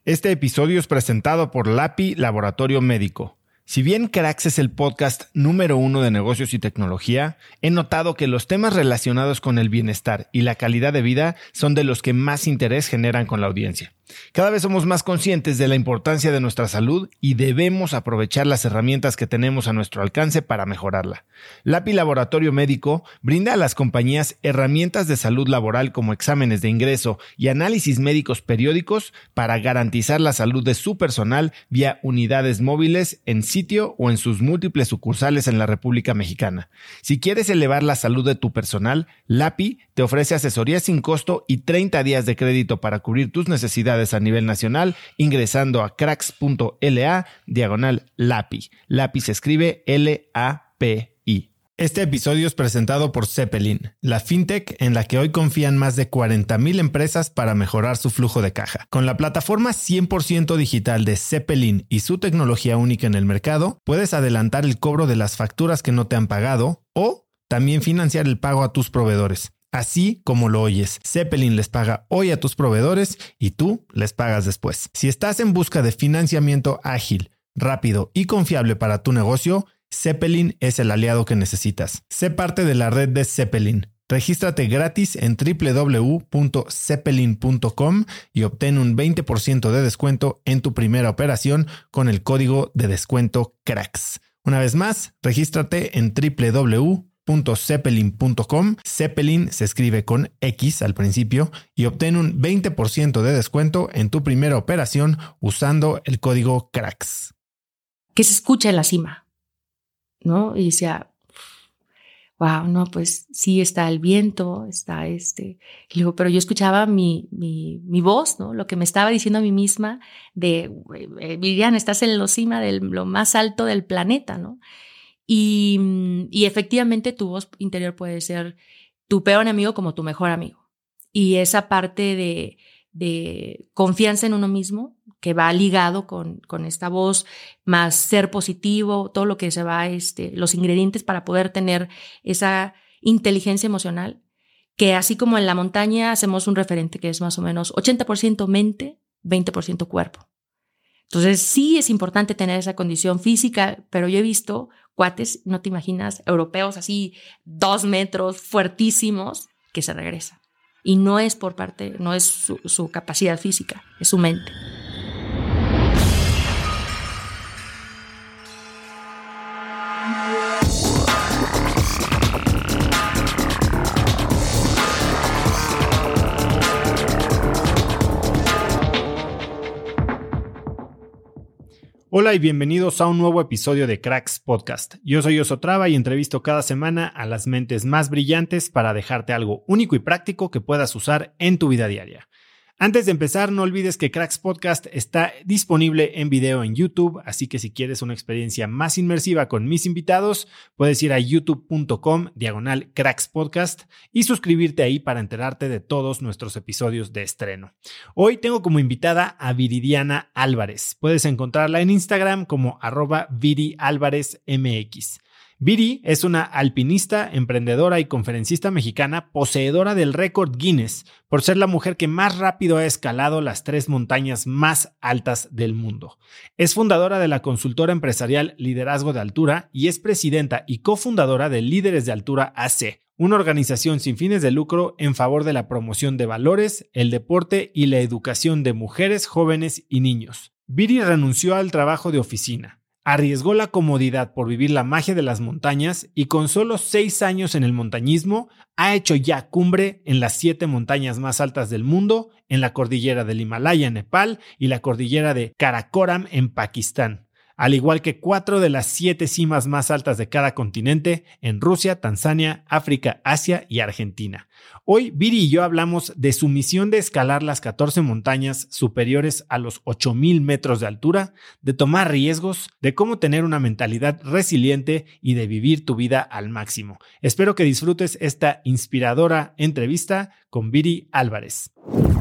Este episodio es presentado por LAPI Laboratorio Médico. Si bien Cracks es el podcast número 1 de negocios y tecnología, he notado que los temas relacionados con el bienestar y la calidad de vida son de los que más interés generan con la audiencia. Cada vez somos más conscientes de la importancia de nuestra salud y debemos aprovechar las herramientas que tenemos a nuestro alcance para mejorarla. LAPI Laboratorio Médico brinda a las compañías herramientas de salud laboral como exámenes de ingreso y análisis médicos periódicos para garantizar la salud de su personal vía unidades móviles en sitio o en sus múltiples sucursales en la República Mexicana. Si quieres elevar la salud de tu personal, LAPI te ofrece asesoría sin costo y 30 días de crédito para cubrir tus necesidades a nivel nacional ingresando a cracks.la/LAPI. LAPI se escribe LAPI. Este episodio es presentado por Zeppelin, la fintech en la que hoy confían más de 40,000 empresas para mejorar su flujo de caja. Con la plataforma 100% digital de Zeppelin y su tecnología única en el mercado, puedes adelantar el cobro de las facturas que no te han pagado o también financiar el pago a tus proveedores. Así como lo oyes, Zeppelin les paga hoy a tus proveedores y tú les pagas después. Si estás en busca de financiamiento ágil, rápido y confiable para tu negocio, Zeppelin es el aliado que necesitas. Sé parte de la red de Zeppelin. Regístrate gratis en www.zeppelin.com y obtén un 20% de descuento en tu primera operación con el código de descuento CRACKS. Una vez más, regístrate en www.zeppelin.com. Zeppelin se escribe con X al principio y obtén un 20% de descuento en tu primera operación usando el código CRACKS. Que se escucha en la cima, ¿no? Y decía, wow, no, pues sí está el viento, está Y digo, pero yo escuchaba mi voz, ¿no? Lo que me estaba diciendo a mí misma de, Viviana, estás en la cima de lo más alto del planeta, ¿no? Y efectivamente tu voz interior puede ser tu peor enemigo como tu mejor amigo. Y esa parte de confianza en uno mismo que va ligado con esta voz, más ser positivo, todo lo que se va, los ingredientes para poder tener esa inteligencia emocional, que así como en la montaña hacemos un referente que es más o menos 80% mente, 20% cuerpo. Entonces sí es importante tener esa condición física, pero yo he visto cuates, no te imaginas, europeos así 2 metros, fuertísimos, que se regresan. Y no es por parte, no es su capacidad física, es su mente. Hola y bienvenidos a un nuevo episodio de Cracks Podcast. Yo soy Osotrava y entrevisto cada semana a las mentes más brillantes para dejarte algo único y práctico que puedas usar en tu vida diaria. Antes de empezar, no olvides que Cracks Podcast está disponible en video en YouTube, así que si quieres una experiencia más inmersiva con mis invitados, puedes ir a youtube.com/Cracks Podcast y suscribirte ahí para enterarte de todos nuestros episodios de estreno. Hoy tengo como invitada a Viridiana Álvarez. Puedes encontrarla en Instagram como @ViriAlvarezMX. Viri es una alpinista, emprendedora y conferencista mexicana poseedora del récord Guinness por ser la mujer que más rápido ha escalado las 3 montañas más altas del mundo. Es fundadora de la consultora empresarial Liderazgo de Altura y es presidenta y cofundadora de Líderes de Altura AC, una organización sin fines de lucro en favor de la promoción de valores, el deporte y la educación de mujeres, jóvenes y niños. Viri renunció al trabajo de oficina. Arriesgó la comodidad por vivir la magia de las montañas y con solo 6 años en el montañismo ha hecho ya cumbre en las 7 montañas más altas del mundo, en la cordillera del Himalaya en Nepal y la cordillera de Karakoram en Pakistán, al igual que 4 de las 7 cimas más altas de cada continente en Rusia, Tanzania, África, Asia y Argentina. Hoy Viri y yo hablamos de su misión de escalar las 14 montañas superiores a los 8,000 metros de altura, de tomar riesgos, de cómo tener una mentalidad resiliente y de vivir tu vida al máximo. Espero que disfrutes esta inspiradora entrevista con Viri Álvarez.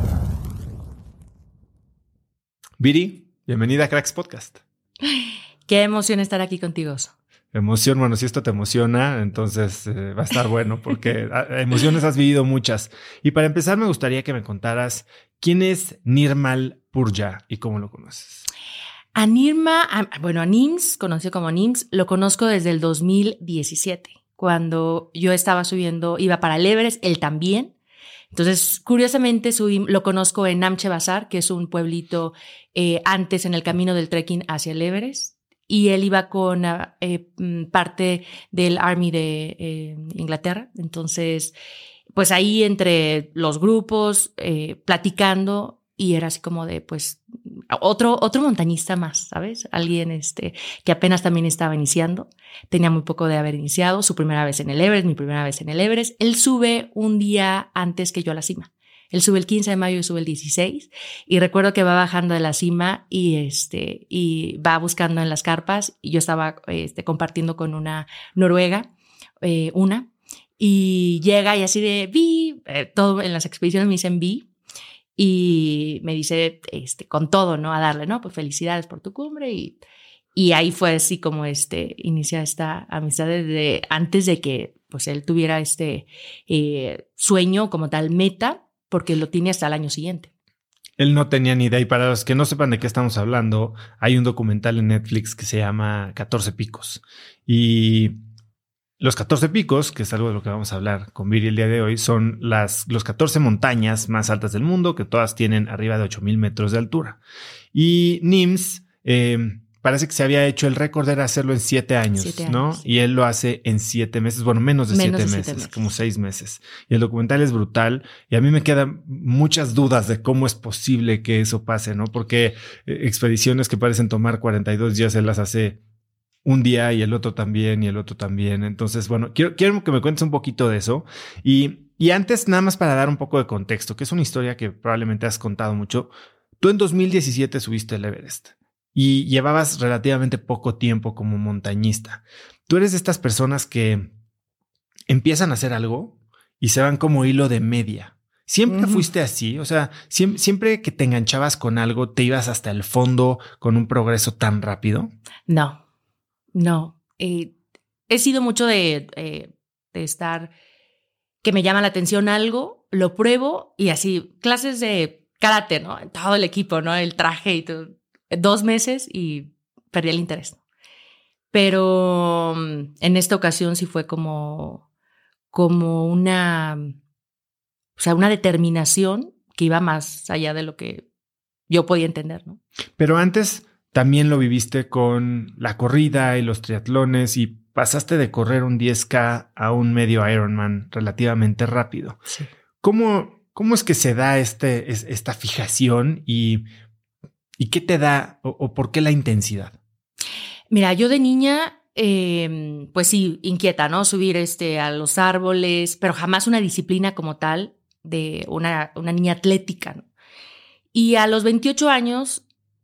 Viri, bienvenida a Cracks Podcast. Qué emoción estar aquí contigo. Emoción, bueno, si esto te emociona, entonces va a estar bueno porque emociones has vivido muchas. Y para empezar me gustaría que me contaras quién es Nirmal Purja y cómo lo conoces? A NIMS, conocido como NIMS, lo conozco desde el 2017, cuando yo estaba subiendo, iba para el Everest, él también. Entonces, curiosamente, lo conozco en Namche Bazaar, que es un pueblito antes en el camino del trekking hacia el Everest. Y él iba con parte del Army de Inglaterra. Entonces, pues ahí entre los grupos, platicando, y era así como de, pues, otro montañista más, ¿sabes? Alguien que apenas también estaba iniciando. Tenía muy poco de haber iniciado, su primera vez en el Everest, mi primera vez en el Everest. Él sube un día antes que yo a la cima. Él sube el 15 de mayo y sube el 16. Y recuerdo que va bajando de la cima y va buscando en las carpas. Y yo estaba compartiendo con una noruega, y llega y así de, vi, todo en las expediciones me dicen vi. Y me dice, con todo, ¿no? A darle, ¿no? Pues felicidades por tu cumbre. Y ahí fue así como inicia esta amistad desde antes de que, pues, él tuviera sueño como tal, meta, porque lo tiene hasta el año siguiente. Él no tenía ni idea. Y para los que no sepan de qué estamos hablando, hay un documental en Netflix que se llama 14 Picos. Y los 14 picos, que es algo de lo que vamos a hablar con Viri el día de hoy, son los 14 montañas más altas del mundo, que todas tienen arriba de 8,000 metros de altura. Y NIMS parece que se había hecho, el récord era hacerlo en 7 años, 7 años, ¿no? Y él lo hace en 7 meses, bueno, menos de 7 meses, como 6 meses. Y el documental es brutal y a mí me quedan muchas dudas de cómo es posible que eso pase, ¿no? Porque expediciones que parecen tomar 42 días, él las hace un día y el otro también y el otro también. Entonces, bueno, quiero que me cuentes un poquito de eso. Y antes, nada más para dar un poco de contexto, que es una historia que probablemente has contado mucho. Tú en 2017 subiste el Everest y llevabas relativamente poco tiempo como montañista. Tú eres de estas personas que empiezan a hacer algo y se van como hilo de media. ¿Siempre fuiste así? O sea, siempre que te enganchabas con algo, ¿te ibas hasta el fondo con un progreso tan rápido? No, he sido mucho de estar, que me llama la atención algo, lo pruebo y así, clases de karate, ¿no? Todo el equipo, ¿no? El traje y todo. 2 meses y perdí el interés. Pero en esta ocasión sí fue como una determinación que iba más allá de lo que yo podía entender, ¿no? Pero antes también lo viviste con la corrida y los triatlones y pasaste de correr un 10K a un medio Ironman relativamente rápido. Sí. ¿Cómo es que se da esta fijación y qué te da o por qué la intensidad? Mira, yo de niña, pues sí, inquieta, ¿no? Subir a los árboles, pero jamás una disciplina como tal de una niña atlética, ¿no? Y a los 28 años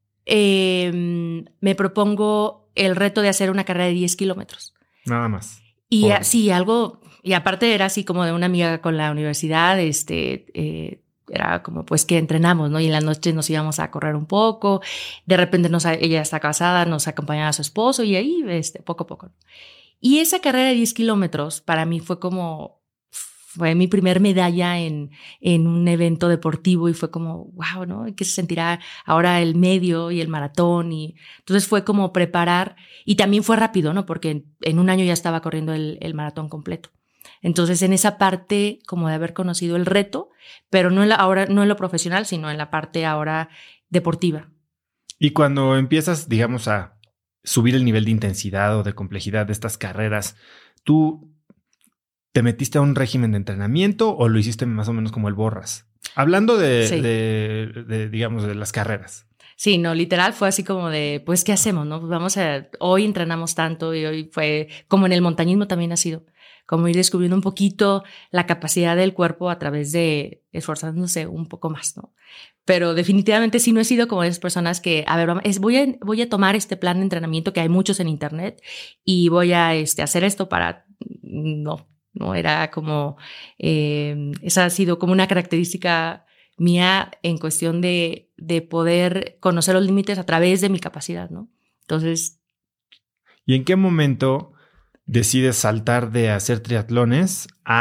me propongo el reto de hacer una carrera de 10 kilómetros. Nada más. Y sí, algo, y aparte era así como de una amiga con la universidad, era como pues que entrenamos, ¿no? Y en las noches nos íbamos a correr un poco, de repente ella está casada, nos acompañaba a su esposo y ahí poco a poco. Y esa carrera de 10 kilómetros para mí fue mi primer medalla en un evento deportivo y fue como, wow, ¿no? ¿Qué se sentirá ahora el medio y el maratón? Y entonces fue como preparar, y también fue rápido, ¿no? Porque en un año ya estaba corriendo el maratón completo. Entonces en esa parte como de haber conocido el reto, pero no en lo profesional, sino en la parte ahora deportiva. Y cuando empiezas, digamos, a subir el nivel de intensidad o de complejidad de estas carreras, ¿tú te metiste a un régimen de entrenamiento o lo hiciste más o menos como el Borras? Hablando digamos, de las carreras. Sí, no, literal fue así como de, pues, ¿qué hacemos? No, pues hoy entrenamos tanto y hoy fue, como en el montañismo también ha sido, como ir descubriendo un poquito la capacidad del cuerpo a través de esforzándose un poco más, ¿no? Pero definitivamente sí no he sido como esas personas que, a ver, voy a tomar este plan de entrenamiento que hay muchos en internet y voy a hacer esto para, no era como, esa ha sido como una característica mía en cuestión de poder conocer los límites a través de mi capacidad, ¿no? Entonces. ¿Y en qué momento decides saltar de hacer triatlones a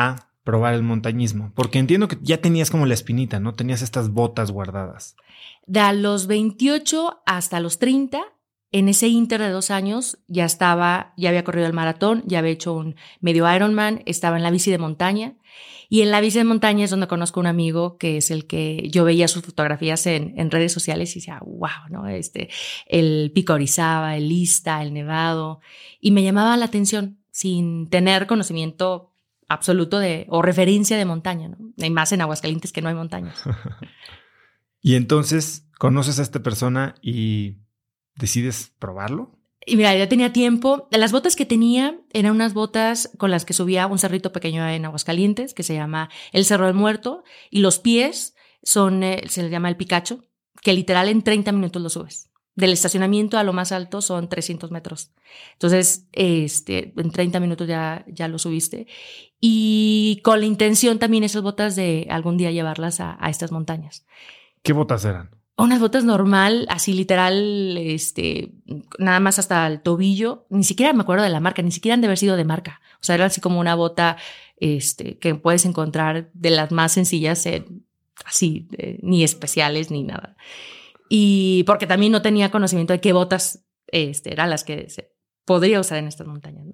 probar el montañismo? Porque entiendo que ya tenías como la espinita, ¿no? Tenías estas botas guardadas. De a los 28 hasta los 30, en ese inter de 2 años, ya había corrido el maratón, ya había hecho un medio Ironman, estaba en la bici de montaña. Y en la bici de montaña es donde conozco a un amigo que es el que yo veía sus fotografías en redes sociales y decía, wow, ¿no? El Pico Orizaba, el Ista, el Nevado. Y me llamaba la atención sin tener conocimiento absoluto o referencia de montaña, ¿no? Y más en Aguascalientes que no hay montañas. Y entonces conoces a esta persona y decides probarlo. Y mira, ya tenía tiempo. Las botas que tenía eran unas botas con las que subía un cerrito pequeño en Aguascalientes que se llama el Cerro del Muerto, y los pies se les llama el Picacho, que literal en 30 minutos lo subes. Del estacionamiento a lo más alto son 300 metros. Entonces, en 30 minutos ya lo subiste. Y con la intención también esas botas de algún día llevarlas a estas montañas. ¿Qué botas eran? Unas botas normal, así literal, nada más hasta el tobillo. Ni siquiera me acuerdo de la marca, ni siquiera han de haber sido de marca. O sea, era así como una bota que puedes encontrar de las más sencillas, ni especiales ni nada. Y porque también no tenía conocimiento de qué botas eran las que se podría usar en estas montañas, ¿no?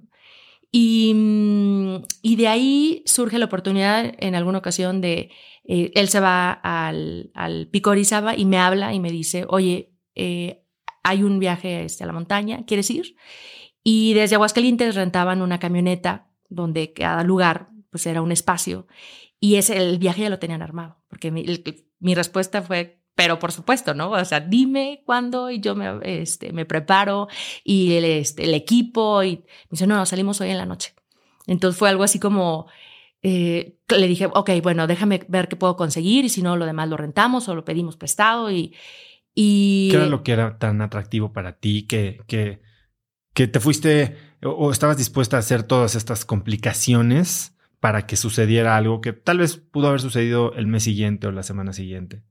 Y de ahí surge la oportunidad en alguna ocasión de él se va al Pico Orizaba y me habla y me dice, oye, hay un viaje a la montaña, ¿quieres ir? Y desde Aguascalientes rentaban una camioneta donde cada lugar pues era un espacio, y el viaje ya lo tenían armado, porque mi respuesta fue, pero por supuesto, ¿no? O sea, dime cuándo y yo me preparo, y el equipo, y me dice, no, salimos hoy en la noche. Entonces fue algo así como, le dije, ok, bueno, déjame ver qué puedo conseguir, y si no, lo demás lo rentamos o lo pedimos prestado. ¿Qué era lo que era tan atractivo para ti que te fuiste o estabas dispuesta a hacer todas estas complicaciones para que sucediera algo que tal vez pudo haber sucedido el mes siguiente o la semana siguiente?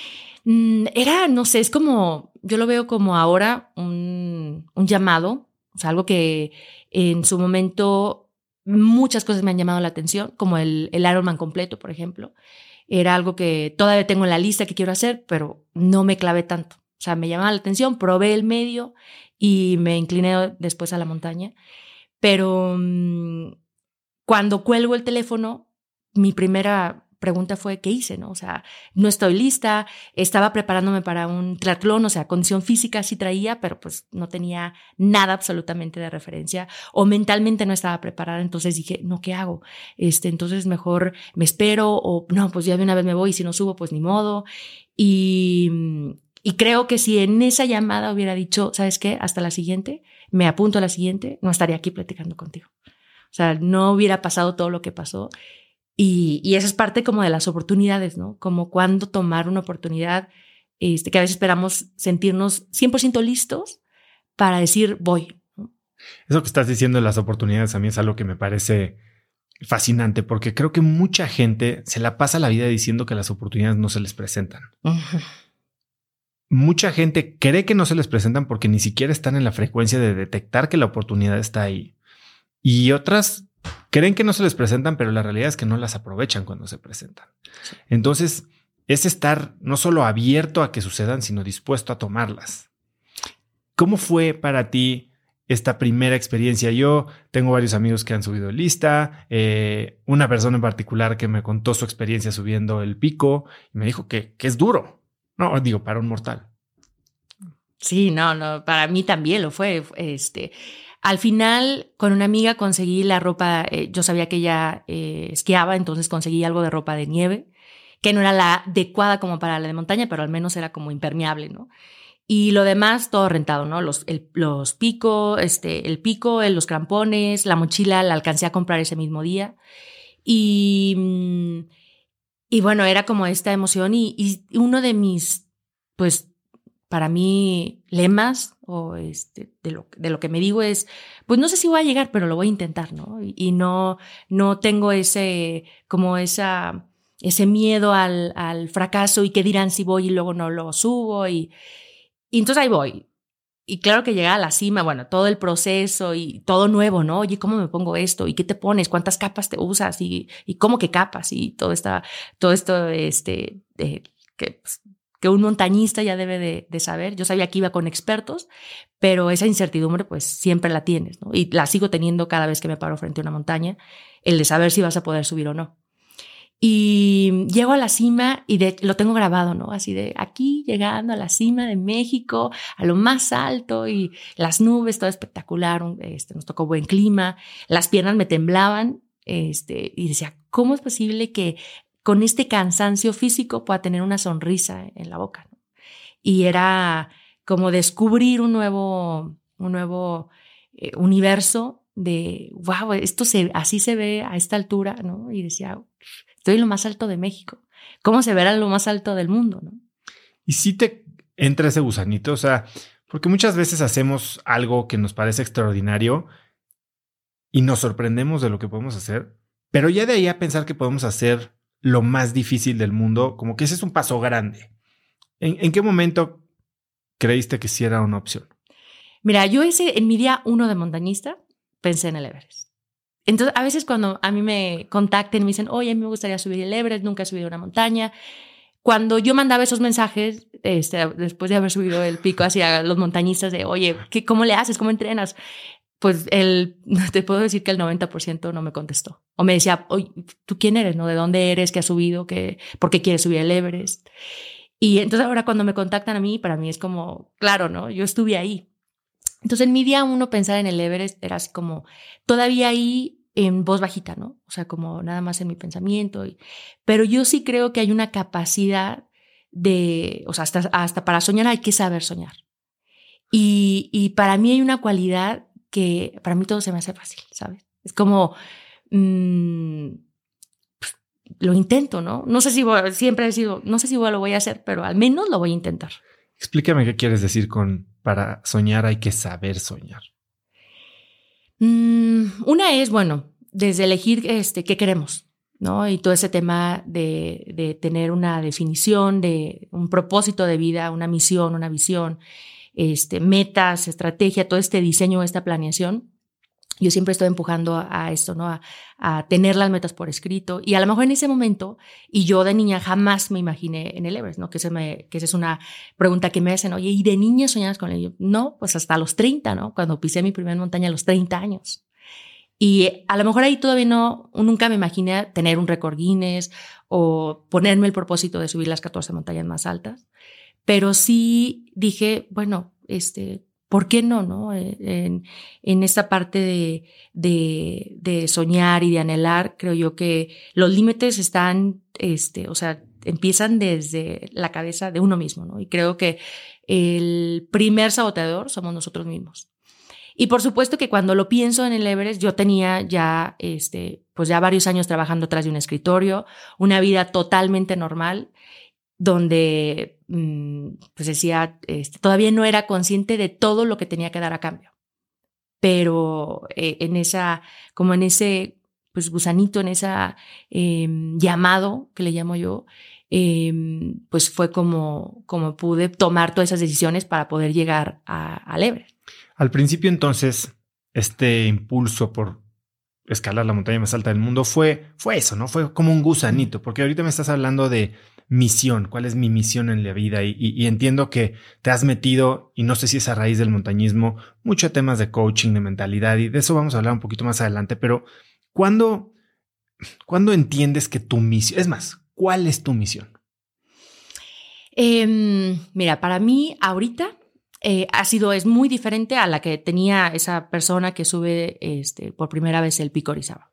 Era, no sé, es como, yo lo veo como ahora un llamado, o sea, algo que en su momento muchas cosas me han llamado la atención, como el Ironman completo, por ejemplo. Era algo que todavía tengo en la lista que quiero hacer, pero no me clavé tanto. O sea, me llamaba la atención, probé el medio y me incliné después a la montaña. Pero cuando cuelgo el teléfono, mi primera pregunta fue, ¿qué hice? ¿No? O sea, no estoy lista, estaba preparándome para un triatlón, o sea, condición física sí traía, pero pues no tenía nada absolutamente de referencia, o mentalmente no estaba preparada. Entonces dije, no, ¿qué hago? Entonces mejor me espero, o no, pues ya de una vez me voy, y si no subo, pues ni modo. Y creo que si en esa llamada hubiera dicho, ¿sabes qué? Hasta la siguiente, me apunto a la siguiente, no estaría aquí platicando contigo. O sea, no hubiera pasado todo lo que pasó. Y esa es parte como de las oportunidades, ¿no? Como cuando tomar una oportunidad, que a veces esperamos sentirnos 100% listos para decir voy, ¿no? Eso que estás diciendo de las oportunidades a mí es algo que me parece fascinante, porque creo que mucha gente se la pasa la vida diciendo que las oportunidades no se les presentan. Uh-huh. Mucha gente cree que no se les presentan porque ni siquiera están en la frecuencia de detectar que la oportunidad está ahí. Y otras creen que no se les presentan, pero la realidad es que no las aprovechan cuando se presentan. Entonces, es estar no solo abierto a que sucedan, sino dispuesto a tomarlas. ¿Cómo fue para ti esta primera experiencia? Yo tengo varios amigos que han subido el Ista, una persona en particular que me contó su experiencia subiendo el Pico y me dijo que es duro. No, digo, para un mortal. Sí, no, para mí también lo fue. Al final, con una amiga conseguí la ropa, yo sabía que ella esquiaba, entonces conseguí algo de ropa de nieve, que no era la adecuada como para la de montaña, pero al menos era como impermeable, ¿no? Y lo demás, todo rentado, ¿no? Los picos, el pico, los crampones, la mochila, la alcancé a comprar ese mismo día. Y bueno, era como esta emoción y uno de mis, pues, para mí, lemas o de lo que me digo es, pues no sé si voy a llegar, pero lo voy a intentar, ¿no? Y no tengo ese miedo al fracaso y qué dirán si voy y luego no lo subo. Y entonces ahí voy. Y claro que llegar a la cima, bueno, todo el proceso y todo nuevo, ¿no? Oye, ¿cómo me pongo esto? ¿Y qué te pones? ¿Cuántas capas te usas? ¿Y cómo que capas? Y todo esto, que, pues, que un montañista ya debe de saber. Yo sabía que iba con expertos, pero esa incertidumbre pues siempre la tienes, ¿no? Y la sigo teniendo cada vez que me paro frente a una montaña, el de saber si vas a poder subir o no. Y llego a la cima y lo tengo grabado, ¿no? Así de aquí llegando a la cima de México, a lo más alto y las nubes, todo espectacular, nos tocó buen clima, las piernas me temblaban, y decía, ¿cómo es posible que con este cansancio físico pueda tener una sonrisa en la boca, ¿no? Y era como descubrir un nuevo universo de, wow, así se ve a esta altura, ¿no? Y decía, estoy en lo más alto de México. ¿Cómo se verá en lo más alto del mundo, no? Y si te entra ese gusanito, o sea, porque muchas veces hacemos algo que nos parece extraordinario y nos sorprendemos de lo que podemos hacer, pero ya de ahí a pensar que podemos hacer lo más difícil del mundo, como que ese es un paso grande. ¿En qué momento creíste que sí era una opción? Mira, yo en mi día 1 de montañista pensé en el Everest. Entonces, a veces cuando a mí me contacten y me dicen, oye, a mí me gustaría subir el Everest, nunca he subido una montaña. Cuando yo mandaba esos mensajes, después de haber subido el pico hacia los montañistas de, oye, ¿cómo le haces? ¿Cómo entrenas? Pues te puedo decir que el 90% no me contestó. O me decía, oye, ¿tú quién eres? ¿No? ¿De dónde eres? ¿Qué has subido? ¿Por qué quieres subir el Everest? Y entonces ahora cuando me contactan a mí, para mí es como, claro, ¿no? Yo estuve ahí. Entonces en mi día 1 pensar en el Everest era así como todavía ahí en voz bajita, ¿no? O sea, como nada más en mi pensamiento. Pero yo sí creo que hay una capacidad o sea, hasta para soñar hay que saber soñar. Y para mí hay una cualidad que para mí todo se me hace fácil, ¿sabes? Es como, lo intento, ¿no? No sé si siempre he sido, no sé si lo voy a hacer, pero al menos lo voy a intentar. Explícame qué quieres decir con para soñar hay que saber soñar. Una es, bueno, desde elegir qué queremos, ¿no? Y todo ese tema de tener una definición, de un propósito de vida, una misión, una visión, metas, estrategia, todo este diseño, esta planeación. Yo siempre estoy empujando a esto, ¿no? A tener las metas por escrito. Y a lo mejor en ese momento, y yo de niña jamás me imaginé en el Everest, ¿no? Que esa es una pregunta que me hacen, oye, ¿y de niña soñabas con ello? No, pues hasta los 30, ¿no? Cuando pisé mi primera montaña a los 30 años. Y a lo mejor ahí todavía nunca me imaginé tener un récord Guinness o ponerme el propósito de subir las 14 montañas más altas. Pero sí dije, bueno, ¿por qué no? En esta parte de soñar y de anhelar, creo yo que los límites están, o sea, empiezan desde la cabeza de uno mismo, ¿no? Y creo que el primer saboteador somos nosotros mismos. Y por supuesto que cuando lo pienso en el Everest, yo tenía ya, pues ya varios años trabajando atrás de un escritorio, una vida totalmente normal, donde pues decía, todavía no era consciente de todo lo que tenía que dar a cambio. Pero en ese pues gusanito, en esa llamado que le llamo yo, pues fue como pude tomar todas esas decisiones para poder llegar al Everest. Al principio, entonces, este impulso por escalar la montaña más alta del mundo fue eso, ¿no? Fue como un gusanito, porque ahorita me estás hablando de misión, cuál es mi misión en la vida y entiendo que te has metido, y no sé si es a raíz del montañismo, mucho temas de coaching, de mentalidad, y de eso vamos a hablar un poquito más adelante, pero ¿cuándo entiendes que tu misión, es más, cuál es tu misión? Mira, para mí ahorita es muy diferente a la que tenía esa persona que sube por primera vez el Pico Orizaba.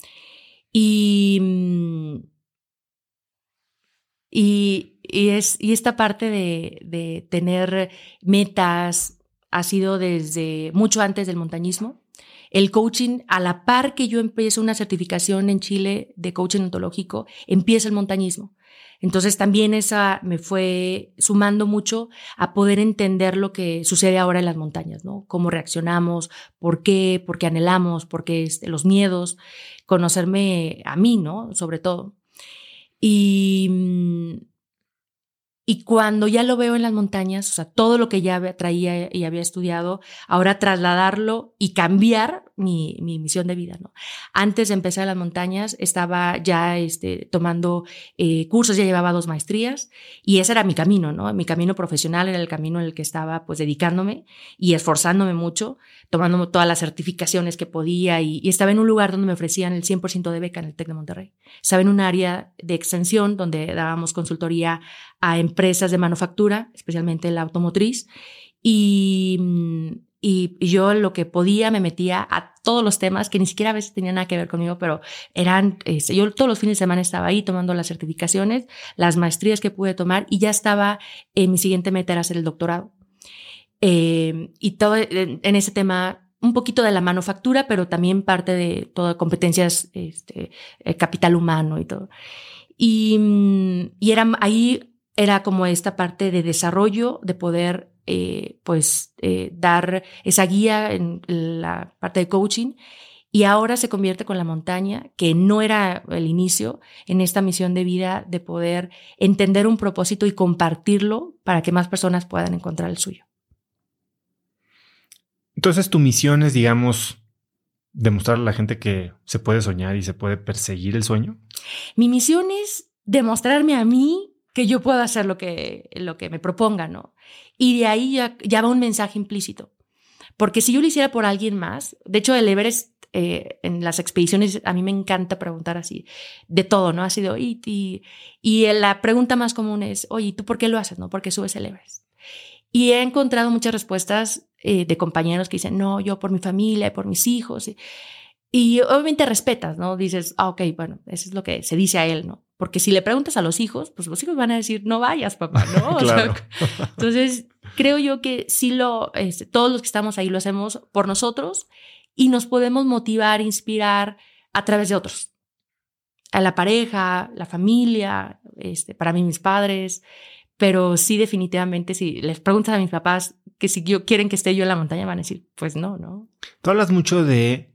Y esta parte de tener metas ha sido desde mucho antes del montañismo. El coaching, a la par que yo empiezo una certificación en Chile de coaching ontológico, empieza el montañismo. Entonces también esa me fue sumando mucho a poder entender lo que sucede ahora en las montañas, ¿no? Cómo reaccionamos, por qué anhelamos, por qué los miedos, conocerme a mí, ¿no? Sobre todo. Y Y cuando ya lo veo en las montañas, o sea, todo lo que ya traía y había estudiado, ahora trasladarlo y cambiar mi misión de vida, ¿no? Antes de empezar las montañas, estaba ya tomando cursos, ya llevaba 2 maestrías y ese era mi camino, ¿no? Mi camino profesional era el camino en el que estaba pues dedicándome y esforzándome mucho, tomando todas las certificaciones que podía y estaba en un lugar donde me ofrecían el 100% de beca en el TEC de Monterrey. Estaba en un área de extensión donde dábamos consultoría a empresas de manufactura, especialmente la automotriz, y yo lo que podía me metía a todos los temas que ni siquiera a veces tenían nada que ver conmigo, pero eran, yo todos los fines de semana estaba ahí tomando las certificaciones, las maestrías que pude tomar y ya estaba en mi siguiente meta era hacer el doctorado. Y todo en ese tema, un poquito de la manufactura, pero también parte de todas competencias, capital humano y todo. Y ahí era como esta parte de desarrollo, de poder dar esa guía en la parte de coaching. Y ahora se convierte con la montaña, que no era el inicio, en esta misión de vida de poder entender un propósito y compartirlo para que más personas puedan encontrar el suyo. Entonces tu misión es, digamos, demostrar a la gente que se puede soñar y se puede perseguir el sueño. Mi misión es demostrarme a mí que yo puedo hacer lo que me proponga, ¿no? Y de ahí ya va un mensaje implícito. Porque si yo lo hiciera por alguien más, de hecho el Everest, en las expediciones a mí me encanta preguntar así, de todo, ¿no? Así de, y la pregunta más común es, oye, ¿tú por qué lo haces, no? ¿Por qué subes el Everest? Y he encontrado muchas respuestas de compañeros que dicen, no, yo por mi familia, por mis hijos. Y obviamente respetas, ¿no? Dices, ok, bueno, eso es lo que se dice a él, ¿no? Porque si le preguntas a los hijos, pues los hijos van a decir, no vayas, papá, ¿no? Claro. O sea, entonces, creo yo que sí todos los que estamos ahí lo hacemos por nosotros y nos podemos motivar, inspirar a través de otros. A la pareja, la familia, para mí mis padres. Pero sí, definitivamente, si les preguntas a mis papás que si quieren que esté yo en la montaña, van a decir, pues no, ¿no? Tú hablas mucho de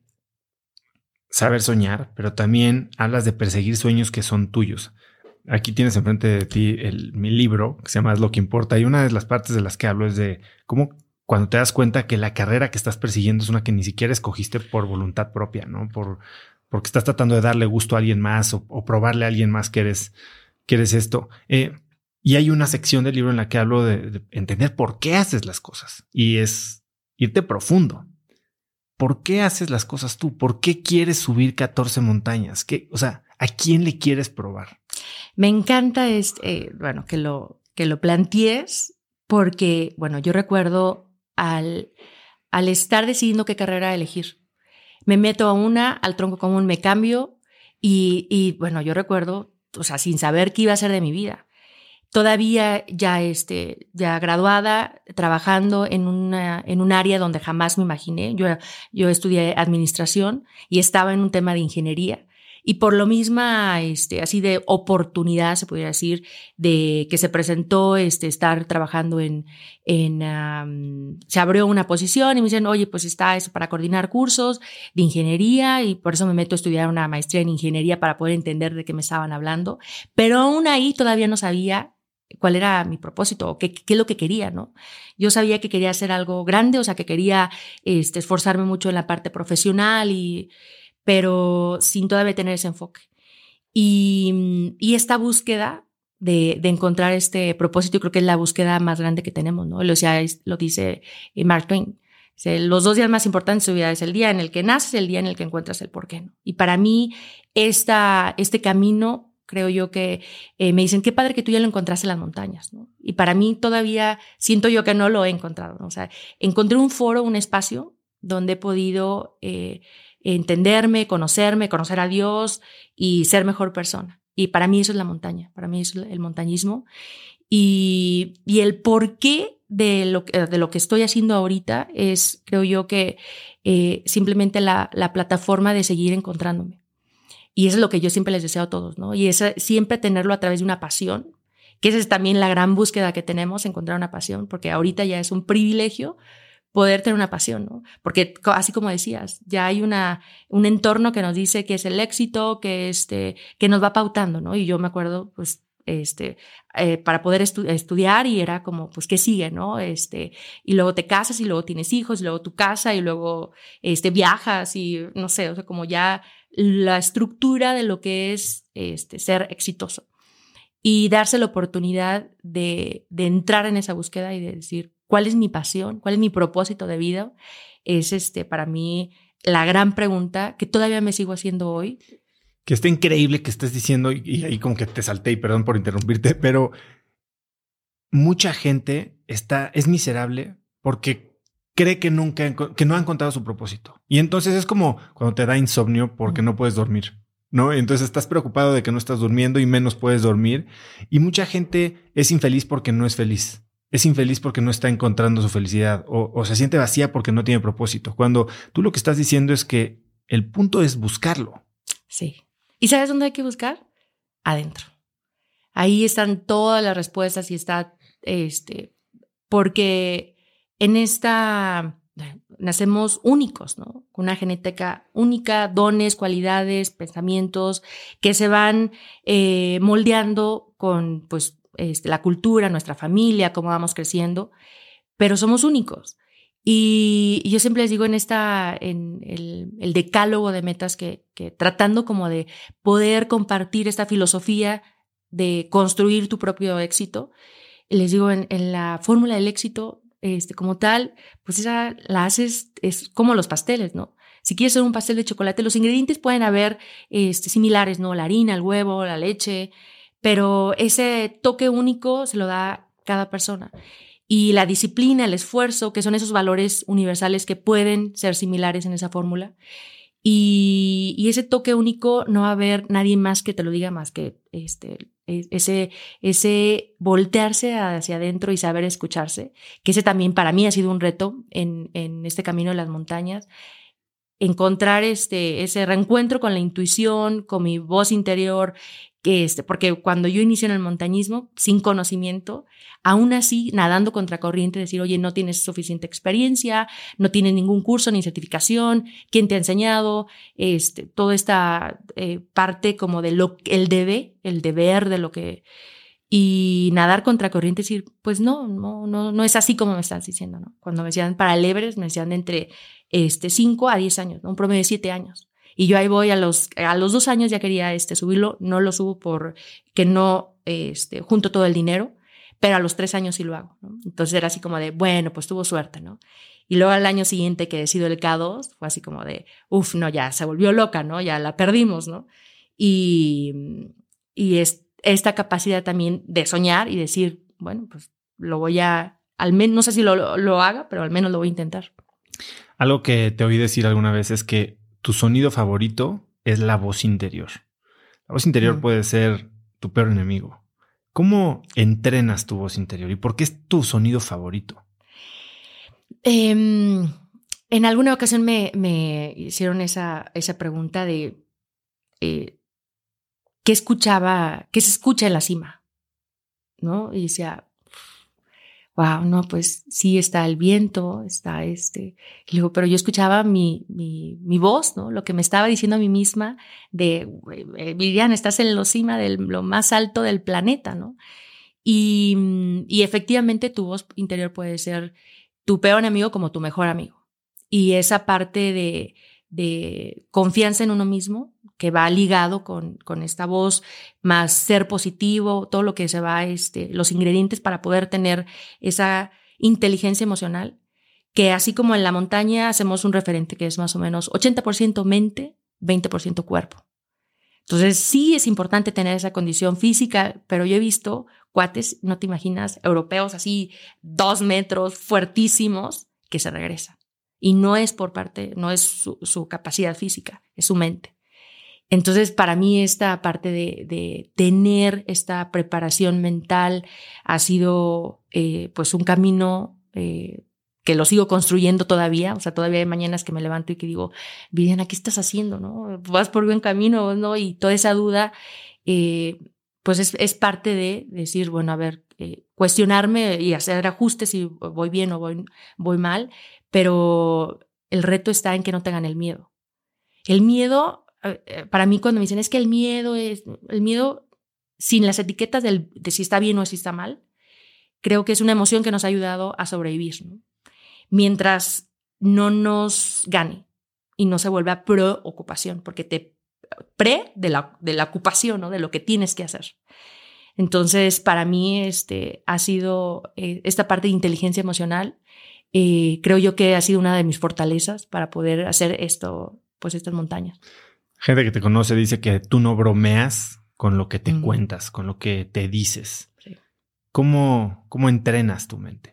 saber soñar, pero también hablas de perseguir sueños que son tuyos. Aquí tienes enfrente de ti mi libro, que se llama Es lo que importa, y una de las partes de las que hablo es de cómo cuando te das cuenta que la carrera que estás persiguiendo es una que ni siquiera escogiste por voluntad propia, ¿no? Porque estás tratando de darle gusto a alguien más o probarle a alguien más que eres esto. Y hay una sección del libro en la que hablo de entender por qué haces las cosas. Y es irte profundo. ¿Por qué haces las cosas tú? ¿Por qué quieres subir 14 montañas? O sea, ¿a quién le quieres probar? Me encanta que lo plantees porque, bueno, yo recuerdo al estar decidiendo qué carrera elegir. Me meto al tronco común, me cambio y bueno, yo recuerdo, o sea, sin saber qué iba a ser de mi vida. Todavía ya graduada, trabajando en un área donde jamás me imaginé. Yo estudié administración y estaba en un tema de ingeniería. Y por lo misma, así de oportunidad, se podría decir, de que se presentó estar trabajando se abrió una posición y me dicen, oye, pues está eso para coordinar cursos de ingeniería y por eso me meto a estudiar una maestría en ingeniería para poder entender de qué me estaban hablando. Pero aún ahí todavía no sabía cuál era mi propósito o qué es lo que quería, ¿no? Yo sabía que quería hacer algo grande, o sea, que quería esforzarme mucho en la parte profesional pero sin todavía tener ese enfoque. Y esta búsqueda de encontrar este propósito, yo creo que es la búsqueda más grande que tenemos, ¿no? O sea, lo dice Mark Twain. Los 2 días más importantes de su vida es el día en el que naces y el día en el que encuentras el porqué, ¿no? Y para mí, este camino, creo yo que me dicen, qué padre que tú ya lo encontraste en las montañas, ¿no? Y para mí todavía siento yo que no lo he encontrado, ¿no? O sea, encontré un foro, un espacio donde he podido entenderme, conocer a Dios y ser mejor persona. Y para mí eso es la montaña, para mí eso es el montañismo. Y el porqué de lo que estoy haciendo ahorita es, creo yo, que simplemente la plataforma de seguir encontrándome. Y eso es lo que yo siempre les deseo a todos, ¿no? Y es siempre tenerlo a través de una pasión, que esa es también la gran búsqueda que tenemos, encontrar una pasión, porque ahorita ya es un privilegio poder tener una pasión, ¿no? Porque así como decías, ya hay un entorno que nos dice que es el éxito, que nos va pautando, ¿no? Y yo me acuerdo, pues, para poder estudiar y era como, pues, ¿qué sigue, no? Y luego te casas y luego tienes hijos y luego tu casa y luego viajas y no sé, o sea, como ya la estructura de lo que es ser exitoso y darse la oportunidad de entrar en esa búsqueda y de decir, ¿cuál es mi pasión? ¿Cuál es mi propósito de vida? Es para mí la gran pregunta que todavía me sigo haciendo hoy. Que está increíble que estés diciendo, y ahí como que te salté y perdón por interrumpirte, pero mucha gente es miserable porque cree que que no ha encontrado su propósito. Y entonces es como cuando te da insomnio porque no puedes dormir, ¿no? Entonces estás preocupado de que no estás durmiendo y menos puedes dormir. Y mucha gente es infeliz porque no es feliz. Es infeliz porque no está encontrando su felicidad o se siente vacía porque no tiene propósito. Cuando tú lo que estás diciendo es que el punto es buscarlo. Sí. ¿Y sabes dónde hay que buscar? Adentro. Ahí están todas las respuestas y está, porque en nacemos únicos, ¿no? Con una genética única, dones, cualidades, pensamientos que se van moldeando con, pues, la cultura, nuestra familia, cómo vamos creciendo, pero somos únicos. Y yo siempre les digo en el decálogo de metas que tratando como de poder compartir esta filosofía de construir tu propio éxito, les digo en la fórmula del éxito, como tal, pues esa la haces, es como los pasteles, ¿no? Si quieres hacer un pastel de chocolate, los ingredientes pueden haber similares, ¿no? La harina, el huevo, la leche, pero ese toque único se lo da cada persona. Y la disciplina, el esfuerzo, que son esos valores universales que pueden ser similares en esa fórmula. Y ese toque único no va a haber nadie más que te lo diga más que ese voltearse hacia adentro y saber escucharse, que ese también para mí ha sido un reto en este camino de las montañas, encontrar ese reencuentro con la intuición, con mi voz interior, porque cuando yo inicié en el montañismo, sin conocimiento, aún así, nadando contracorriente, decir, oye, no tienes suficiente experiencia, no tienes ningún curso ni certificación, ¿quién te ha enseñado? Toda esta parte como de el deber de lo que... Y nadar contracorriente, decir, pues no es así como me estás diciendo, ¿no? Cuando me decían para el Everest, me decían de entre 5 a 10 años, ¿no? Un promedio de 7 años. Y yo ahí voy a los 2 años ya quería subirlo, no lo subo porque no junto todo el dinero, pero a los 3 años sí lo hago, ¿no? Entonces era así como de, bueno, pues tuvo suerte, ¿no? Y luego al año siguiente que decido el K2, fue así como de, no, ya se volvió loca, ¿no? Ya la perdimos, ¿no? Y esta capacidad también de soñar y decir, bueno, pues lo voy al menos, no sé si lo haga, pero al menos lo voy a intentar. Algo que te oí decir alguna vez es que tu sonido favorito es la voz interior. La voz interior puede ser tu peor enemigo. ¿Cómo entrenas tu voz interior y por qué es tu sonido favorito? En alguna ocasión me hicieron esa pregunta de ¿qué se escucha en la cima? ¿No? Y decía, wow, no, pues sí está el viento, está Y digo, pero yo escuchaba mi voz, ¿no? Lo que me estaba diciendo a mí misma de, Viviana, estás en la cima de lo más alto del planeta, ¿no? Y efectivamente tu voz interior puede ser tu peor enemigo como tu mejor amigo. Y esa parte de confianza en uno mismo que va ligado con esta voz, más ser positivo, todo lo que se va, los ingredientes para poder tener esa inteligencia emocional, que así como en la montaña hacemos un referente que es más o menos 80% mente, 20% cuerpo. Entonces sí es importante tener esa condición física, pero yo he visto cuates, no te imaginas, europeos así 2 metros, fuertísimos, que se regresan. Y no es no es su capacidad física, es su mente. Entonces, para mí esta parte de tener esta preparación mental ha sido pues un camino que lo sigo construyendo todavía. O sea, todavía hay mañanas que me levanto y que digo, Viviana, ¿qué estás haciendo? ¿No? ¿Vas por buen camino? ¿No? Y toda esa duda pues es parte de decir, bueno, a ver, cuestionarme y hacer ajustes si voy bien o voy mal, pero el reto está en que no tengan el miedo. El miedo, para mí cuando me dicen, es que el miedo sin las etiquetas de si está bien o si está mal, creo que es una emoción que nos ha ayudado a sobrevivir, ¿no? Mientras no nos gane y no se vuelva preocupación, porque te de la ocupación, ¿no? De lo que tienes que hacer. Entonces, para mí ha sido esta parte de inteligencia emocional, creo yo que ha sido una de mis fortalezas para poder hacer esto, pues estas montañas. Gente que te conoce dice que tú no bromeas con lo que te cuentas, con lo que te dices. Sí. ¿Cómo entrenas tu mente?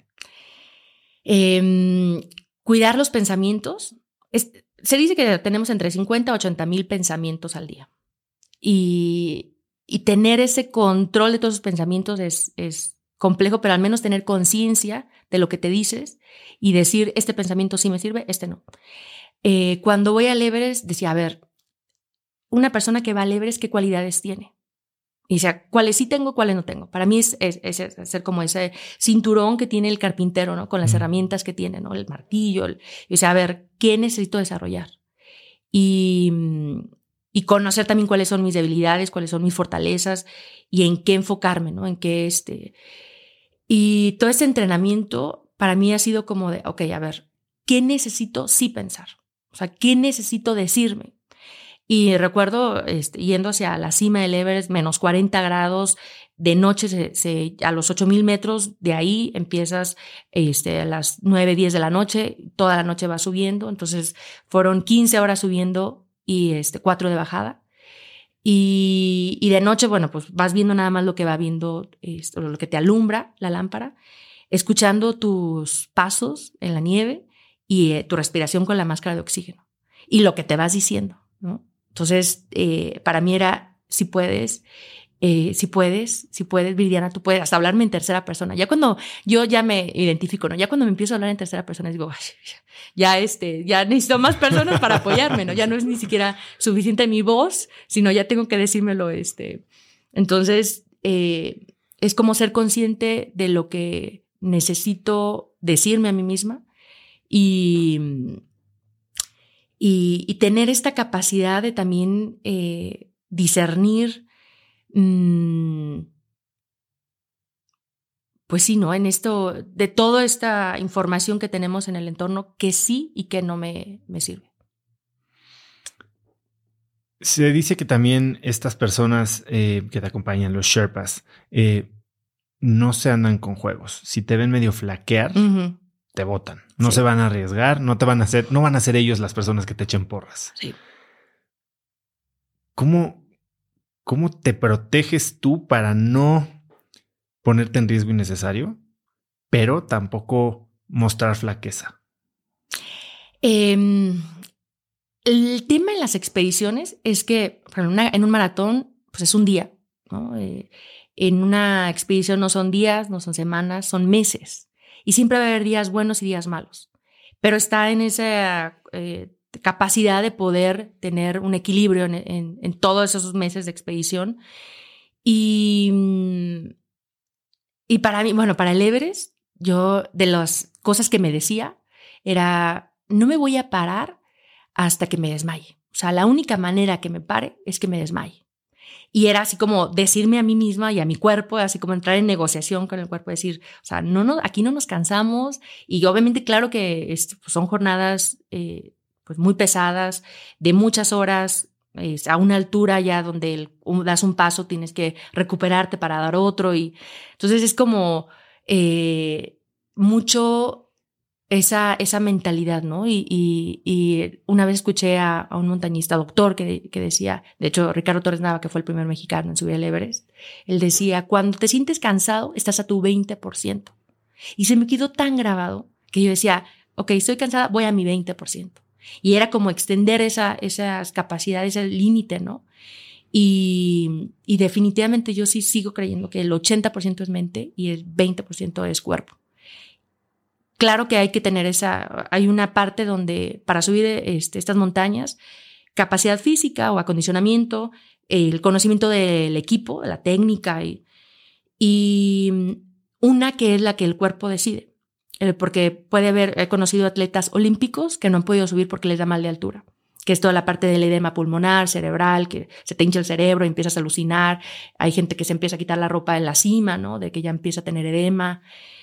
Cuidar los pensamientos. Se dice que tenemos entre 50 a 80 mil pensamientos al día. Y tener ese control de todos esos pensamientos es complejo, pero al menos tener conciencia de lo que te dices y decir, este pensamiento sí me sirve, este no. Cuando voy al Everest, decía, a ver, una persona que va al Everest, ¿qué cualidades tiene? Y decía, ¿cuáles sí tengo, cuáles no tengo? Para mí es ser como ese cinturón que tiene el carpintero, ¿no? Con las herramientas que tiene, ¿no? El martillo. Y decía, a ver, ¿qué necesito desarrollar? Y conocer también cuáles son mis debilidades, cuáles son mis fortalezas y en qué enfocarme, ¿no? En qué Y todo ese entrenamiento para mí ha sido como de, ok, a ver, ¿qué necesito sí pensar? O sea, ¿qué necesito decirme? Y recuerdo yendo hacia la cima del Everest, menos 40 grados, de noche a los 8,000 metros, de ahí empiezas a las 9, 10 de la noche, toda la noche vas subiendo, entonces fueron 15 horas subiendo y 4 de bajada. Y de noche, bueno, pues vas viendo nada más lo que va viendo, lo que te alumbra la lámpara, escuchando tus pasos en la nieve y tu respiración con la máscara de oxígeno y lo que te vas diciendo, ¿no? Entonces, para mí era, si puedes, Viridiana, tú puedes, hasta hablarme en tercera persona. Ya cuando yo ya me identifico, ¿no? Ya cuando me empiezo a hablar en tercera persona, digo, ya necesito más personas para apoyarme, ¿no? Ya no es ni siquiera suficiente mi voz, sino ya tengo que decírmelo, Entonces, es como ser consciente de lo que necesito decirme a mí misma y tener esta capacidad de también discernir, pues sí, ¿no? En esto, de toda esta información que tenemos en el entorno, que sí y que no me sirve. Se dice que también estas personas que te acompañan, los Sherpas, no se andan con juegos. Si te ven medio flaquear, te botan. No se van a arriesgar, no van a ser ellos las personas que te echen porras. Sí. ¿Cómo te proteges tú para no ponerte en riesgo innecesario, pero tampoco mostrar flaqueza? El tema en las expediciones es que en un maratón pues es un día, ¿no? En una expedición no son días, no son semanas, son meses. Y siempre va a haber días buenos y días malos. Pero está en esa capacidad de poder tener un equilibrio en todos esos meses de expedición. Y para mí, bueno, para el Everest, yo de las cosas que me decía era, no me voy a parar hasta que me desmaye. O sea, la única manera que me pare es que me desmaye. Y era así como decirme a mí misma y a mi cuerpo, así como entrar en negociación con el cuerpo, decir, o sea, aquí no nos cansamos. Y obviamente, claro que pues son jornadas pues muy pesadas, de muchas horas, a una altura ya donde das un paso, tienes que recuperarte para dar otro. Y entonces es como mucho esa mentalidad, ¿no? Y una vez escuché a un montañista doctor que decía, de hecho, Ricardo Torres Nava, que fue el primer mexicano en subir el Everest, él decía, cuando te sientes cansado, estás a tu 20%. Y se me quedó tan grabado que yo decía, ok, estoy cansada, voy a mi 20%. Y era como extender esas capacidades, el límite, ¿no? Y definitivamente yo sí sigo creyendo que el 80% es mente y el 20% es cuerpo. Claro que hay que tener hay una parte donde para subir estas montañas, capacidad física o acondicionamiento, el conocimiento del equipo, de la técnica y una que es la que el cuerpo decide. Porque he conocido atletas olímpicos que no han podido subir porque les da mal de altura. que es toda la parte del edema pulmonar, cerebral, que se te hincha el cerebro y empiezas a alucinar. Hay gente que se empieza a quitar la ropa en la cima, ¿no? De que ya empieza a tener edema.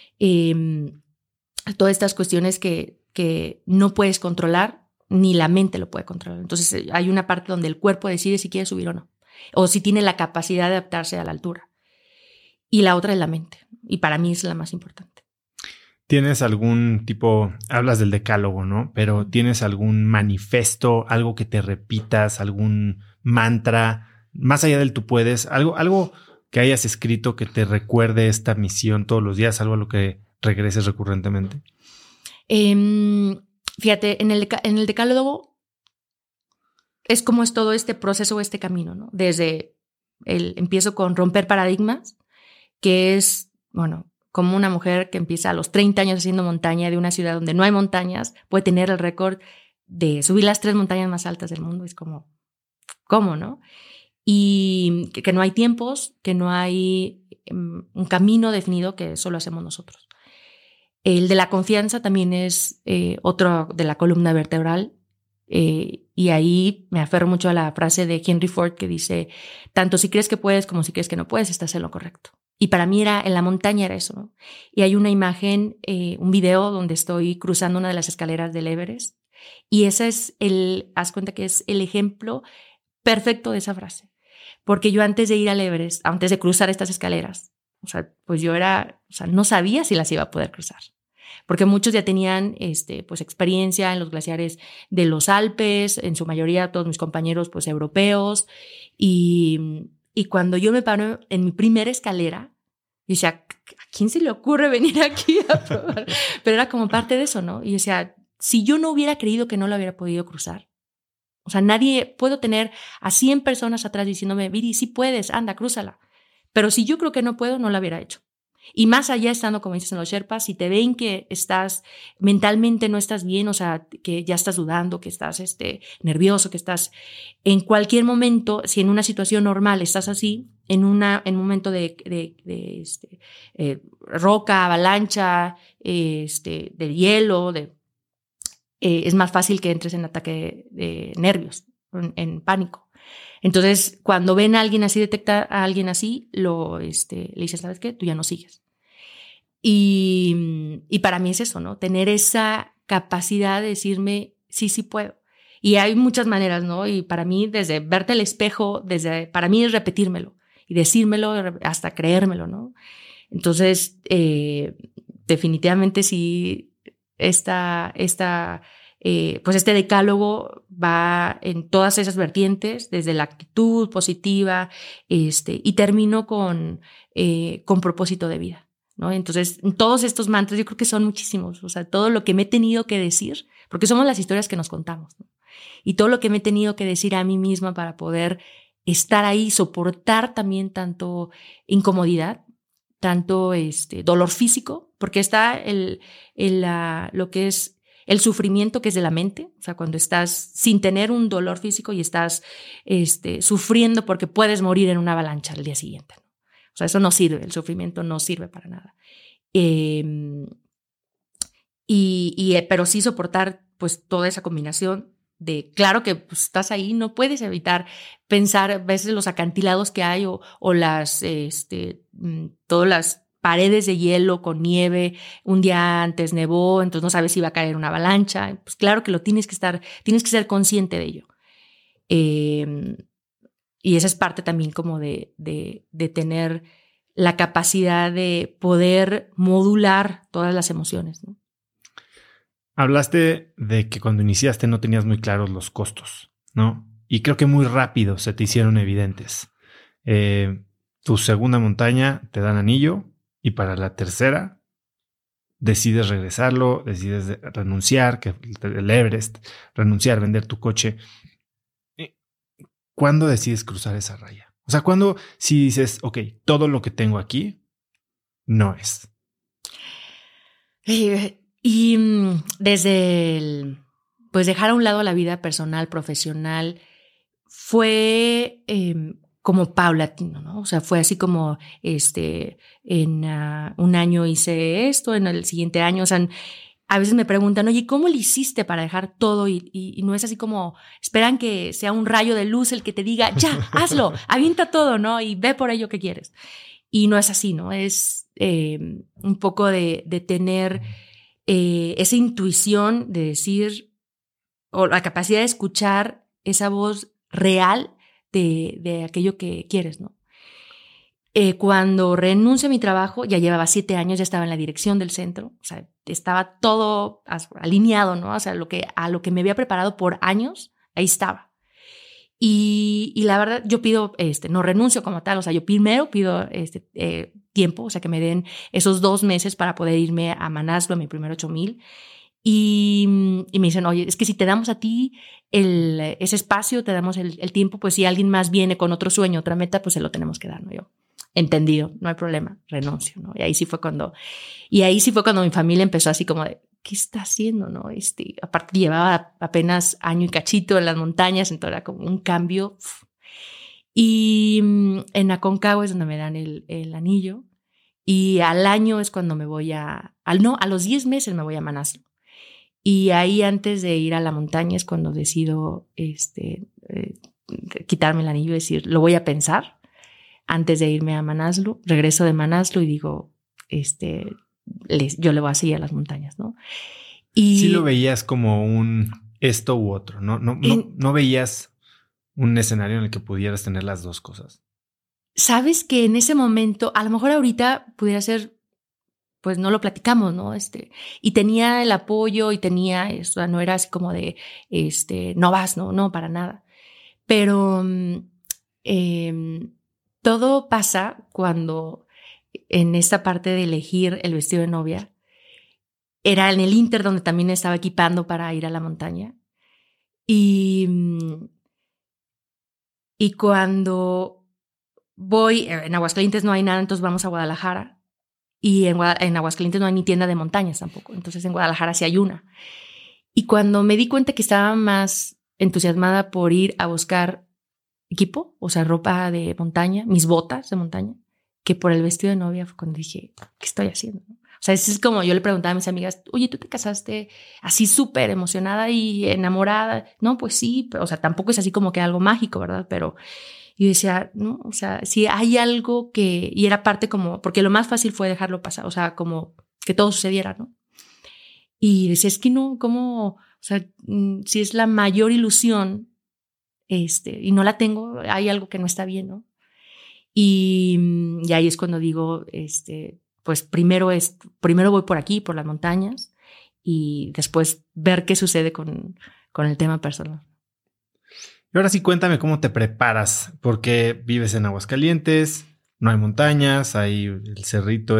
Todas estas cuestiones que no puedes controlar, ni la mente lo puede controlar. Entonces hay una parte donde el cuerpo decide si quiere subir o no, o si tiene la capacidad de adaptarse a la altura. Y la otra es la mente, y para mí es la más importante. ¿Tienes algún tipo, hablas del decálogo, ¿no? Pero ¿tienes algún manifiesto, algo que te repitas, algún mantra, más allá del tú puedes, algo que hayas escrito que te recuerde esta misión todos los días, algo a lo que regreses recurrentemente? Fíjate, en el decálogo es como es todo este proceso, este camino, ¿no? Empiezo con romper paradigmas, que es, bueno, como una mujer que empieza a los 30 años haciendo montaña de una ciudad donde no hay montañas, puede tener el récord de subir las 3 montañas más altas del mundo. Es como, ¿cómo, no? Y que no hay tiempos, que no hay un camino definido, que solo hacemos nosotros. El de la confianza también es otro de la columna vertebral. Y ahí me aferro mucho a la frase de Henry Ford que dice, tanto si crees que puedes como si crees que no puedes, estás en lo correcto. Y para mí en la montaña era eso, ¿no? Y hay una imagen, un video donde estoy cruzando una de las escaleras del Everest, y ese es haz cuenta que es el ejemplo perfecto de esa frase. Porque yo antes de ir al Everest, antes de cruzar estas escaleras, pues yo no sabía si las iba a poder cruzar. Porque muchos ya tenían pues experiencia en los glaciares de los Alpes, en su mayoría todos mis compañeros pues europeos, y cuando yo me paro en mi primera escalera, decía, ¿a quién se le ocurre venir aquí a probar? Pero era como parte de eso, ¿no? Y decía, si yo no hubiera creído que no lo hubiera podido cruzar, puedo tener a 100 personas atrás diciéndome, Viri, sí puedes, anda, crúzala. Pero si yo creo que no puedo, no la hubiera hecho. Y más allá estando, como dices, en los Sherpas, si te ven que mentalmente no estás bien, que ya estás dudando, que estás nervioso, que estás en cualquier momento, si en una situación normal estás así, en un momento de roca, avalancha, de hielo, es más fácil que entres en ataque de nervios, en pánico. Entonces, cuando ven a alguien así, detecta a alguien así, le dicen, ¿sabes qué? Tú ya no sigues. Y para mí es eso, ¿no? Tener esa capacidad de decirme, sí puedo. Y hay muchas maneras, ¿no? Y para mí, desde verte al espejo, para mí es repetírmelo y decírmelo hasta creérmelo, ¿no? Entonces, definitivamente sí, pues este decálogo va en todas esas vertientes, desde la actitud positiva, y termino con propósito de vida, ¿no? Entonces, todos estos mantras, yo creo que son muchísimos, todo lo que me he tenido que decir, porque somos las historias que nos contamos, ¿no? Y todo lo que me he tenido que decir a mí misma para poder estar ahí, soportar también tanto incomodidad, tanto dolor físico, porque está lo que es el sufrimiento, que es de la mente, cuando estás sin tener un dolor físico y estás sufriendo porque puedes morir en una avalancha al día siguiente, ¿no? Eso no sirve, el sufrimiento no sirve para nada. Pero sí soportar pues toda esa combinación de, claro que pues, estás ahí, no puedes evitar pensar a veces los acantilados que hay o todas las paredes de hielo con nieve, un día antes nevó, entonces no sabes si va a caer una avalancha. Pues claro que tienes que ser consciente de ello. Y esa es parte también como de tener la capacidad de poder modular todas las emociones, ¿no? Hablaste de que cuando iniciaste no tenías muy claros los costos, ¿no? Y creo que muy rápido se te hicieron evidentes. Tu segunda montaña te dan anillo y para la tercera decides regresarlo, decides renunciar, que el Everest, renunciar, vender tu coche. ¿Cuándo decides cruzar esa raya? ¿Cuándo si dices, ok, todo lo que tengo aquí no es? Y desde pues dejar a un lado la vida personal, profesional, fue como paulatino, ¿no? Fue así como en un año hice esto, en el siguiente año, a veces me preguntan, oye, ¿cómo le hiciste para dejar todo? Y no es así como, esperan que sea un rayo de luz el que te diga, ya, hazlo, avienta todo, ¿no? Y ve por ello que quieres. Y no es así, ¿no? Es un poco de tener esa intuición de decir, o la capacidad de escuchar esa voz real de aquello que quieres, ¿no? Cuando renuncio a mi trabajo, ya llevaba 7 años, ya estaba en la dirección del centro, o sea, estaba todo alineado, ¿no? O sea, a lo que me había preparado por años, ahí estaba. Y la verdad, yo pido, no renuncio como tal, o sea, yo primero pido tiempo, o sea, que me den esos 2 meses para poder irme a Manaslu, a mi primer 8,000. Y me dicen, oye, es que si te damos a ti ese espacio, te damos el tiempo, pues si alguien más viene con otro sueño, otra meta, pues se lo tenemos que dar, ¿no? Yo, entendido, no hay problema, renuncio, ¿no? Y ahí sí fue cuando mi familia empezó así como de, ¿qué está haciendo, no? Aparte llevaba apenas año y cachito en las montañas, entonces era como un cambio. Y en Aconcagua es donde me dan el anillo, y al año es cuando me voy a los 10 meses me voy a Manaslu. Y ahí antes de ir a la montaña es cuando decido quitarme el anillo y decir, lo voy a pensar antes de irme a Manaslu. Regreso de Manaslu y digo, yo le voy a seguir a las montañas, ¿no? Y sí lo veías como un esto u otro, no veías un escenario en el que pudieras tener las dos cosas. Sabes que en ese momento, a lo mejor ahorita pudiera ser, pues no lo platicamos, ¿no? Y tenía el apoyo y tenía eso, no era así como de, no vas, no, para nada. Pero todo pasa cuando en esta parte de elegir el vestido de novia, era en el Inter donde también estaba equipando para ir a la montaña. Y cuando voy, en Aguascalientes no hay nada, entonces vamos a Guadalajara. Y en Aguascalientes no hay ni tienda de montañas tampoco. Entonces en Guadalajara sí hay una. Y cuando me di cuenta que estaba más entusiasmada por ir a buscar equipo, o sea, ropa de montaña, mis botas de montaña, que por el vestido de novia, fue cuando dije, ¿qué estoy haciendo? O sea, es como yo le preguntaba a mis amigas, oye, ¿tú te casaste así súper emocionada y enamorada? No, pues sí, pero, o sea, tampoco es así como que algo mágico, ¿verdad? Pero yo decía, no, o sea, si hay algo que, y era parte como, porque lo más fácil fue dejarlo pasar, o sea, como que todo sucediera, ¿no? Y decía, es que no, ¿cómo? O sea, si es la mayor ilusión, y no la tengo, hay algo que no está bien, ¿no? Y ahí es cuando digo, pues primero voy por aquí, por las montañas, y después ver qué sucede con el tema personal. Y ahora sí, cuéntame cómo te preparas, porque vives en Aguascalientes, no hay montañas, hay el cerrito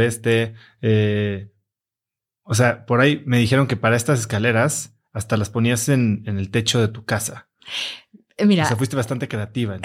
o sea, por ahí me dijeron que para estas escaleras hasta las ponías en el techo de tu casa. Mira. O sea, fuiste bastante creativa.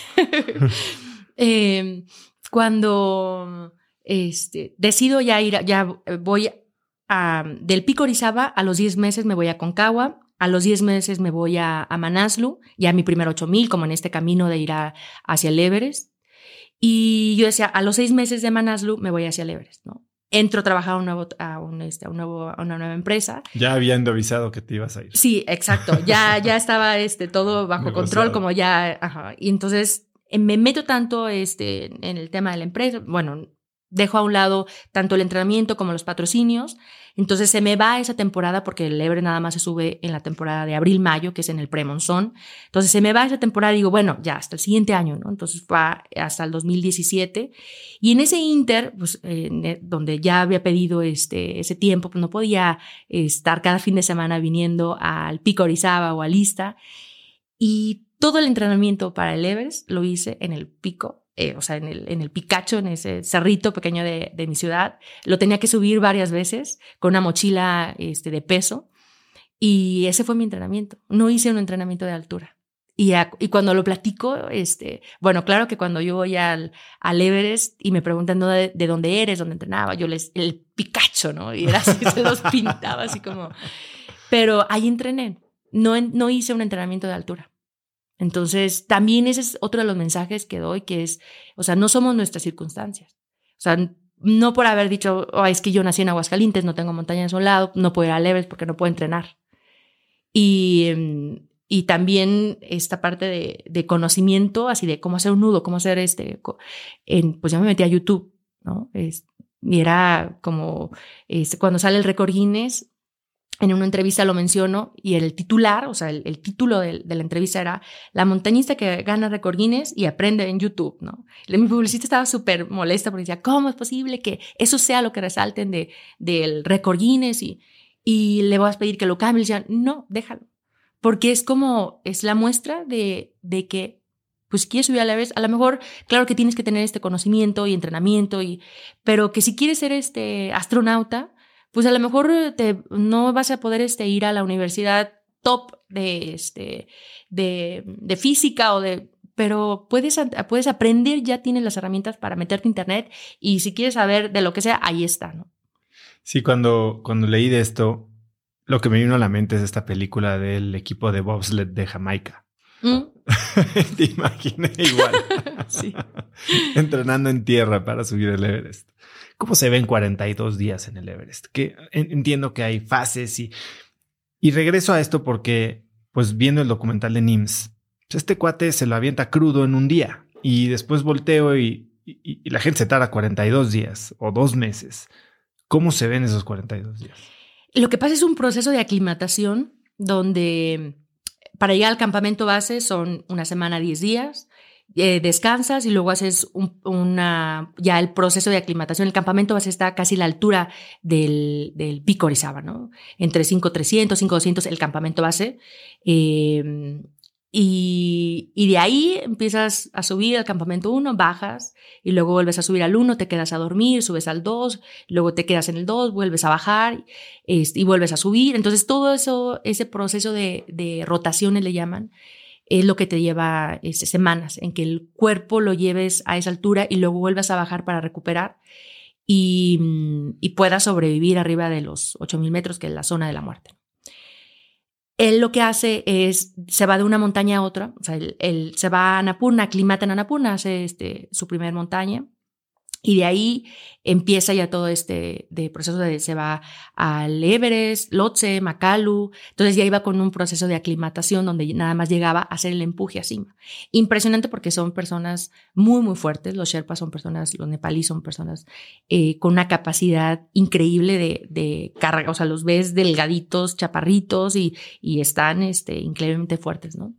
Cuando decido ya ir, ya voy del Pico Orizaba, a los 10 meses me voy a Aconcagua, a los 10 meses me voy a Manaslu, ya mi primer 8,000, como en este camino de ir hacia el Everest. Y yo decía, a los 6 meses de Manaslu me voy hacia el Everest, ¿no? Entro a trabajar a una nueva empresa. Ya habiendo avisado que te ibas a ir. Sí, exacto. Ya estaba todo bajo negociado. Control, como ya, ajá. Y entonces me meto tanto en el tema de la empresa, bueno, dejo a un lado tanto el entrenamiento como los patrocinios. Entonces se me va esa temporada porque el Everest nada más se sube en la temporada de abril-mayo, que es en el pre-monzón. Entonces se me va esa temporada y digo, bueno, ya hasta el siguiente año, ¿no? Entonces va hasta el 2017. Y en ese inter, pues, donde ya había pedido ese tiempo, pues no podía estar cada fin de semana viniendo al Pico Orizaba o a Lista. Y todo el entrenamiento para el Everest lo hice en el pico. O sea, en el Picacho, en ese cerrito pequeño de mi ciudad. Lo tenía que subir varias veces con una mochila de peso. Y ese fue mi entrenamiento. No hice un entrenamiento de altura. Y cuando lo platico, bueno, claro que cuando yo voy al Everest y me preguntan de dónde eres, dónde entrenaba, yo el Picacho, ¿no? Y era así, se los pintaba así como... Pero ahí entrené. No hice un entrenamiento de altura. Entonces, también ese es otro de los mensajes que doy, que es, o sea, no somos nuestras circunstancias. O sea, no por haber dicho, es que yo nací en Aguascalientes, no tengo montañas a un lado, no puedo ir al Everest porque no puedo entrenar. Y también esta parte de conocimiento, así de cómo hacer un nudo, cómo hacer pues yo me metí a YouTube, ¿no? Y era como, cuando sale el récord Guinness, en una entrevista lo menciono, y el titular, o sea, el título de la entrevista era la montañista que gana récord Guinness y aprende en YouTube, ¿no? Mi publicista estaba súper molesta porque decía, ¿cómo es posible que eso sea lo que resalten del récord Guinness? Y le vas a pedir que lo cambie. Y decía, no, déjalo. Porque es la muestra de que, pues, quieres subir a la vez. A lo mejor, claro que tienes que tener este conocimiento y entrenamiento, pero que si quieres ser astronauta, pues a lo mejor no vas a poder ir a la universidad top de física pero puedes aprender, ya tienes las herramientas para meterte a internet y si quieres saber de lo que sea, ahí está, ¿no? Sí, cuando leí de esto, lo que me vino a la mente es esta película del equipo de bobsled de Jamaica. Te imaginé igual. Sí. Entrenando en tierra para subir el Everest. ¿Cómo se ven 42 días en el Everest? Que entiendo que hay fases y regreso a esto porque, pues viendo el documental de NIMS, pues este cuate se lo avienta crudo en un día y después volteo y la gente se tarda 42 días o 2 meses. ¿Cómo se ven esos 42 días? Lo que pasa es un proceso de aclimatación donde para llegar al campamento base son una semana, 10 días. Descansas y luego haces ya el proceso de aclimatación. El campamento base está casi a la altura del Pico Orizaba, ¿no? Entre 5,300, 5,200 el campamento base. Y de ahí empiezas a subir al campamento 1, bajas y luego vuelves a subir al 1, te quedas a dormir, subes al 2, luego te quedas en el 2, vuelves a bajar y vuelves a subir. Entonces todo eso, ese proceso de rotaciones le llaman, es lo que te lleva semanas en que el cuerpo lo lleves a esa altura y luego vuelvas a bajar para recuperar y puedas sobrevivir arriba de los 8,000 metros, que es la zona de la muerte. Él lo que hace es, se va de una montaña a otra, o sea, él se va a Annapurna, aclimata en Annapurna, hace su primer montaña, y de ahí empieza ya todo de proceso se va al Everest, Lhotse, Makalu. Entonces ya iba con un proceso de aclimatación donde nada más llegaba a hacer el empuje a cima. Impresionante porque son personas muy, muy fuertes. Los Sherpas son personas, los nepalíes son personas con una capacidad increíble de carga. O sea, los ves delgaditos, chaparritos y están increíblemente fuertes, ¿no?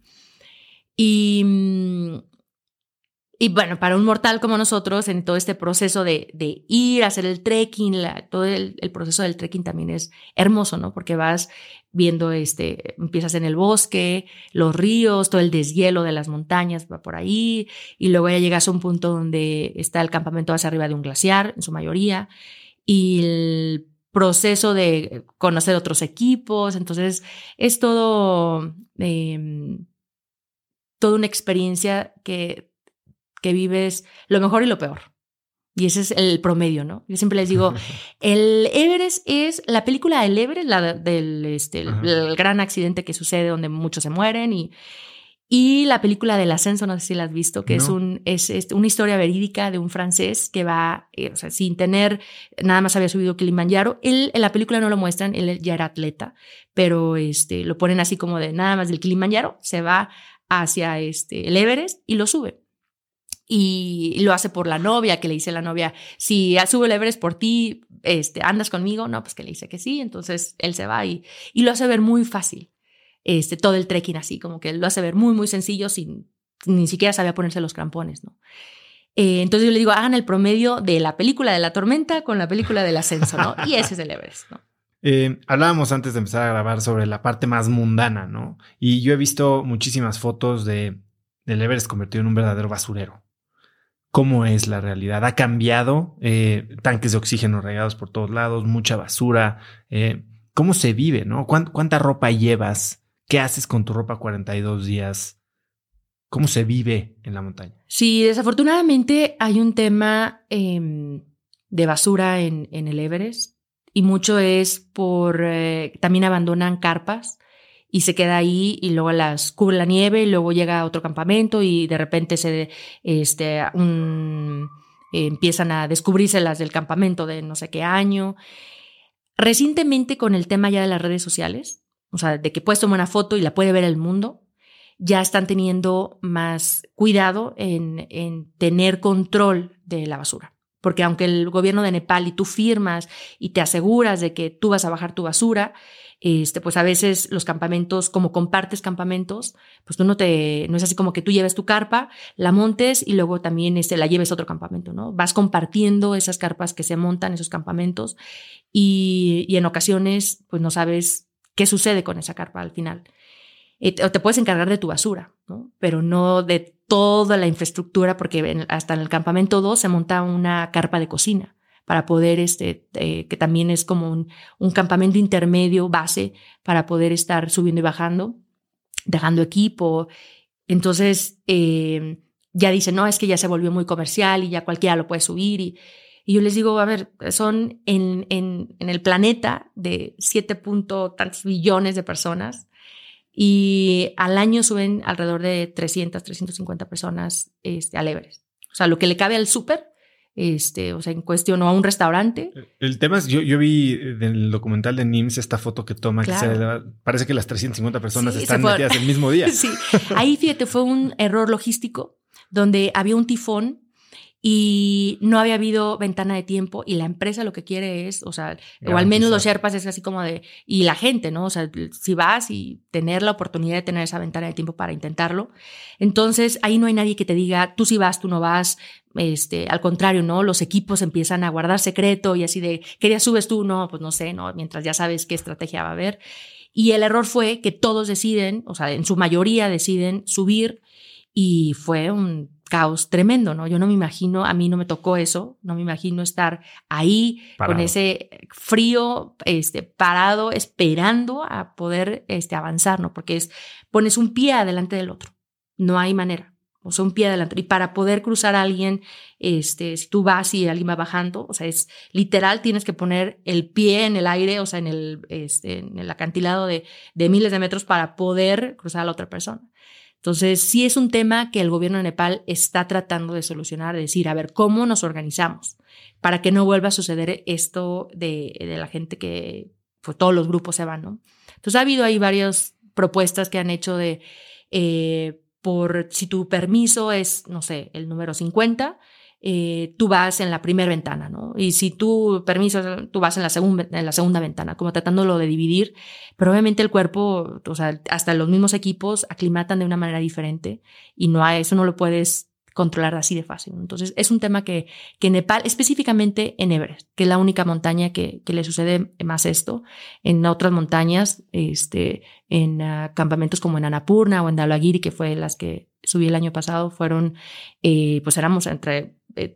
Y bueno, para un mortal como nosotros, en todo este proceso de ir a hacer el trekking, todo el proceso del trekking también es hermoso, ¿no? Porque vas viendo, empiezas en el bosque, los ríos, todo el deshielo de las montañas va por ahí, y luego ya llegas a un punto donde está el campamento hacia arriba de un glaciar, en su mayoría, y el proceso de conocer otros equipos. Entonces es toda una experiencia que vives lo mejor y lo peor. Y ese es el promedio, ¿no? Yo siempre les digo, el Everest es la película del Everest, el gran accidente que sucede donde muchos se mueren, y la película del ascenso, no sé si la has visto, que no. es una historia verídica de un francés que va, o sea, sin tener, nada más había subido Kilimanjaro. Él, en la película no lo muestran, él ya era atleta, pero lo ponen así como de nada más del Kilimanjaro, se va hacia el Everest y lo sube. Y lo hace por la novia, que le dice a la novia, si sube el Everest por ti, ¿andas conmigo? No, pues que le dice que sí. Entonces él se va y lo hace ver muy fácil. Todo el trekking así, como que lo hace ver muy, muy sencillo, ni siquiera sabía ponerse los crampones, ¿no? Entonces yo le digo, hagan el promedio de la película de la tormenta con la película del ascenso, ¿no? Y ese es el Everest, ¿no? Hablábamos antes de empezar a grabar sobre la parte más mundana, ¿no? Y yo he visto muchísimas fotos del Everest convertido en un verdadero basurero. ¿Cómo es la realidad? ¿Ha cambiado? Tanques de oxígeno regados por todos lados, mucha basura. ¿Cómo se vive, no? ¿Cuánta ropa llevas? ¿Qué haces con tu ropa 42 días? ¿Cómo se vive en la montaña? Sí, desafortunadamente hay un tema de basura en el Everest y mucho es también abandonan carpas y se queda ahí y luego las cubre la nieve y luego llega a otro campamento y de repente empiezan a descubrírselas del campamento de no sé qué año. Recientemente, con el tema ya de las redes sociales, o sea, de que puedes tomar una foto y la puede ver el mundo, ya están teniendo más cuidado en tener control de la basura. Porque aunque el gobierno de Nepal y tú firmas y te aseguras de que tú vas a bajar tu basura, pues a veces los campamentos, como compartes campamentos, pues tú no es así como que tú lleves tu carpa, la montes y luego también la lleves a otro campamento, ¿no? Vas compartiendo esas carpas que se montan, esos campamentos, y en ocasiones pues no sabes qué sucede con esa carpa al final. O te puedes encargar de tu basura, ¿no? Pero no de toda la infraestructura, porque hasta en el campamento 2 se monta una carpa de cocina para poder, que también es como un campamento intermedio, base, para poder estar subiendo y bajando, dejando equipo. Entonces, ya dicen, no, es que ya se volvió muy comercial y ya cualquiera lo puede subir. Y yo les digo, a ver, son en el planeta de 7 tantos billones de personas, y al año suben alrededor de 350 personas al Everest. O sea, lo que le cabe al súper, o sea, en cuestión, o a un restaurante. El tema es, yo vi en el documental de NIMS esta foto que toma, Claro. que parece que las 350 personas Sí, están metidas el mismo día. Sí, ahí fíjate, fue un error logístico donde había un tifón y no había habido ventana de tiempo, y la empresa lo que quiere es, o sea, o al menos los Sherpas es así como de, y la gente, ¿no? O sea, si vas y tener la oportunidad de tener esa ventana de tiempo para intentarlo. Entonces, ahí no hay nadie que te diga, tú sí vas, tú no vas. Al contrario, ¿no? Los equipos empiezan a guardar secreto y así de, ¿qué día subes tú? No, pues no sé, ¿no? Mientras ya sabes qué estrategia va a haber. Y el error fue que todos deciden, o sea, en su mayoría deciden subir, y fue un caos tremendo, ¿no? Yo no me imagino, a mí no me tocó eso, no me imagino estar ahí parado, con ese frío, parado, esperando a poder avanzar, ¿no? Porque pones un pie adelante del otro, no hay manera, o sea, un pie adelante. Y para poder cruzar a alguien, si tú vas y alguien va bajando, o sea, es literal, tienes que poner el pie en el aire, o sea, en el acantilado de miles de metros para poder cruzar a la otra persona. Entonces, sí es un tema que el gobierno de Nepal está tratando de solucionar, de decir, a ver, ¿cómo nos organizamos para que no vuelva a suceder esto de la gente que, pues, todos los grupos se van, ¿no? Entonces, ha habido ahí varias propuestas que han hecho de, si tu permiso es, no sé, el número 50, tú vas en la primera ventana, ¿no? Y si tu permiso, tú vas en la segunda ventana, como tratándolo de dividir, pero obviamente el cuerpo, o sea, hasta los mismos equipos aclimatan de una manera diferente, y eso no lo puedes controlar así de fácil, ¿no? Entonces, es un tema que Nepal, específicamente en Everest, que es la única montaña que le sucede más esto. En otras montañas, en campamentos como en Annapurna o en Dhaulagiri, que fue las que subí el año pasado, fueron, pues éramos entre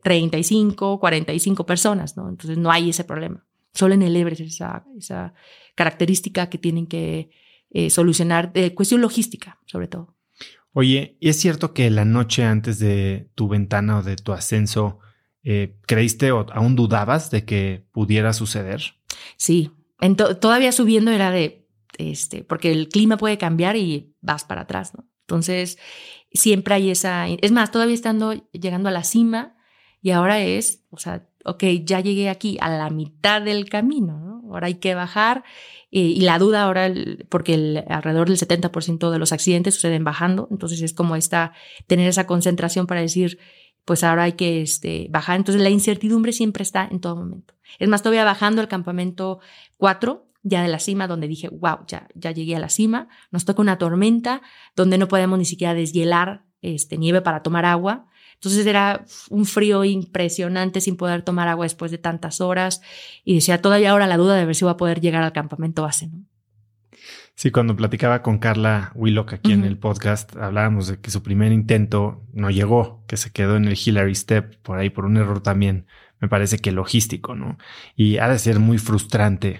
35, 45 personas, ¿no? Entonces no hay ese problema. Solo en el Everest esa característica que tienen que solucionar, de cuestión logística, sobre todo. Oye, ¿es cierto que la noche antes de tu ventana o de tu ascenso creíste o aún dudabas de que pudiera suceder? Sí, todavía subiendo era de, porque el clima puede cambiar y vas para atrás, ¿no? Entonces, siempre hay es más, todavía llegando a la cima, y ahora o sea, ok, ya llegué aquí a la mitad del camino, ¿no? Ahora hay que bajar, y la duda ahora, porque alrededor del 70% de los accidentes suceden bajando, entonces es como tener esa concentración para decir, pues ahora hay que bajar. Entonces la incertidumbre siempre está en todo momento. Es más, todavía bajando al campamento 4, ya de la cima, donde dije, wow, ya llegué a la cima, nos toca una tormenta donde no podemos ni siquiera deshielar nieve para tomar agua. Entonces era un frío impresionante, sin poder tomar agua después de tantas horas, y decía, todavía ahora la duda de ver si voy a poder llegar al campamento base, ¿no? Sí, cuando platicaba con Carla Willock aquí en el podcast, hablábamos de que su primer intento no llegó, que se quedó en el Hillary Step por ahí por un error también, me parece que logístico, ¿no? Y ha de ser muy frustrante,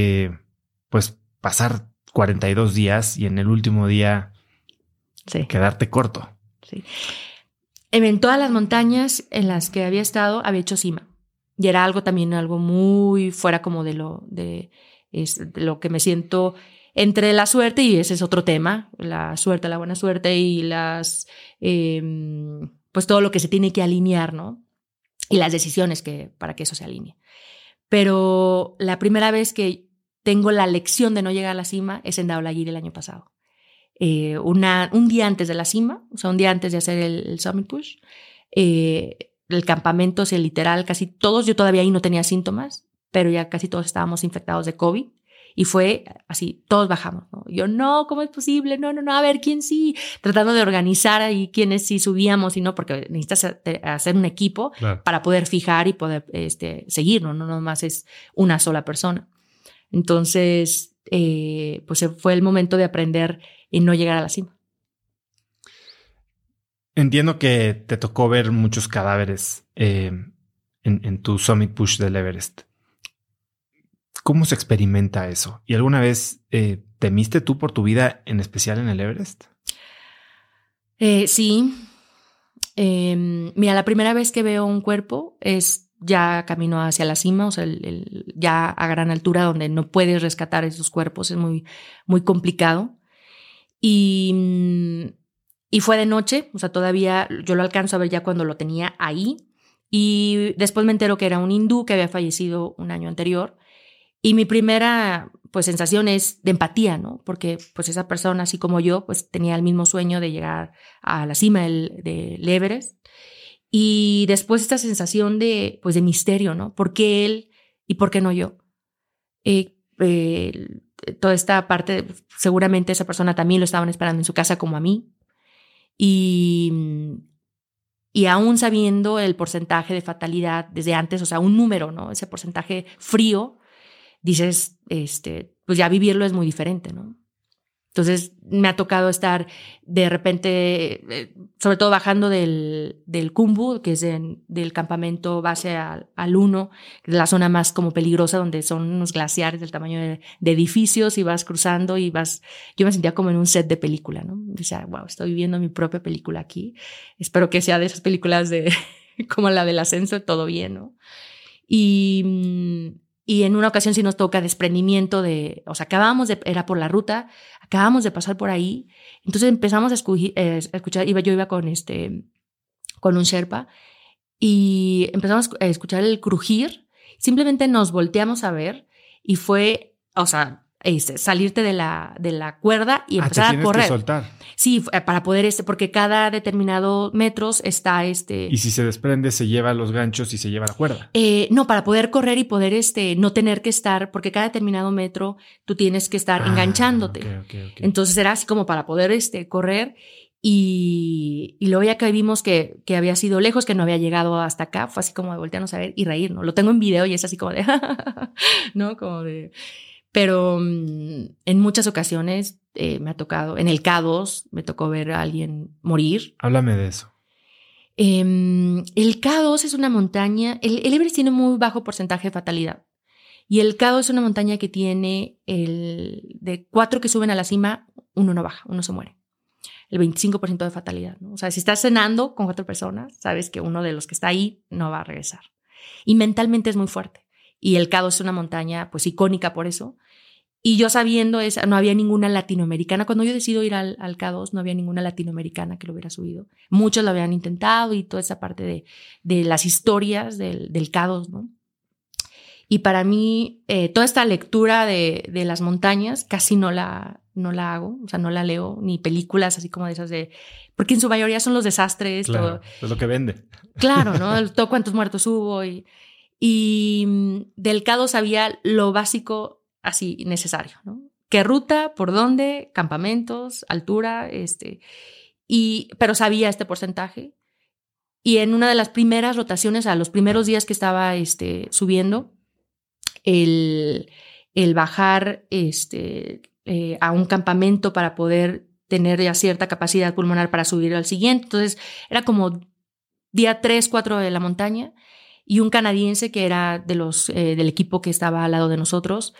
pues pasar 42 días y en el último día quedarte corto. Sí. En todas las montañas en las que había estado, había hecho cima. Y era algo muy fuera como de lo que me siento entre la suerte, y ese es otro tema, la suerte, la buena suerte y pues todo lo que se tiene que alinear, ¿no? y las decisiones para que eso se alinee. Pero la primera vez que tengo la lección de no llegar a la cima es en Dhaulagiri el año pasado. Un día antes de la cima, o sea, un día antes de hacer el Summit Push, el campamento, literal, casi todos, yo todavía ahí no tenía síntomas, pero ya casi todos estábamos infectados de COVID. Y fue así, todos bajamos, ¿no? Yo, no, ¿cómo es posible? No, a ver, ¿quién sí? Tratando de organizar ahí quiénes sí subíamos y no, porque necesitas hacer un equipo para poder fijar y poder seguir, ¿no? No nomás es una sola persona. Entonces, pues fue el momento de aprender y no llegar a la cima. Entiendo que te tocó ver muchos cadáveres en tu Summit Push del Everest. ¿Cómo se experimenta eso? ¿Y alguna vez temiste tú por tu vida, en especial en el Everest? Sí. Mira, la primera vez que veo un cuerpo es ya camino hacia la cima, o sea, ya a gran altura donde no puedes rescatar esos cuerpos, es muy, muy complicado. Y fue de noche, o sea, todavía yo lo alcanzo a ver ya cuando lo tenía ahí. Y después me entero que era un hindú que había fallecido un año anterior. Y mi primera, pues, sensación es de empatía, ¿no? Porque, pues, esa persona, así como yo, pues, tenía el mismo sueño de llegar a la cima del Everest. Y después esta sensación de misterio, ¿no? ¿Por qué él y por qué no yo? Toda esta parte, seguramente esa persona también lo estaban esperando en su casa como a mí. Y aún sabiendo el porcentaje de fatalidad desde antes, o sea, un número, ¿no? Ese porcentaje frío, dices, pues ya vivirlo es muy diferente, ¿no? Entonces me ha tocado estar de repente, sobre todo bajando del Khumbu, que es del campamento base al 1, que es la zona más como peligrosa, donde son unos glaciares del tamaño de edificios, y vas cruzando y yo me sentía como en un set de película, ¿no? Decía, wow, estoy viviendo mi propia película aquí. Espero que sea de esas películas como la del ascenso, todo bien, ¿no? Y en una ocasión sí nos toca desprendimiento o sea, era por la ruta, acabamos de pasar por ahí, entonces empezamos a escuchar, yo iba con un Sherpa, y empezamos a escuchar el crujir, simplemente nos volteamos a ver, y fue, o sea, salirte de la cuerda y empezar a correr. Que soltar. Sí, para poder porque cada determinado metros está Y si se desprende, se lleva los ganchos y se lleva la cuerda. No, para poder correr y poder no tener que estar, porque cada determinado metro tú tienes que estar enganchándote. Okay. Entonces era así como para poder correr. Y luego ya que vimos que había sido lejos, que no había llegado hasta acá, fue así como de voltearnos a ver y reír, ¿no? Lo tengo en video y es así como de ¿no? Como de... Pero en muchas ocasiones me ha tocado, en el K2 me tocó ver a alguien morir. Háblame de eso. El K2 es una montaña, el Everest tiene muy bajo porcentaje de fatalidad. Y el K2 es una montaña que tiene de 4 que suben a la cima, uno no baja, uno se muere. El 25% de fatalidad, ¿no? O sea, si estás cenando con 4 personas, sabes que uno de los que está ahí no va a regresar. Y mentalmente es muy fuerte. Y el K2 es una montaña, pues, icónica por eso. Y yo sabiendo eso, no había ninguna latinoamericana. Cuando yo decido ir al K2, no había ninguna latinoamericana que lo hubiera subido. Muchos lo habían intentado y toda esa parte de las historias del K2, ¿no? Y para mí, toda esta lectura de las montañas casi no la hago, o sea, no la leo, ni películas así como de esas porque en su mayoría son los desastres. Claro, es lo que vende. Claro, ¿no? Todo cuántos muertos hubo y del K2 sabía lo básico así necesario, ¿no? ¿Qué ruta? ¿Por dónde? Campamentos, altura, pero sabía este porcentaje. Y en una de las primeras rotaciones, a los primeros días que estaba subiendo, el bajar a un campamento para poder tener ya cierta capacidad pulmonar para subir al siguiente. Entonces era como día 3, 4 de la montaña, y un canadiense que era del equipo que estaba al lado de nosotros,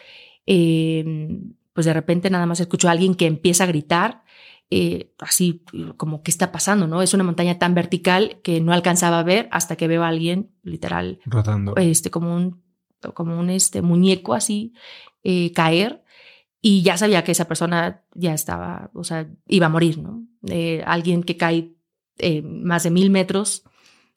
pues de repente nada más escuchó a alguien que empieza a gritar, así como ¿qué está pasando? ¿No? Es una montaña tan vertical que no alcanzaba a ver hasta que veo a alguien literal rotando, como un muñeco así caer, y ya sabía que esa persona ya estaba, o sea, iba a morir, ¿no? Alguien que cae más de 1000 metros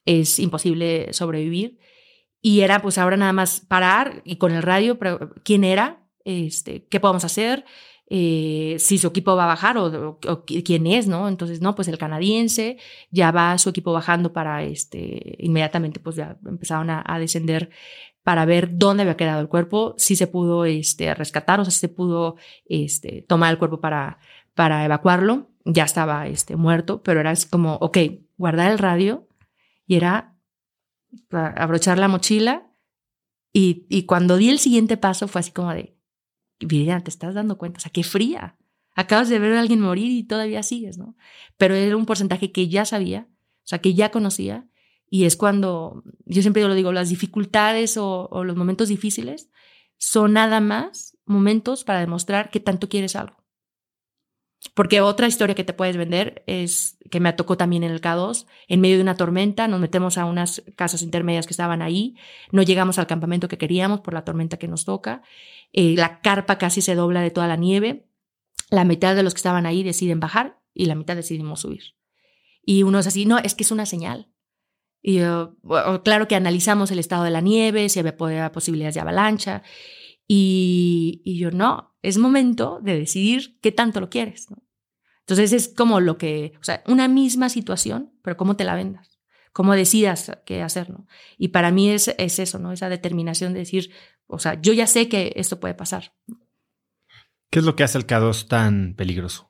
es imposible sobrevivir. Y era pues ahora nada más parar y con el radio, ¿quién era? ¿Qué podemos hacer? Si su equipo va a bajar o quién es, ¿no? Entonces, no, pues el canadiense, ya va su equipo bajando para inmediatamente pues ya empezaron a descender para ver dónde había quedado el cuerpo, si se pudo rescatar, o sea, si se pudo tomar el cuerpo para evacuarlo. Ya estaba muerto, pero era así como, ok, guardar el radio y era abrochar la mochila y cuando di el siguiente paso fue así como de, Viridiana, ¿te estás dando cuenta? O sea, qué fría. Acabas de ver a alguien morir y todavía sigues, ¿no? Pero era un porcentaje que ya sabía, o sea, que ya conocía, y es cuando, yo siempre lo digo, las dificultades o los momentos difíciles son nada más momentos para demostrar que tanto quieres algo. Porque otra historia que te puedes vender es que me tocó también en el K2, en medio de una tormenta, nos metemos a unas casas intermedias que estaban ahí, no llegamos al campamento que queríamos por la tormenta que nos toca, la carpa casi se dobla de toda la nieve, la mitad de los que estaban ahí deciden bajar y la mitad decidimos subir. Y uno es así, no, es que es una señal. Y claro que analizamos el estado de la nieve, si había posibilidades de avalancha, y yo no, es momento de decidir qué tanto lo quieres, ¿no? Entonces es como lo que, o sea, una misma situación, pero cómo te la vendas, cómo decidas qué hacer, ¿no? Y para mí es eso, ¿no? Esa determinación de decir, o sea, yo ya sé que esto puede pasar. ¿Qué es lo que hace el K2 tan peligroso?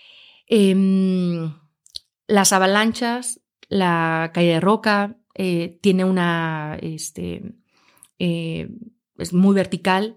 Las avalanchas, la caída de roca, tiene una, es muy vertical.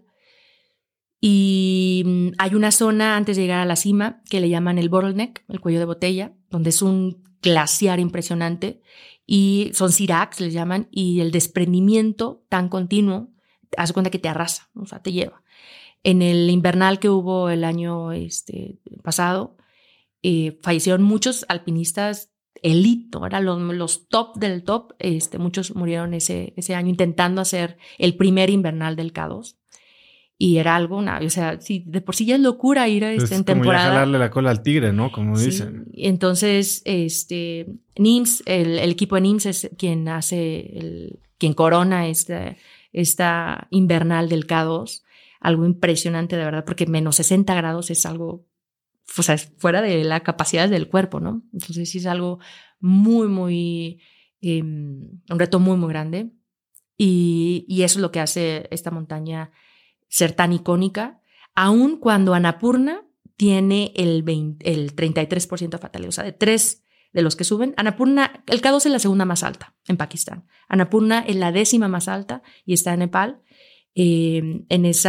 Y hay una zona antes de llegar a la cima que le llaman el bottleneck, el cuello de botella, donde es un glaciar impresionante y son siracs, les llaman, y el desprendimiento tan continuo, haz cuenta que te arrasa, o sea, te lleva. En el invernal que hubo el año pasado, fallecieron muchos alpinistas elite, eran los top del top, muchos murieron ese año intentando hacer el primer invernal del K2. Y era algo, o sea, sí, de por sí ya es locura ir Es en como temporada. ya jalarle la cola al tigre, ¿no? Como Sí. dicen. Entonces, NIMS, el equipo de NIMS es quien hace, quien corona esta invernal del K2. Algo impresionante, de verdad, porque menos 60 grados es algo, o sea, es fuera de la capacidad del cuerpo, ¿no? Entonces sí es algo muy, muy, un reto muy, muy grande. Y eso es lo que hace esta montaña ser tan icónica, aun cuando Annapurna tiene el 33% de fatalidad. O sea, de 3 de los que suben, Annapurna, el K2 es la segunda más alta en Pakistán. Annapurna es la 10ª más alta y está en Nepal. En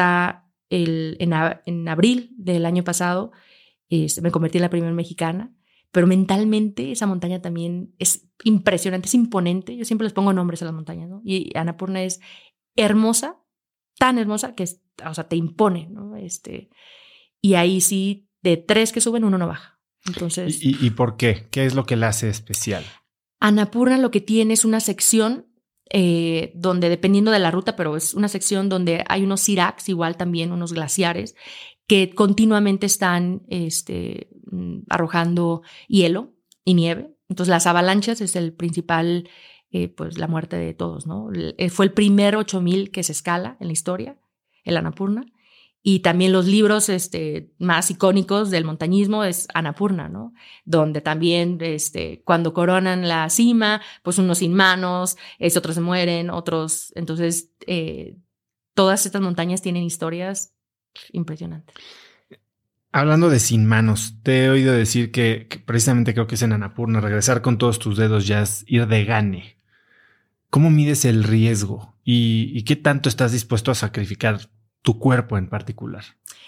abril del año pasado me convertí en la primera mexicana, pero mentalmente esa montaña también es impresionante, es imponente. Yo siempre les pongo nombres a las montañas, ¿no? Y Annapurna es hermosa, tan hermosa que o sea, te impone, ¿no? Y ahí sí, de 3 que suben, uno no baja. Entonces, ¿Y por qué? ¿Qué es lo que la hace especial? Annapurna lo que tiene es una sección donde, dependiendo de la ruta, pero es una sección donde hay unos siracs, igual también unos glaciares, que continuamente están arrojando hielo y nieve. Entonces, las avalanchas es el principal, pues la muerte de todos, ¿no? Fue el primer 8000 que se escala en la historia, el Annapurna. Y también los libros más icónicos del montañismo es Annapurna, ¿no? Donde también cuando coronan la cima, pues unos sin manos, otros se mueren, otros. Entonces, todas estas montañas tienen historias impresionantes. Hablando de sin manos, te he oído decir que precisamente creo que es en Annapurna, regresar con todos tus dedos ya es ir de gane. ¿Cómo mides el riesgo? ¿Y qué tanto estás dispuesto a sacrificar tu cuerpo en particular?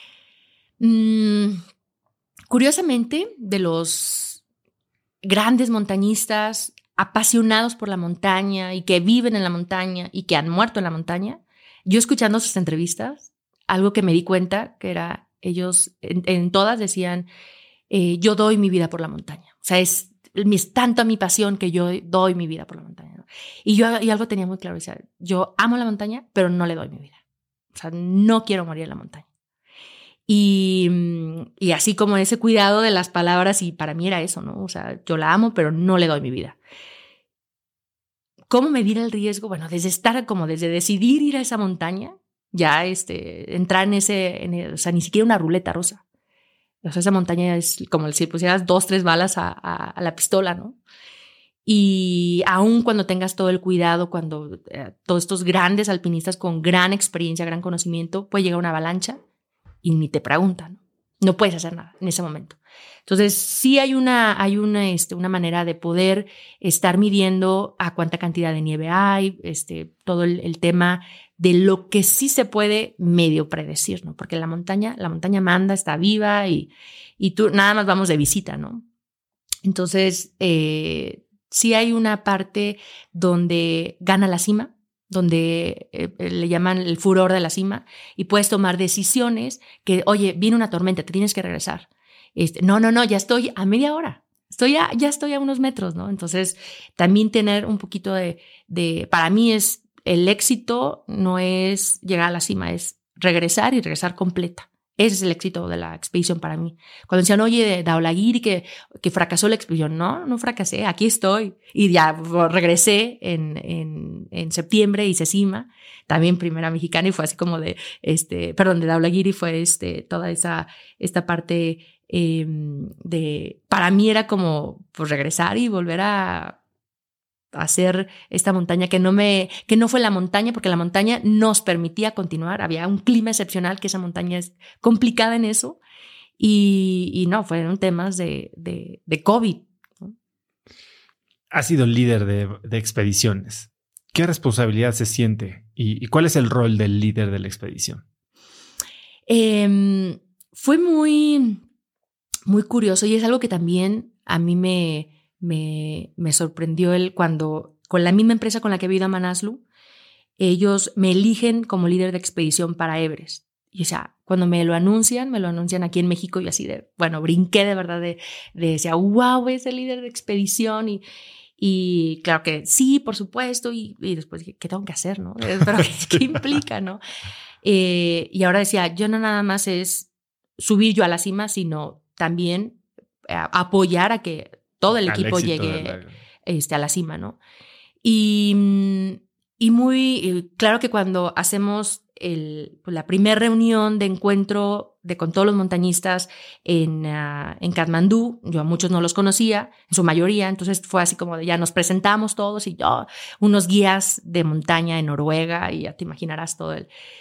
Curiosamente, de los grandes montañistas apasionados por la montaña y que viven en la montaña y que han muerto en la montaña, yo escuchando sus entrevistas, algo que me di cuenta que era, ellos en todas decían, yo doy mi vida por la montaña. O sea, es tanto mi pasión que yo doy mi vida por la montaña, ¿no? Y algo tenía muy claro, decía, yo amo la montaña, pero no le doy mi vida. O sea, no quiero morir en la montaña. Y así como ese cuidado de las palabras, y para mí era eso, ¿no? O sea, yo la amo, pero no le doy mi vida. ¿Cómo medir el riesgo? Bueno, desde decidir ir a esa montaña, ya entrar o sea, ni siquiera una ruleta rusa. O sea, esa montaña es como si pusieras 2, 3 balas a la pistola, ¿no? Y aún cuando tengas todo el cuidado, cuando todos estos grandes alpinistas con gran experiencia, gran conocimiento, puede llegar una avalancha y ni te preguntan. No puedes hacer nada en ese momento. Entonces, sí hay una manera de poder estar midiendo a cuánta cantidad de nieve hay, todo el tema de lo que sí se puede medio predecir, ¿no? Porque la montaña manda, está viva y tú nada más vamos de visita, ¿no? Entonces, sí hay una parte donde gana la cima, donde le llaman el furor de la cima, y puedes tomar decisiones que, oye, viene una tormenta, te tienes que regresar. No, ya estoy a media hora, ya estoy a unos metros, ¿no? Entonces, también tener un poquito para mí es el éxito, no es llegar a la cima, es regresar y regresar completa. Ese es el éxito de la expedición para mí. Cuando decían, oye, de Daulagiri que fracasó la expedición, no fracasé, aquí estoy. Y ya regresé en septiembre, hice cima, también primera mexicana, y fue así como de Daulagiri fue toda esta parte para mí era como pues regresar y volver a hacer esta montaña que no fue la montaña, porque la montaña nos permitía continuar. Había un clima excepcional, que esa montaña es complicada en eso. Y no, fueron temas de COVID, ¿no? Has sido líder de expediciones. ¿Qué responsabilidad se siente? ¿Y cuál es el rol del líder de la expedición? Fue muy, muy curioso, y es algo que también a mí me sorprendió cuando con la misma empresa con la que he ido a Manaslu, ellos me eligen como líder de expedición para Everest. Y o sea, cuando me lo anuncian aquí en México, y así brinqué de verdad decía, wow, es el líder de expedición. Y claro que sí, por supuesto. Y después dije, ¿qué tengo que hacer, no? Pero ¿qué implica, no? Y ahora decía, yo no nada más es subir yo a la cima, sino también apoyar a que todo el equipo llegue a la cima, ¿no? Y muy claro que cuando hacemos la primera reunión de encuentro con todos los montañistas en Katmandú, yo a muchos no los conocía, en su mayoría, entonces fue así como ya nos presentamos todos y yo, unos guías de montaña en Noruega, y ya te imaginarás todo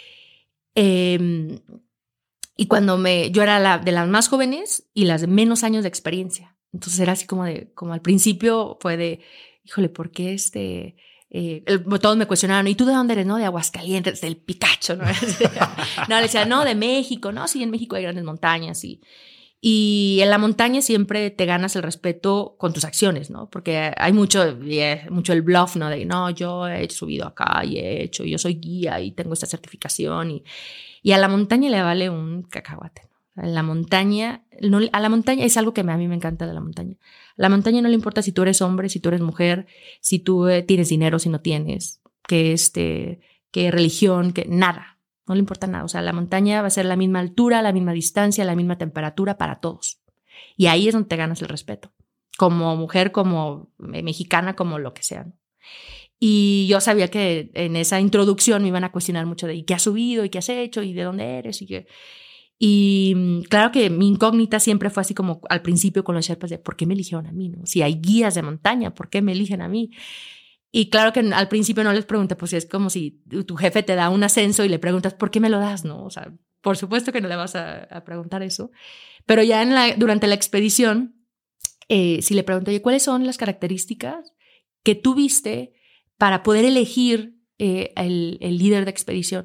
y cuando yo era de las más jóvenes y las de menos años de experiencia. Entonces era así como al principio fue de, híjole, ¿por qué todos me cuestionaron, ¿y tú de dónde eres? No, de Aguascalientes, del Picacho, ¿no? No, le decía, no, de México, no, sí, en México hay grandes montañas, y en la montaña siempre te ganas el respeto con tus acciones, ¿no? Porque hay mucho el bluff, ¿no? De, no, yo he subido acá y yo soy guía y tengo esta certificación, y a la montaña le vale un cacahuate, ¿no? A la montaña es algo que a mí me encanta de la montaña. A la montaña no le importa si tú eres hombre, si tú eres mujer, si tú tienes dinero, si no tienes, qué religión, nada. No le importa nada. O sea, la montaña va a ser la misma altura, la misma distancia, la misma temperatura para todos. Y ahí es donde te ganas el respeto. Como mujer, como mexicana, como lo que sea, ¿no? Y yo sabía que en esa introducción me iban a cuestionar mucho de ¿y qué has subido? ¿Y qué has hecho? ¿Y de dónde eres? Y claro que mi incógnita siempre fue así como al principio con los Sherpas de ¿por qué me eligieron a mí? ¿No? Si hay guías de montaña, ¿por qué me eligen a mí? Y claro que al principio no les pregunté, pues es como si tu jefe te da un ascenso y le preguntas ¿por qué me lo das? ¿No? O sea, por supuesto que no le vas a preguntar eso. Pero ya durante la expedición, si le pregunto, oye, ¿cuáles son las características que tú viste para poder elegir el líder de expedición?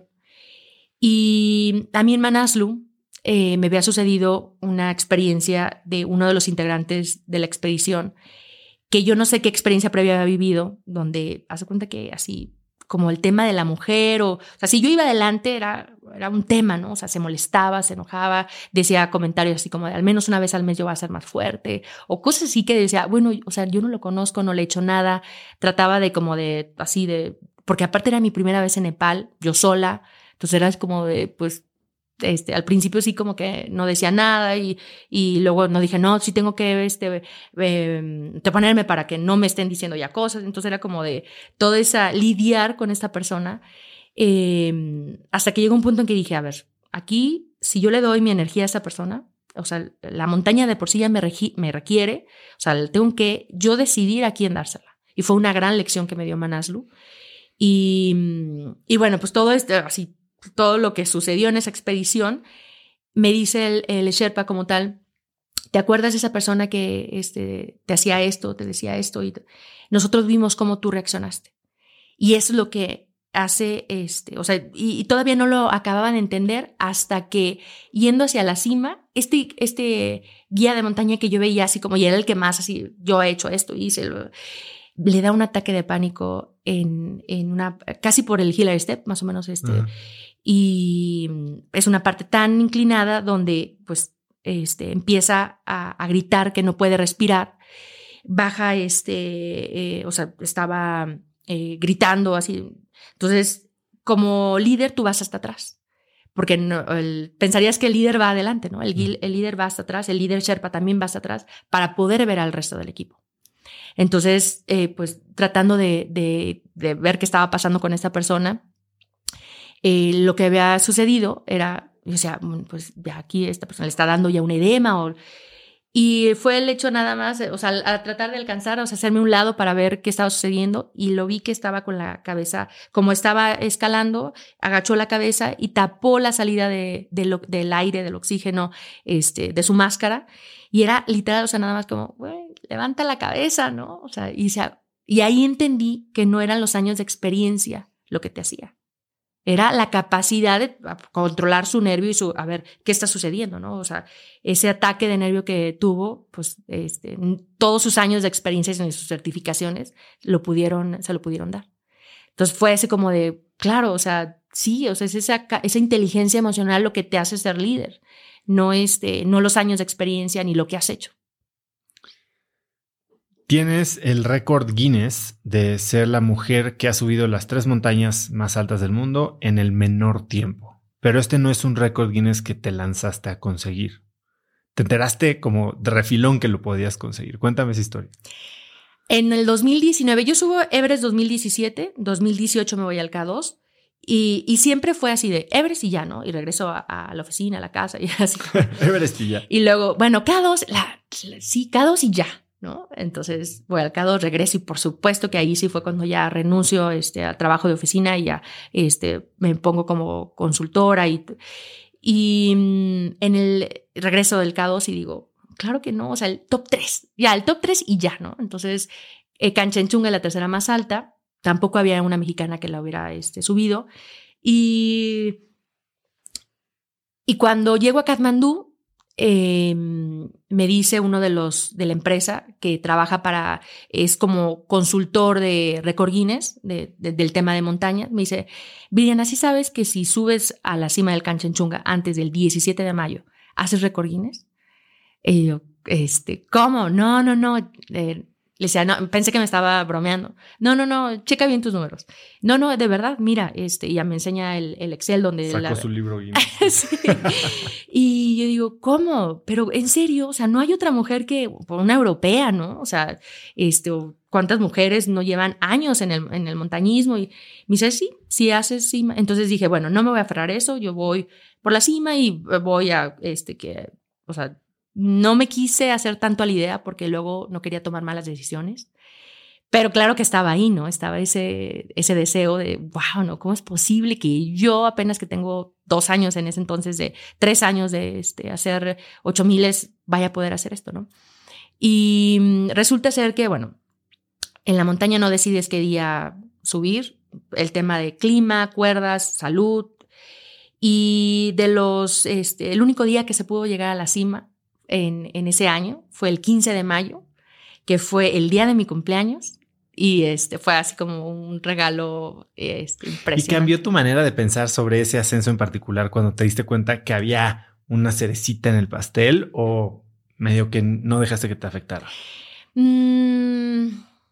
Y a mí en Manaslu me había sucedido una experiencia de uno de los integrantes de la expedición que yo no sé qué experiencia previa había vivido, donde hace cuenta que así como el tema de la mujer, o sea, si yo iba adelante era un tema, ¿no? O sea, se molestaba, se enojaba, decía comentarios así como de al menos una vez al mes yo voy a ser más fuerte, o cosas así que decía, bueno, o sea, yo no lo conozco, no le he hecho nada, trataba porque aparte era mi primera vez en Nepal, yo sola, entonces era como de, pues, Al principio sí como que no decía nada y luego no dije, no, sí tengo que ponerme para que no me estén diciendo ya cosas. Entonces era como de todo esa lidiar con esta persona hasta que llegó un punto en que dije, a ver, aquí si yo le doy mi energía a esa persona, o sea, la montaña de por sí ya me requiere, o sea, tengo que yo decidir a quién dársela. Y fue una gran lección que me dio Manaslu. Y bueno, pues todo esto, así, todo lo que sucedió en esa expedición, me dice el Sherpa como tal, ¿te acuerdas de esa persona que te hacía esto, te decía esto? Y nosotros vimos cómo tú reaccionaste. Y eso es lo que hace, o sea, y todavía no lo acababan de entender hasta que yendo hacia la cima, este guía de montaña que yo veía así como, y era el que más así, yo he hecho esto, le da un ataque de pánico casi por el Hillary Step, más o menos y es una parte tan inclinada donde pues empieza a gritar que no puede respirar, baja o sea, estaba gritando así. Entonces, como líder tú vas hasta atrás, porque pensarías que el líder va adelante, ¿no? El líder va hasta atrás, el líder Sherpa también va hasta atrás para poder ver al resto del equipo. Entonces, pues tratando de ver qué estaba pasando con esta persona, lo que había sucedido era, o sea, pues ya aquí esta persona le está dando ya un edema y fue el hecho nada más, o sea, a tratar de alcanzar, o sea, hacerme un lado para ver qué estaba sucediendo y lo vi que estaba con la cabeza, como estaba escalando, agachó la cabeza y tapó la salida del aire, del oxígeno, de su máscara y era literal, o sea, nada más como, güey, levanta la cabeza, ¿no? O sea, y ahí entendí que no eran los años de experiencia lo que te hacía. Era la capacidad de controlar su nervio y a ver, ¿qué está sucediendo? ¿No? O sea, ese ataque de nervio que tuvo, pues todos sus años de experiencias y sus certificaciones se lo pudieron dar. Entonces fue ese como de, claro, o sea, sí, o sea, es esa inteligencia emocional lo que te hace ser líder, no los años de experiencia ni lo que has hecho. Tienes el récord Guinness de ser la mujer que ha subido las 3 montañas más altas del mundo en el menor tiempo. Pero este no es un récord Guinness que te lanzaste a conseguir. Te enteraste como de refilón que lo podías conseguir. Cuéntame esa historia. En el 2019, yo subo Everest 2017, 2018 me voy al K2 y siempre fue así de Everest y ya, ¿no? Y regreso a la oficina, a la casa y así. Everest y ya. Y luego, bueno, K2, sí, K2 y ya, ¿no? Entonces voy al K2, regreso y por supuesto que ahí sí fue cuando ya renuncio al trabajo de oficina y ya me pongo como consultora y en el regreso del K2 y digo, claro que no, o sea, el top 3 y ya, ¿no? Entonces, Kanchenjunga, la tercera más alta, tampoco había una mexicana que la hubiera subido y cuando llego a Katmandú, me dice uno de la empresa que trabaja es como consultor de récord Guinness del tema de montaña, me dice, Viridiana, ¿sí sabes que si subes a la cima del Kanchenjunga antes del 17 de mayo, haces récord Guinness? Y yo, ¿cómo? No. Le decía, no, pensé que me estaba bromeando. No, checa bien tus números. No, de verdad, mira, y ya me enseña el Excel donde... Sacó su libro Guinness. Sí. Y yo digo, ¿cómo? Pero en serio, o sea, no hay otra mujer una europea, ¿no? O sea, ¿cuántas mujeres no llevan años en el montañismo? Y me dice, sí haces cima. Entonces dije, bueno, no me voy a aferrar a eso, yo voy por la cima y voy a, o sea, no me quise hacer tanto a la idea porque luego no quería tomar malas decisiones. Pero claro que estaba ahí, ¿no? Estaba ese deseo de, wow, ¿no? ¿Cómo es posible que yo apenas que tengo 2 años en ese entonces, 3 años de hacer 8000 vaya a poder hacer esto, ¿no? Y resulta ser que, bueno, en la montaña no decides qué día subir, el tema de clima, cuerdas, salud. Y el único día que se pudo llegar a la cima en ese año fue el 15 de mayo, que fue el día de mi cumpleaños. Y fue así como un regalo impresionante. ¿Y cambió tu manera de pensar sobre ese ascenso en particular cuando te diste cuenta que había una cerecita en el pastel o medio que no dejaste que te afectara?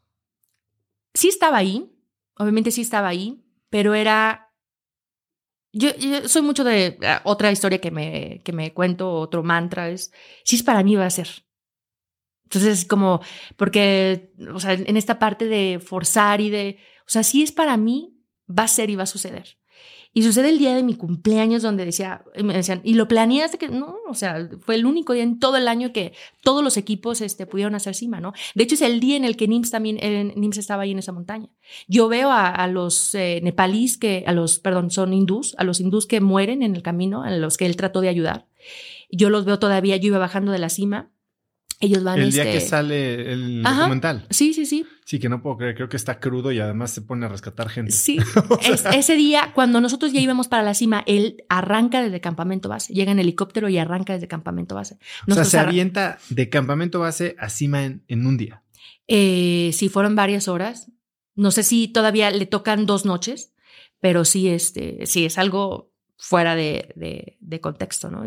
Sí estaba ahí, obviamente sí estaba ahí, pero era Yo soy mucho de otra historia que me cuento, otro mantra es, si es para mí va a ser. Entonces, como, porque, o sea, en esta parte de forzar y de, o sea, si es para mí, va a ser y va a suceder. Y sucede el día de mi cumpleaños donde me decían, ¿y lo planeaste? Que no, o sea, fue el único día en todo el año que todos los equipos pudieron hacer cima, ¿no? De hecho, es el día en el que NIMS estaba ahí en esa montaña. Yo veo a los nepalíes son hindús, a los hindús que mueren en el camino, a los que él trató de ayudar. Yo los veo todavía, yo iba bajando de la cima. Ellos van el día que sale el documental. Sí. Sí, que no puedo creer. Creo que está crudo y además se pone a rescatar gente. Sí. Ese día, cuando nosotros ya íbamos para la cima, él arranca desde campamento base. Llega en helicóptero y arranca desde campamento base. Nosotros se avienta de campamento base a cima en un día. Sí, fueron varias horas. No sé si todavía le tocan 2 noches, pero sí, sí es algo fuera de contexto, ¿no?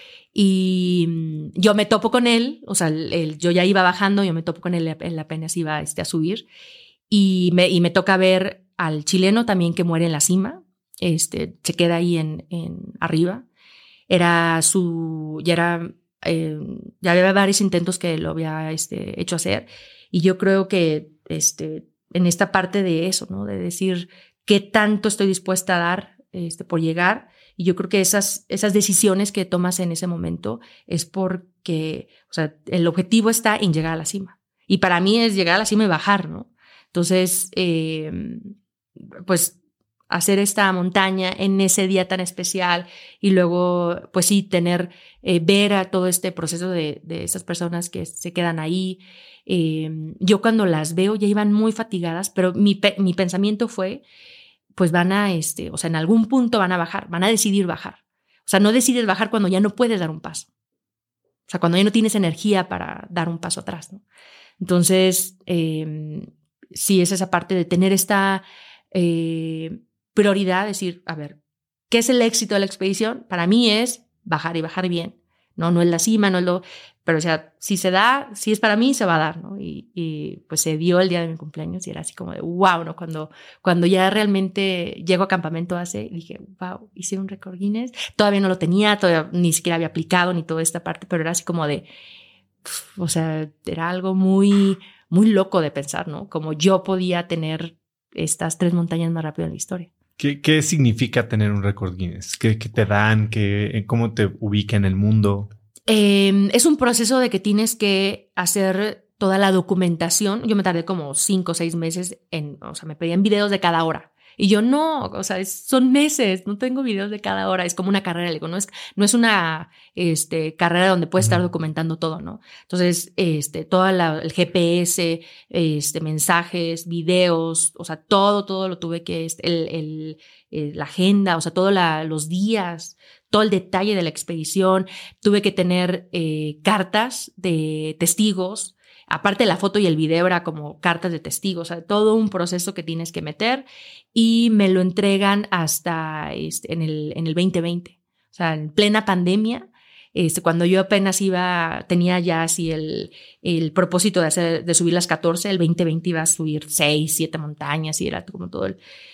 Y yo me topo con él, o sea, yo ya iba bajando, yo me topo con él, él apenas iba a subir, y me toca ver al chileno también que muere en la cima, se queda ahí en arriba. Ya había varios intentos que lo había hecho hacer, y yo creo que en esta parte de eso, ¿no? De decir qué tanto estoy dispuesta a dar por llegar. Y yo creo que esas decisiones que tomas en ese momento es porque, o sea, el objetivo está en llegar a la cima. Y para mí es llegar a la cima y bajar, ¿no? Entonces, pues hacer esta montaña en ese día tan especial y luego, pues sí, ver a todo este proceso de esas personas que se quedan ahí. Yo cuando las veo ya iban muy fatigadas, pero mi pensamiento fue, pues van a, o sea, en algún punto van a bajar, van a decidir bajar. O sea, no decides bajar cuando ya no puedes dar un paso. O sea, cuando ya no tienes energía para dar un paso atrás, ¿no? Entonces, sí es esa parte de tener esta prioridad, decir, a ver, ¿qué es el éxito de la expedición? Para mí es bajar y bajar bien. No es la cima, no es lo... Pero, o sea, si se da, si es para mí, se va a dar, ¿no? Y pues se dio el día de mi cumpleaños y era así como de wow, ¿no? Cuando ya realmente llego a campamento base, dije, wow, hice un récord Guinness. Todavía no lo tenía, todavía ni siquiera había aplicado ni toda esta parte, pero era así como de, o sea, era algo muy, muy loco de pensar, ¿no? Como yo podía tener estas 3 montañas más rápido en la historia. ¿Qué significa tener un récord Guinness? ¿Qué te dan? ¿Cómo te ubica en el mundo? Es un proceso de que tienes que hacer toda la documentación. Yo me tardé como 5 o 6 meses o sea, me pedían videos de cada hora. Y yo no, o sea, son meses, no tengo videos de cada hora. Es como una carrera, digo, no es una carrera donde puedes estar documentando todo, ¿no? Entonces, todo el GPS, mensajes, videos, o sea, todo lo tuve que, la agenda, o sea, todos los días, todo el detalle de la expedición. Tuve que tener cartas de testigos. Aparte de la foto y el video era como cartas de testigos, o sea, todo un proceso que tienes que meter y me lo entregan hasta en el 2020, o sea, en plena pandemia, cuando yo apenas tenía ya así el propósito de subir las 14, el 2020 iba a subir 6, 7 montañas y era como todo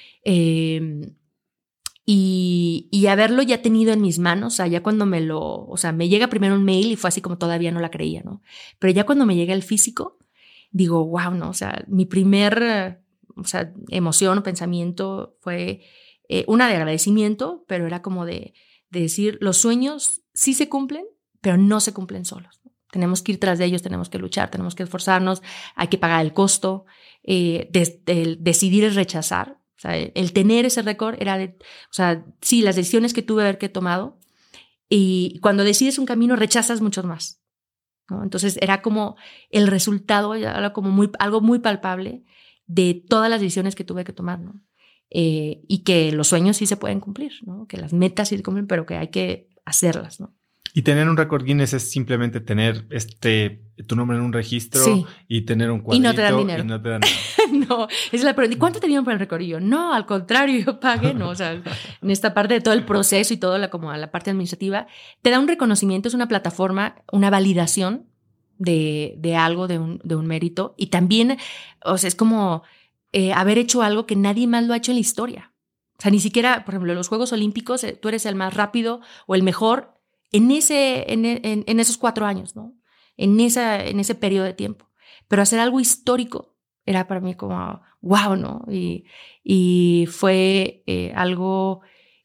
y haberlo ya tenido en mis manos, o sea, ya cuando me llega primero un mail y fue así como todavía no la creía, ¿no? Pero ya cuando me llega el físico, digo, wow, ¿no? O sea, mi primer, emoción o pensamiento fue una de agradecimiento, pero era como de decir, los sueños sí se cumplen, pero no se cumplen solos, ¿no? Tenemos que ir tras de ellos, tenemos que luchar, tenemos que esforzarnos, hay que pagar el costo, decidir es rechazar. O sea, el tener ese récord era sí, las decisiones que tuve que tomado, y cuando decides un camino rechazas muchos más, ¿no? Entonces era como el resultado, era como algo muy palpable de todas las decisiones que tuve que tomar, ¿no? Y que los sueños sí se pueden cumplir, ¿no? Que las metas sí se cumplen, pero que hay que hacerlas, ¿no? Y tener un récord Guinness es simplemente tener tu nombre en un registro, sí, y tener un cuadrito. Y no te dan dinero. Y no te dan nada. No, esa es la pregunta. ¿Y cuánto te dieron por el récord? Y yo, no, al contrario, yo pagué, no, o sea, en esta parte de todo el proceso y todo como la parte administrativa, te da un reconocimiento, es una plataforma, una validación de algo, de un mérito, y también, o sea, es como haber hecho algo que nadie más lo ha hecho en la historia. O sea, ni siquiera, por ejemplo, en los Juegos Olímpicos, tú eres el más rápido o el mejor en esos 4 años, ¿no? En ese periodo de tiempo. Pero hacer algo histórico era para mí como, wow, ¿no? Y fue algo...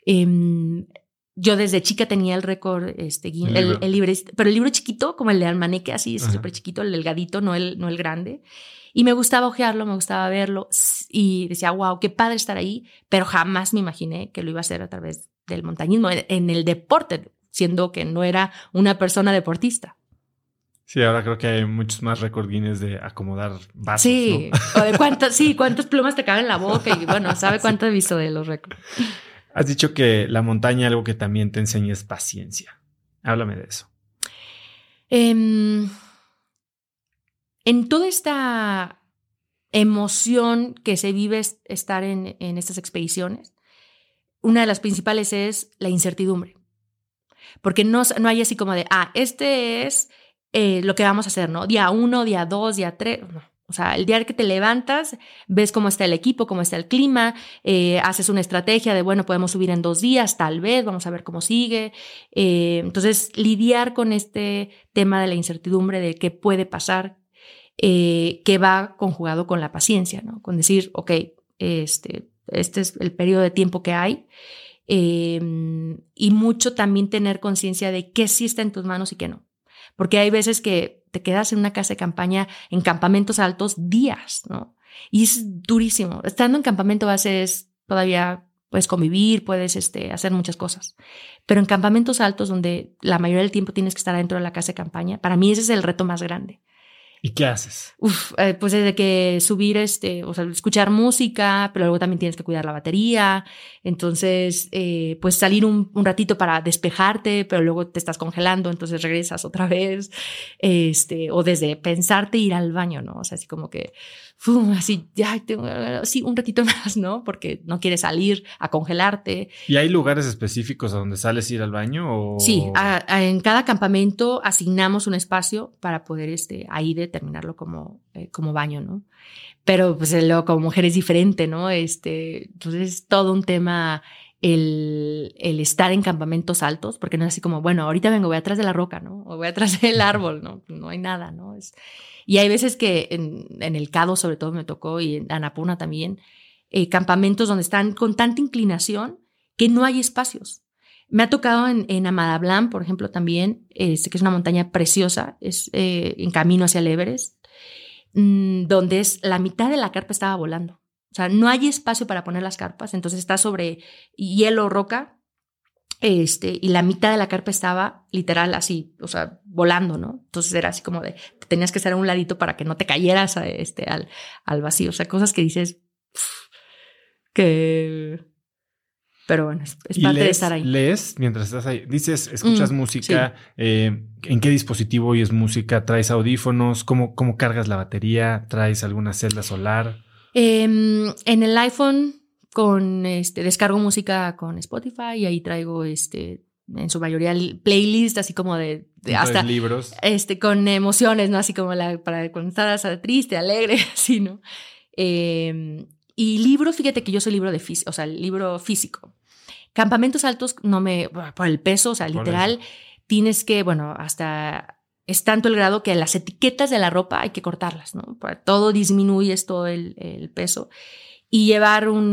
yo desde chica tenía el récord, el libro, pero el libro chiquito, como el de Almaneque, así, es súper chiquito, el delgadito, no el grande. Y me gustaba hojearlo, me gustaba verlo y decía, wow, qué padre estar ahí, pero jamás me imaginé que lo iba a hacer a través del montañismo, en el deporte, siendo que no era una persona deportista. Sí, ahora creo que hay muchos más récord Guinness de acomodar vasos, sí, ¿no? O de cuántas plumas te caben en la boca y bueno, sabe cuánto he visto de los récords. Has dicho que la montaña algo que también te enseña es paciencia. Háblame de eso. En toda esta emoción que se vive estar en estas expediciones, una de las principales es la incertidumbre. Porque no hay así como de, este es lo que vamos a hacer, ¿no? Día 1, día 2, día 3, no. O sea, el día que te levantas, ves cómo está el equipo, cómo está el clima, haces una estrategia de, bueno, podemos subir en 2 días, tal vez, vamos a ver cómo sigue. Entonces, lidiar con este tema de la incertidumbre de qué puede pasar, que va conjugado con la paciencia, ¿no? Con decir, ok, este es el periodo de tiempo que hay. Y mucho también tener conciencia de qué sí está en tus manos y qué no. Porque hay veces que te quedas en una casa de campaña, en campamentos altos, días, ¿no? Y es durísimo. Estando en campamento base es todavía puedes convivir, puedes hacer muchas cosas. Pero en campamentos altos, donde la mayoría del tiempo tienes que estar dentro de la casa de campaña, para mí ese es el reto más grande. ¿Y qué haces? Pues desde que subir, o sea, escuchar música, pero luego también tienes que cuidar la batería. Entonces, pues salir un ratito para despejarte, pero luego te estás congelando, entonces regresas otra vez. O desde pensarte ir al baño, ¿no? O sea, así como que, así, ya, sí, un ratito más, ¿no? Porque no quieres salir a congelarte. ¿Y hay lugares específicos a donde sales a ir al baño? O... Sí, en cada campamento asignamos un espacio para poder ahí determinarlo como baño, ¿no? Pero pues luego como mujer es diferente, ¿no? Entonces es todo un tema el estar en campamentos altos, porque no es así como, bueno, ahorita vengo, voy atrás de la roca, ¿no? O voy atrás del árbol, ¿no? No hay nada, ¿no? Y hay veces que en el Cado sobre todo me tocó y en Annapurna también, campamentos donde están con tanta inclinación que no hay espacios. Me ha tocado en Amadablan, por ejemplo, también, que es una montaña preciosa, es en camino hacia el Everest, donde la mitad de la carpa estaba volando. O sea, no hay espacio para poner las carpas, entonces está sobre hielo o roca, y la mitad de la carpa estaba literal así, o sea, volando, ¿no? Entonces era así como de, tenías que estar a un ladito para que no te cayeras al vacío. O sea, cosas que dices que... Pero bueno, es parte de estar ahí. ¿Lees mientras estás ahí? Dices, escuchas música. Sí. ¿En qué dispositivo oyes música? ¿Traes audífonos? ¿Cómo cargas la batería? ¿Traes alguna celda solar? En el iPhone descargo música con Spotify y ahí traigo en su mayoría playlist, así como de hasta libros. Con emociones, ¿no? Así como para cuando estás triste, alegre, así, ¿no? Y libros, fíjate que yo soy libro libro físico. Campamentos altos por el peso, o sea, literal, tienes que, hasta es tanto el grado que las etiquetas de la ropa hay que cortarlas, ¿no? Para todo disminuyes todo el peso. Y llevar un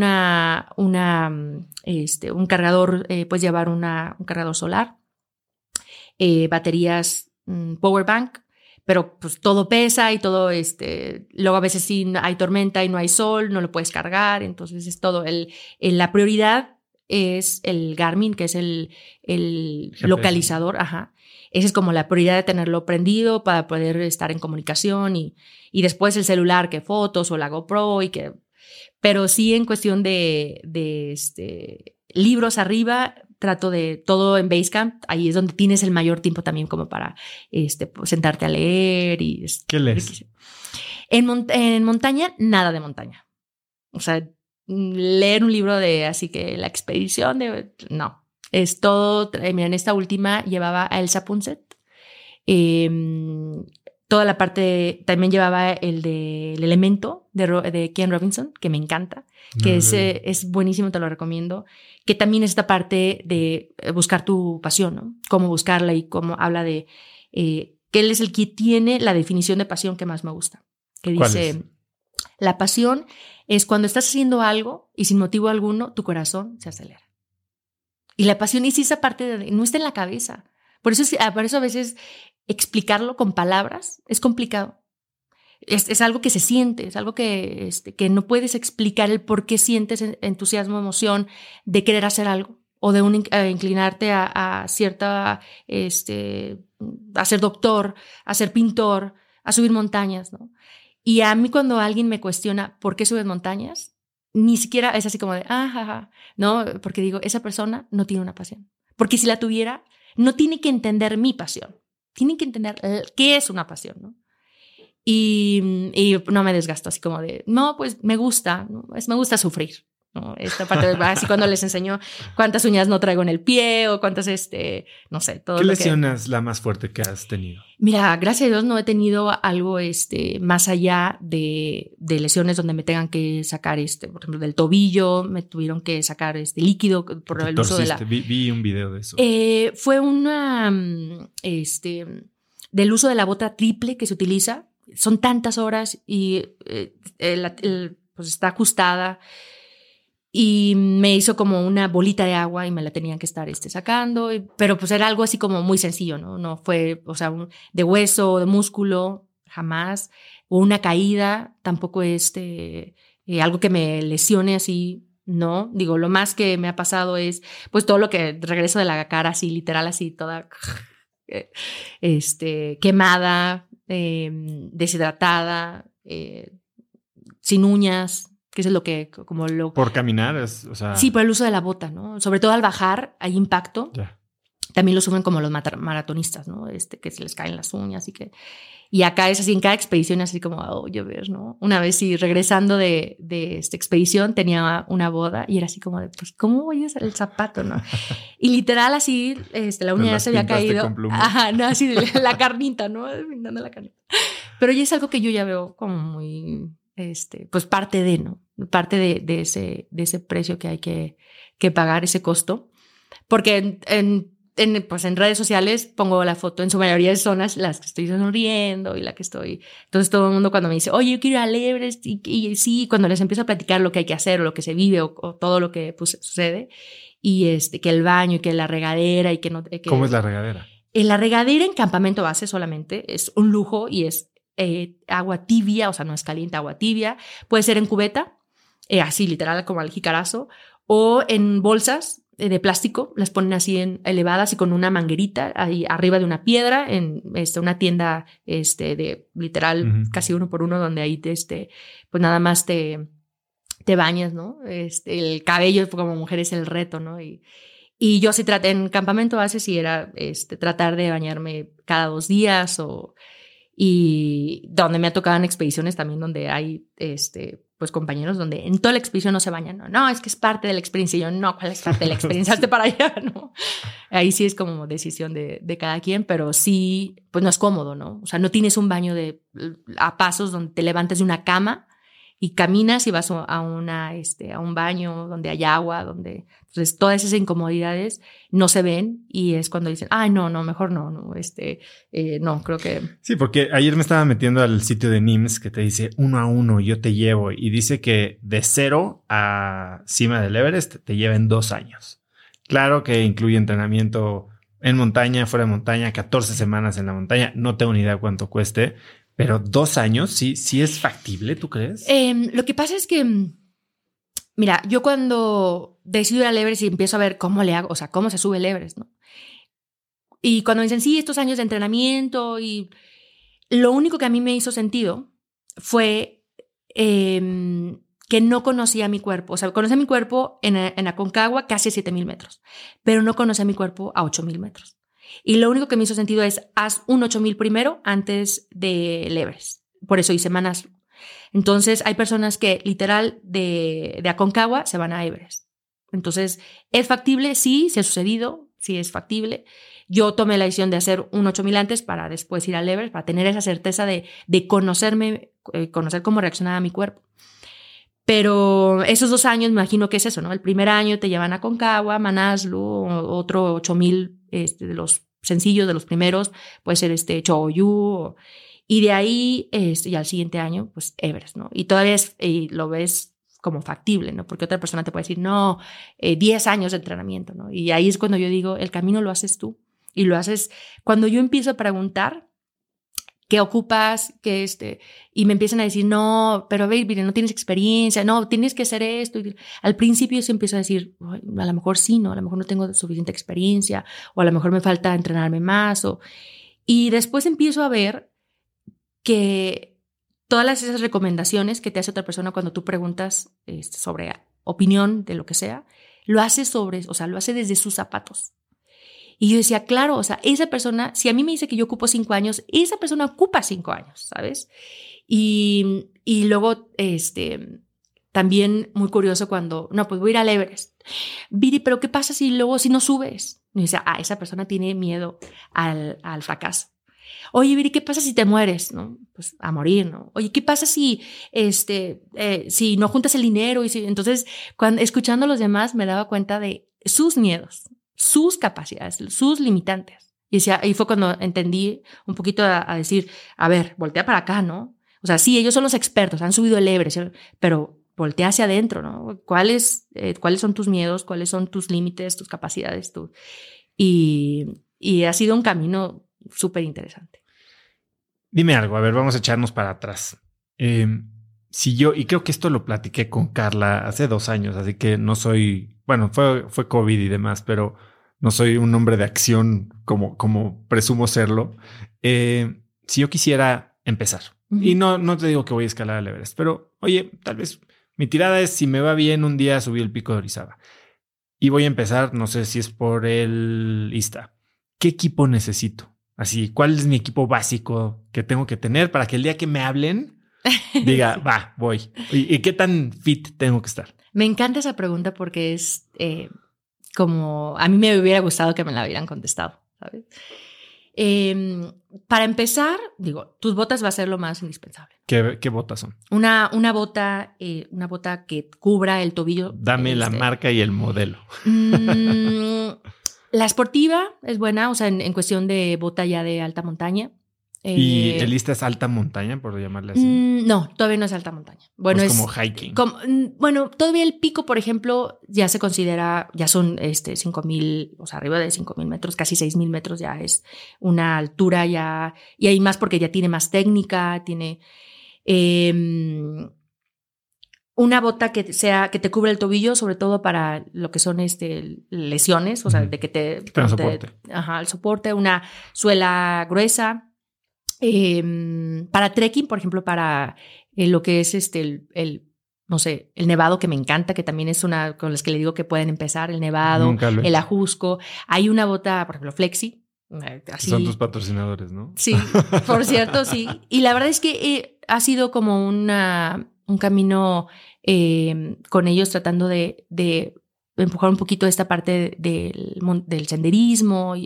cargador, puedes llevar un cargador solar, baterías, power bank, pero pues todo pesa y todo, luego a veces sí hay tormenta y no hay sol, no lo puedes cargar, entonces es todo. La prioridad es el Garmin, que es el localizador, ajá. Esa es como la prioridad de tenerlo prendido para poder estar en comunicación y después el celular, que fotos o la GoPro pero sí en cuestión de libros arriba, trato de todo en Basecamp. Ahí es donde tienes el mayor tiempo también como para sentarte a leer. ¿Qué lees? En montaña, nada de montaña. O sea, leer un libro así que la expedición no. Es todo, mira, en esta última llevaba a Elsa Punset. Toda la parte, también llevaba el del Elemento de Ken Robinson, que me encanta, que es buenísimo, te lo recomiendo, que también es esta parte de buscar tu pasión, ¿no? Cómo buscarla y cómo habla de que él es el que tiene la definición de pasión que más me gusta, que dice, la pasión es cuando estás haciendo algo y sin motivo alguno tu corazón se acelera. Y la pasión es esa parte no está en la cabeza. Por eso a veces explicarlo con palabras es complicado. Es algo que se siente, es algo que no puedes explicar el por qué sientes entusiasmo, emoción de querer hacer algo o de inclinarte a cierta, a ser doctor, a ser pintor, a subir montañas, ¿no? Y a mí cuando alguien me cuestiona por qué subes montañas, ni siquiera es así como de, no, porque digo, esa persona no tiene una pasión. Porque si la tuviera, no tiene que entender mi pasión. Tienen que entender qué es una pasión, ¿no? Y no me desgasto así como de, no, pues me gusta, ¿no? Me gusta sufrir, ¿no? Esta parte, así cuando les enseño cuántas uñas no traigo en el pie o cuántas, no sé, todo ¿Qué lo lesión es la más fuerte que has tenido? Mira, gracias a Dios no he tenido algo más allá de lesiones donde me tengan que sacar, por ejemplo, del tobillo, me tuvieron que sacar líquido por el uso de la... Vi un video de eso. Fue una, del uso de la bota triple que se utiliza. Son tantas horas y pues está ajustada y me hizo como una bolita de agua y me la tenían que estar sacando, pero pues era algo así como muy sencillo, ¿no? No fue, o sea, de hueso, de músculo, jamás, o una caída, tampoco algo que me lesione así, no. Digo, lo más que me ha pasado es pues todo lo que regreso de la cara así, literal así, toda quemada, deshidratada, sin uñas, que es lo que como lo... Por caminar, o sea... Sí, por el uso de la bota, ¿no? Sobre todo al bajar hay impacto. Yeah. También lo suben como los maratonistas, ¿no? Que se les caen las uñas y que... Y acá es así, en cada expedición así como, llover, ¿no? Una vez sí, regresando de esta expedición, tenía una boda y era así como de, pues, ¿cómo voy a usar el zapato, no? Y literal así, la uña ya se había caído. Ajá, no, así la carnita, ¿no? Pintando la carnita. Pero ya es algo que yo ya veo como muy, pues parte de, ¿no? Parte de ese precio que hay que pagar, ese costo. Porque pues en redes sociales pongo la foto, en su mayoría de zonas las que estoy sonriendo y la que estoy... Entonces todo el mundo cuando me dice, oye, yo quiero ir al Everest y sí, cuando les empiezo a platicar lo que hay que hacer o lo que se vive o todo lo que pues, sucede y que el baño y que la regadera y que no... ¿Cómo es la regadera? La regadera en campamento base solamente es un lujo y es agua tibia, o sea, no es caliente, agua tibia. Puede ser en cubeta, así literal como al jicarazo, o en bolsas de plástico, las ponen así elevadas y con una manguerita ahí arriba de una piedra en una tienda de literal casi 1 por 1 donde ahí pues nada más te bañas, ¿no? El cabello como mujer es el reto, ¿no? Y yo sí traté en campamento base sí era tratar de bañarme cada 2 días y donde me ha tocado en expediciones también donde hay pues compañeros donde en toda la expedición no se bañan, no, es que es parte de la experiencia. Y yo, no, ¿cuál es parte de la experiencia? Hazte para allá, ¿no? Ahí sí es como decisión de cada quien, pero sí, pues no es cómodo, ¿no? O sea, no tienes un baño a pasos donde te levantes de una cama y caminas y vas a un baño donde hay agua, donde... Entonces, todas esas incomodidades no se ven y es cuando dicen, ay, no, mejor no, no, creo que... Sí, porque ayer me estaba metiendo al sitio de NIMS que te dice 1 a 1, yo te llevo, y dice que de 0 a cima del Everest te lleva en 2 años. Claro que incluye entrenamiento en montaña, fuera de montaña, 14 semanas en la montaña, no tengo ni idea cuánto cueste, pero 2 años, ¿sí es factible, tú crees? Lo que pasa es que... Mira, yo cuando decido ir al Everest y empiezo a ver cómo le hago, o sea, cómo se sube el Everest, ¿no? Y cuando dicen, sí, estos años de entrenamiento y lo único que a mí me hizo sentido fue que no conocía mi cuerpo. O sea, conocía mi cuerpo en Aconcagua casi a 7,000 metros, pero no conocía mi cuerpo a 8,000 metros. Y lo único que me hizo sentido es, haz un 8,000 primero antes del Everest. Por eso hice Manaslu. Entonces, hay personas que literal de Aconcagua se van a Everest. Entonces, ¿es factible? Sí, se ha sucedido. sí es factible. Yo tomé la decisión de hacer un 8,000 antes para después ir al Everest, para tener esa certeza de conocerme, conocer cómo reaccionaba mi cuerpo. Pero esos 2 años me imagino que es eso, ¿no? El primer año te llevan a Concagua, Manaslu, otro 8,000 de los sencillos, de los primeros, puede ser Choyu, y de ahí, y al siguiente año, pues Everest, ¿no? Y todavía lo ves como factible, ¿no? Porque otra persona te puede decir, no, 10 años de entrenamiento, ¿no? Y ahí es cuando yo digo, el camino lo haces tú, y lo haces cuando yo empiezo a preguntar, ¿qué ocupas? Y me empiezan a decir, no, pero baby, no tienes experiencia, no, tienes que hacer esto. Y al principio yo empiezo a decir, a lo mejor sí, ¿no? A lo mejor no tengo suficiente experiencia, o a lo mejor me falta entrenarme más. Y después empiezo a ver que todas esas recomendaciones que te hace otra persona cuando tú preguntas sobre opinión de lo que sea, lo hace lo hace desde sus zapatos. Y yo decía, claro, o sea, esa persona, si a mí me dice que yo ocupo 5 años, esa persona ocupa 5 años, ¿sabes? Y luego, también muy curioso cuando, no, pues voy a ir al Everest. Viri, pero ¿qué pasa si luego no subes? Y decía, esa persona tiene miedo al fracaso. Oye, Viri, ¿qué pasa si te mueres? ¿No? Pues a morir, ¿no? Oye, ¿qué pasa si no juntas el dinero? Entonces, escuchando a los demás me daba cuenta de sus miedos, sus capacidades, sus limitantes. Y ahí fue cuando entendí un poquito a decir, a ver, voltea para acá, ¿no? O sea, sí, ellos son los expertos, han subido el Everest, pero voltea hacia adentro, ¿no? ¿Cuáles son tus miedos? ¿Cuáles son tus límites, tus capacidades? Y ha sido un camino súper interesante. Dime algo, a ver, vamos a echarnos para atrás. Y creo que esto lo platiqué con Carla hace 2 años, así que no soy, bueno, fue COVID y demás, pero no soy un hombre de acción como presumo serlo. Si yo quisiera empezar, y no te digo que voy a escalar al Everest, pero oye, tal vez mi tirada es, si me va bien un día, subir el pico de Orizaba. Y voy a empezar, no sé si es por el ISTA. ¿Qué equipo necesito? Así, ¿cuál es mi equipo básico que tengo que tener para que el día que me hablen diga, va, voy? ¿Y qué tan fit tengo que estar? Me encanta esa pregunta porque es como a mí me hubiera gustado que me la hubieran contestado, ¿sabes? Para empezar, digo, tus botas va a ser lo más indispensable. ¿Qué botas son? Una bota que cubra el tobillo. Dame la marca y el modelo. La esportiva es buena, o sea, en cuestión de bota ya de alta montaña. ¿Y el ISTA es alta montaña, por llamarle así? No, todavía no es alta montaña. Bueno, es como hiking. Bueno, todavía el pico, por ejemplo, ya se considera, ya son 5,000, o sea, arriba de 5,000 metros, casi 6,000 metros, ya es una altura ya, y hay más porque ya tiene más técnica, tiene una bota que te cubre el tobillo, sobre todo para lo que son lesiones, o sea, de que te soporte. El soporte, una suela gruesa. Para trekking, por ejemplo, para lo que es no sé, el nevado, que me encanta, que también es una con las que le digo que pueden empezar, el nevado, el ajusco. Hay una bota, por ejemplo, Flexi. Así. Son tus patrocinadores, ¿no? Sí, por cierto, sí. Y la verdad es que ha sido como un camino con ellos tratando de empujar un poquito esta parte del senderismo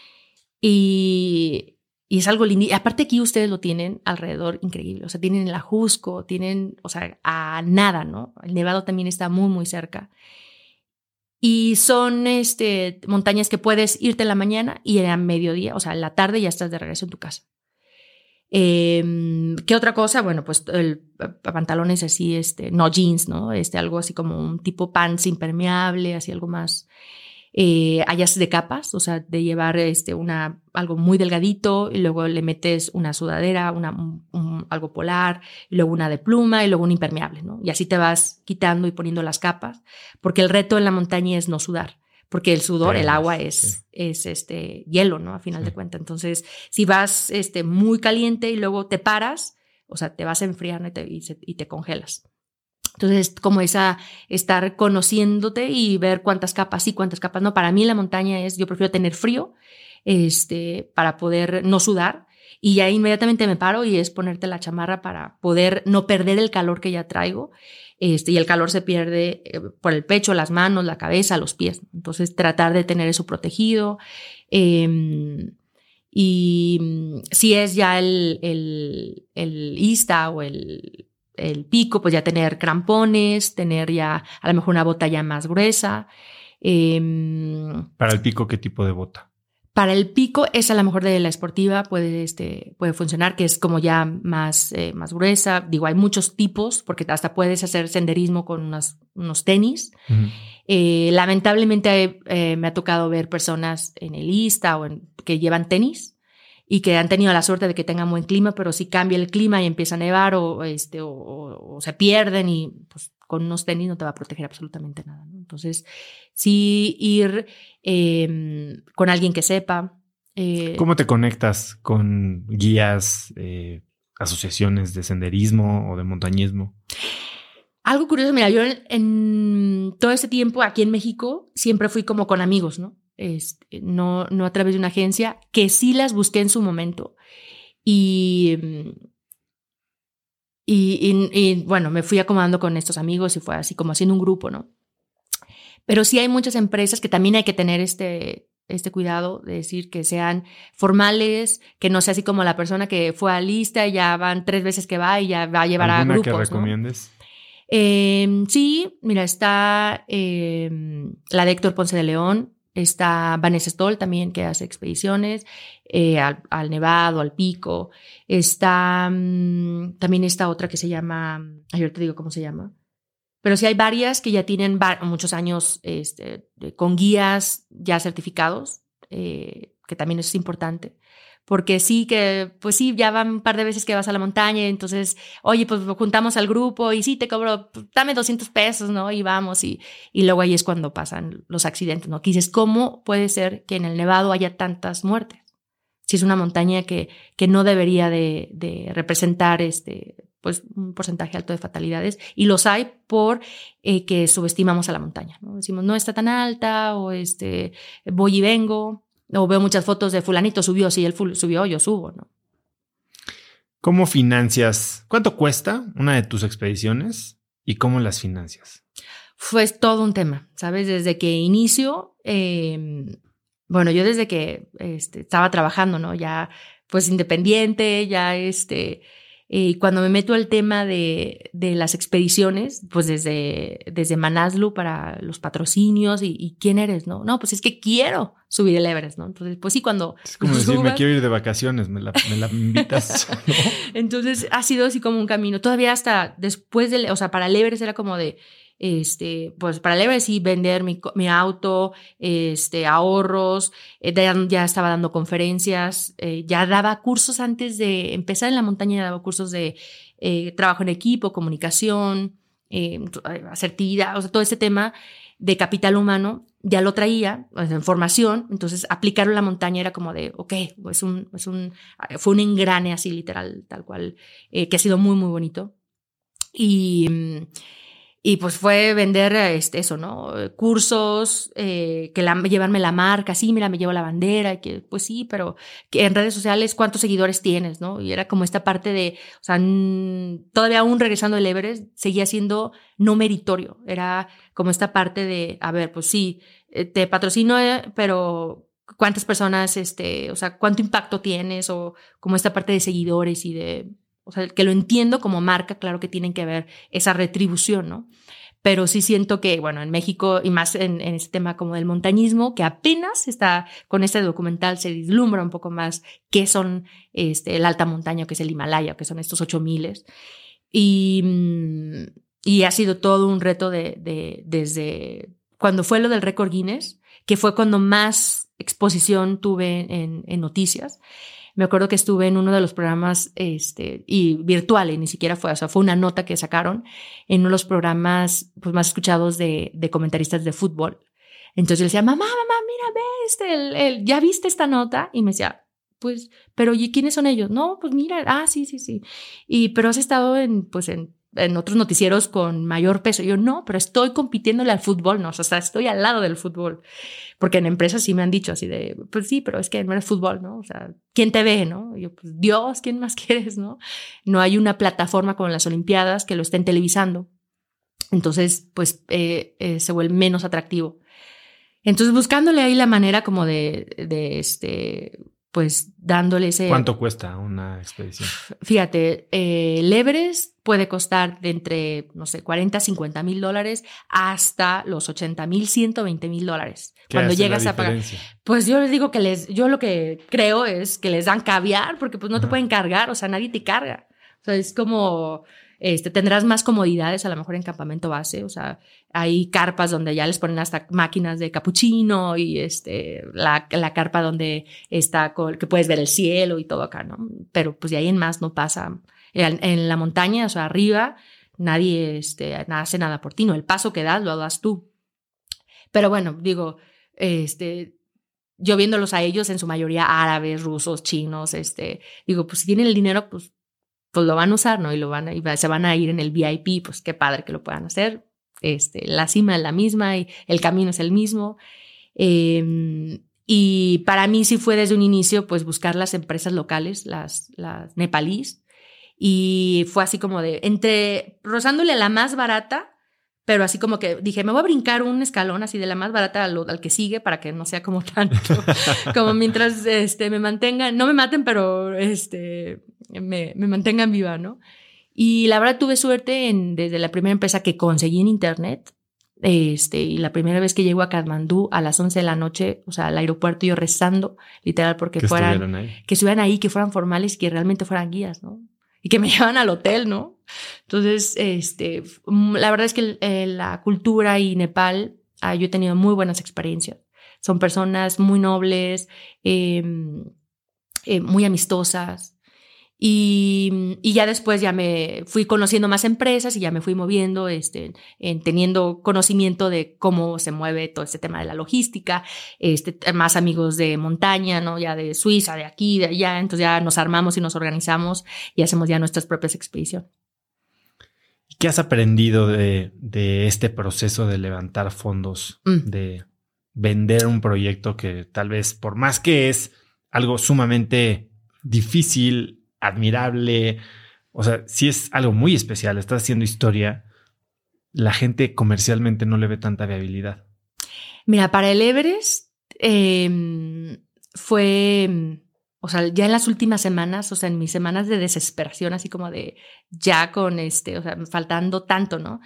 y es algo lindo. Y aparte aquí ustedes lo tienen alrededor increíble. O sea, tienen el Ajusco, o sea, a nada, ¿no? El Nevado también está muy, muy cerca. Y son montañas que puedes irte en la mañana y a mediodía, o sea, en la tarde ya estás de regreso en tu casa. ¿Qué otra cosa? Bueno, pues pantalones así, no jeans, ¿no? Algo así como un tipo pants impermeable, así algo más. Hayas de capas, o sea, de llevar algo muy delgadito y luego le metes una sudadera, algo polar, y luego una de pluma y luego un impermeable, ¿no? Y así te vas quitando y poniendo las capas, porque el reto en la montaña es no sudar, porque el sudor, el agua es hielo, ¿no? A final de cuentas. Entonces, si vas muy caliente y luego te paras, o sea, te vas a enfriar y te congelas. Entonces, como estar conociéndote y ver cuántas capas sí, cuántas capas no. Para mí la montaña yo prefiero tener frío para poder no sudar y ya inmediatamente me paro y es ponerte la chamarra para poder no perder el calor que ya traigo. Y el calor se pierde por el pecho, las manos, la cabeza, los pies. Entonces, tratar de tener eso protegido. Y si es ya el ISTA o el pico, pues ya tener crampones, tener ya a lo mejor una bota ya más gruesa. Para el pico, ¿qué tipo de bota? Para el pico, esa a lo mejor de la esportiva puede funcionar, que es como ya más gruesa. Digo, hay muchos tipos, porque hasta puedes hacer senderismo con unos tenis. Uh-huh. Lamentablemente me ha tocado ver personas en el ISTA que llevan tenis y que han tenido la suerte de que tengan buen clima, pero si cambia el clima y empieza a nevar o se pierden y pues con unos tenis no te va a proteger absolutamente nada, ¿no? Entonces, sí ir con alguien que sepa. ¿Cómo te conectas con guías, asociaciones de senderismo o de montañismo? Algo curioso, mira, yo en todo este tiempo aquí en México siempre fui como con amigos, ¿no? No a través de una agencia, que sí las busqué en su momento. Y bueno, me fui acomodando con estos amigos y fue así como haciendo un grupo, ¿no? Pero sí hay muchas empresas que también hay que tener este cuidado de decir que sean formales, que no sea así como la persona que fue a lista y ya van 3 veces que va y ya va a llevar a grupos, ¿Alguna que recomiendes? ¿No? Sí, mira, está la de Héctor Ponce de León, está Vanessa Stoll también, que hace expediciones al Nevado, al Pico. Está también esta otra que se llama, yo te digo cómo se llama. Pero sí hay varias que ya tienen muchos años con guías ya certificados, que también es importante. Porque sí que, pues sí, ya van un par de veces que vas a la montaña, entonces, oye, pues juntamos al grupo y sí, te cobro, dame 200 pesos, ¿no? Y vamos, y luego ahí es cuando pasan los accidentes, ¿no? Que dices, ¿cómo puede ser que en el Nevado haya tantas muertes? Si es una montaña que no debería de representar pues un porcentaje alto de fatalidades, y los hay por que subestimamos a la montaña, ¿no? Decimos, no está tan alta, o voy y vengo. O veo muchas fotos de fulanito subió, si él subió, yo subo, ¿no? ¿Cómo financias? ¿Cuánto cuesta una de tus expediciones y cómo las financias? Fue todo un tema, ¿sabes? Desde que inicio, bueno, yo desde que estaba trabajando, ¿no? Ya pues independiente, ya cuando me meto al tema de las expediciones, pues desde Manaslu para los patrocinios y quién eres, ¿no? No, pues es que quiero subir el Everest, ¿no? Entonces, pues sí, cuando es como decir, me quiero ir de vacaciones, me la invitas, ¿no? Entonces ha sido así como un camino. Todavía hasta después o sea, para el Everest era como de, pues para el Everest sí, vender mi auto, ahorros, ya estaba dando conferencias, ya daba cursos antes de empezar en la montaña, ya daba cursos de trabajo en equipo, comunicación, asertividad, o sea, todo ese tema de capital humano ya lo traía, o sea, en formación. Entonces aplicarlo en la montaña era como de, ok, fue un engrane así literal, tal cual, que ha sido muy, muy bonito. Y pues fue vender eso, ¿no? Cursos, llevarme la marca, sí, mira, me llevo la bandera, y que pues sí, pero que en redes sociales, ¿cuántos seguidores tienes, no? Y era como esta parte de, o sea, todavía aún regresando del Everest, seguía siendo no meritorio. Era como esta parte de, a ver, pues sí, te patrocino, pero ¿cuántas personas, o sea, cuánto impacto tienes? O como esta parte de seguidores y de... O sea, que lo entiendo como marca, claro que tienen que ver esa retribución, ¿no? Pero sí siento que, bueno, en México y más en este tema como del montañismo, que apenas está con este documental, se vislumbra un poco más qué son el alta montaña, que es el Himalaya, que son estos 8000. Y ha sido todo un reto desde cuando fue lo del récord Guinness, que fue cuando más exposición tuve en noticias. Me acuerdo que estuve en uno de los programas y virtuales, ni siquiera fue, o sea, fue una nota que sacaron en uno de los programas pues, más escuchados de comentaristas de fútbol. Entonces yo le decía, mamá, mira, ve, ¿ya viste esta nota? Y me decía, pues, pero ¿y quiénes son ellos? No, pues mira, sí. Pero has estado en en otros noticieros con mayor peso. Yo no, pero estoy compitiéndole al fútbol, no, o sea, estoy al lado del fútbol. Porque en empresas sí me han dicho así de, pues sí, pero es que no es fútbol, ¿no? O sea, ¿quién te ve, no? Y yo, pues Dios, ¿quién más quieres, no? No hay una plataforma como las Olimpiadas que lo estén televisando. Entonces, pues se vuelve menos atractivo. Entonces, buscándole ahí la manera como pues dándole ese... ¿Cuánto cuesta una expedición? Fíjate, el Everest puede costar de entre, no sé, 40, 50 mil dólares hasta los 80 mil, 120 mil dólares. Cuando llegas a pagar. Pues yo les digo yo lo que creo es que les dan caviar porque pues no te pueden cargar, o sea, nadie te carga. O sea, es como... tendrás más comodidades a lo mejor en campamento base, o sea, hay carpas donde ya les ponen hasta máquinas de capuchino y la carpa donde está que puedes ver el cielo y todo acá, ¿no? Pero pues de ahí en más no pasa. En la montaña, o sea, arriba, nadie hace nada por ti, no, el paso que das lo das tú. Pero bueno, digo, yo viéndolos a ellos, en su mayoría árabes, rusos, chinos, digo, pues si tienen el dinero, pues lo van a usar, ¿no? Y se van a ir en el VIP, pues qué padre que lo puedan hacer. La cima es la misma y el camino es el mismo. Y para mí sí fue desde un inicio, pues buscar las empresas locales, las nepalíes. Y fue así como rozándole a la más barata, pero así como que dije, me voy a brincar un escalón así de la más barata al que sigue para que no sea como tanto, como mientras me mantengan, no me maten, pero me mantengan viva, ¿no? Y la verdad tuve suerte desde la primera empresa que conseguí en internet, y la primera vez que llego a Katmandú a las 11 de la noche, o sea, al aaeropuerto yo rezando, literal, porque que estuvieran ahí, que fueran formales y que realmente fueran guías, ¿no? Y que me llevan al hotel, ¿no? Entonces, la verdad es que la cultura y Nepal, yo he tenido muy buenas experiencias. Son personas muy nobles, muy amistosas. Y ya después ya me fui conociendo más empresas y ya me fui moviendo, teniendo conocimiento de cómo se mueve todo este tema de la logística, más amigos de montaña, ¿no? Ya de Suiza, de aquí, de allá. Entonces ya nos armamos y nos organizamos y hacemos ya nuestras propias expediciones. ¿Qué has aprendido de este proceso de levantar fondos, de vender un proyecto que tal vez, por más que es algo sumamente difícil, admirable, o sea, sí es algo muy especial, estás haciendo historia, la gente comercialmente no le ve tanta viabilidad? Mira, para el Everest fue, o sea, ya en las últimas semanas, o sea, en mis semanas de desesperación, así como de ya con o sea, faltando tanto, ¿no?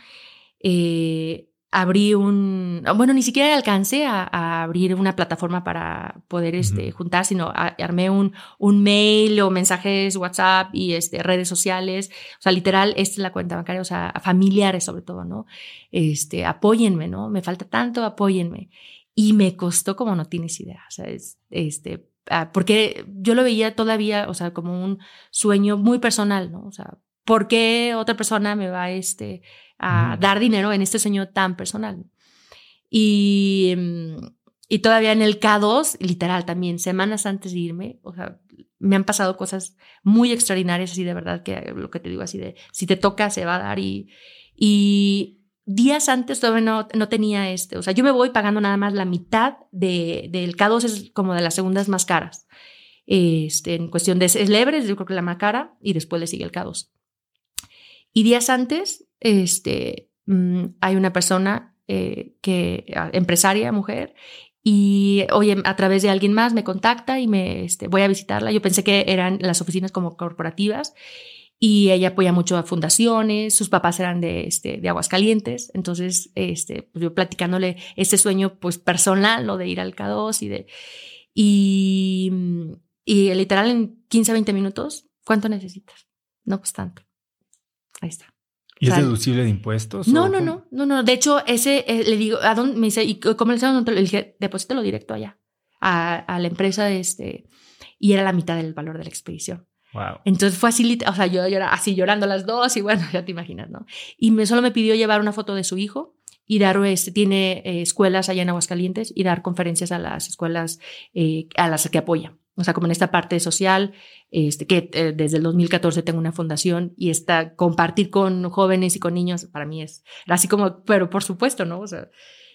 Abrí bueno, ni siquiera alcancé a abrir una plataforma para poder juntar, sino armé un mail o mensajes WhatsApp y redes sociales. O sea, literal, esta es la cuenta bancaria, o sea, familiares sobre todo, ¿no? Apóyenme, ¿no? Me falta tanto, apóyenme. Y me costó como no tienes idea, o sea, porque yo lo veía todavía, o sea, como un sueño muy personal, ¿no? O sea, ¿por qué otra persona me va a dar dinero en este sueño tan personal? Y todavía en el K2, literal también, semanas antes de irme, o sea, me han pasado cosas muy extraordinarias, así de verdad, que lo que te digo, así de, si te toca, se va a dar. Y días antes todavía no tenía o sea, yo me voy pagando nada más la mitad del K2, es como de las segundas más caras. En cuestión de es Everest, yo creo que la más cara, y después le sigue el K2. Y días antes, hay una persona empresaria, mujer, y oye, a través de alguien más me contacta y voy a visitarla. Yo pensé que eran las oficinas como corporativas y ella apoya mucho a fundaciones, sus papás eran de Aguascalientes, entonces pues yo platicándole este sueño pues personal, ¿no? De ir al K2 y literal en 15 a 20 minutos, ¿cuánto necesitas? No, pues tanto. Ahí está. ¿Y es deducible de impuestos? No. De hecho, le digo, ¿a dónde? Me dice, ¿y cómo le dije? Deposítalo directo allá, a la empresa y era la mitad del valor de la expedición. Wow. Entonces fue así, o sea, yo así llorando las dos y bueno, ya te imaginas, ¿no? Y solo me pidió llevar una foto de su hijo y dar, tiene escuelas allá en Aguascalientes y dar conferencias a las escuelas a las que apoya. O sea, como en esta parte social, que desde el 2014 tengo una fundación y compartir con jóvenes y con niños para mí es así como, pero por supuesto, ¿no? O sea,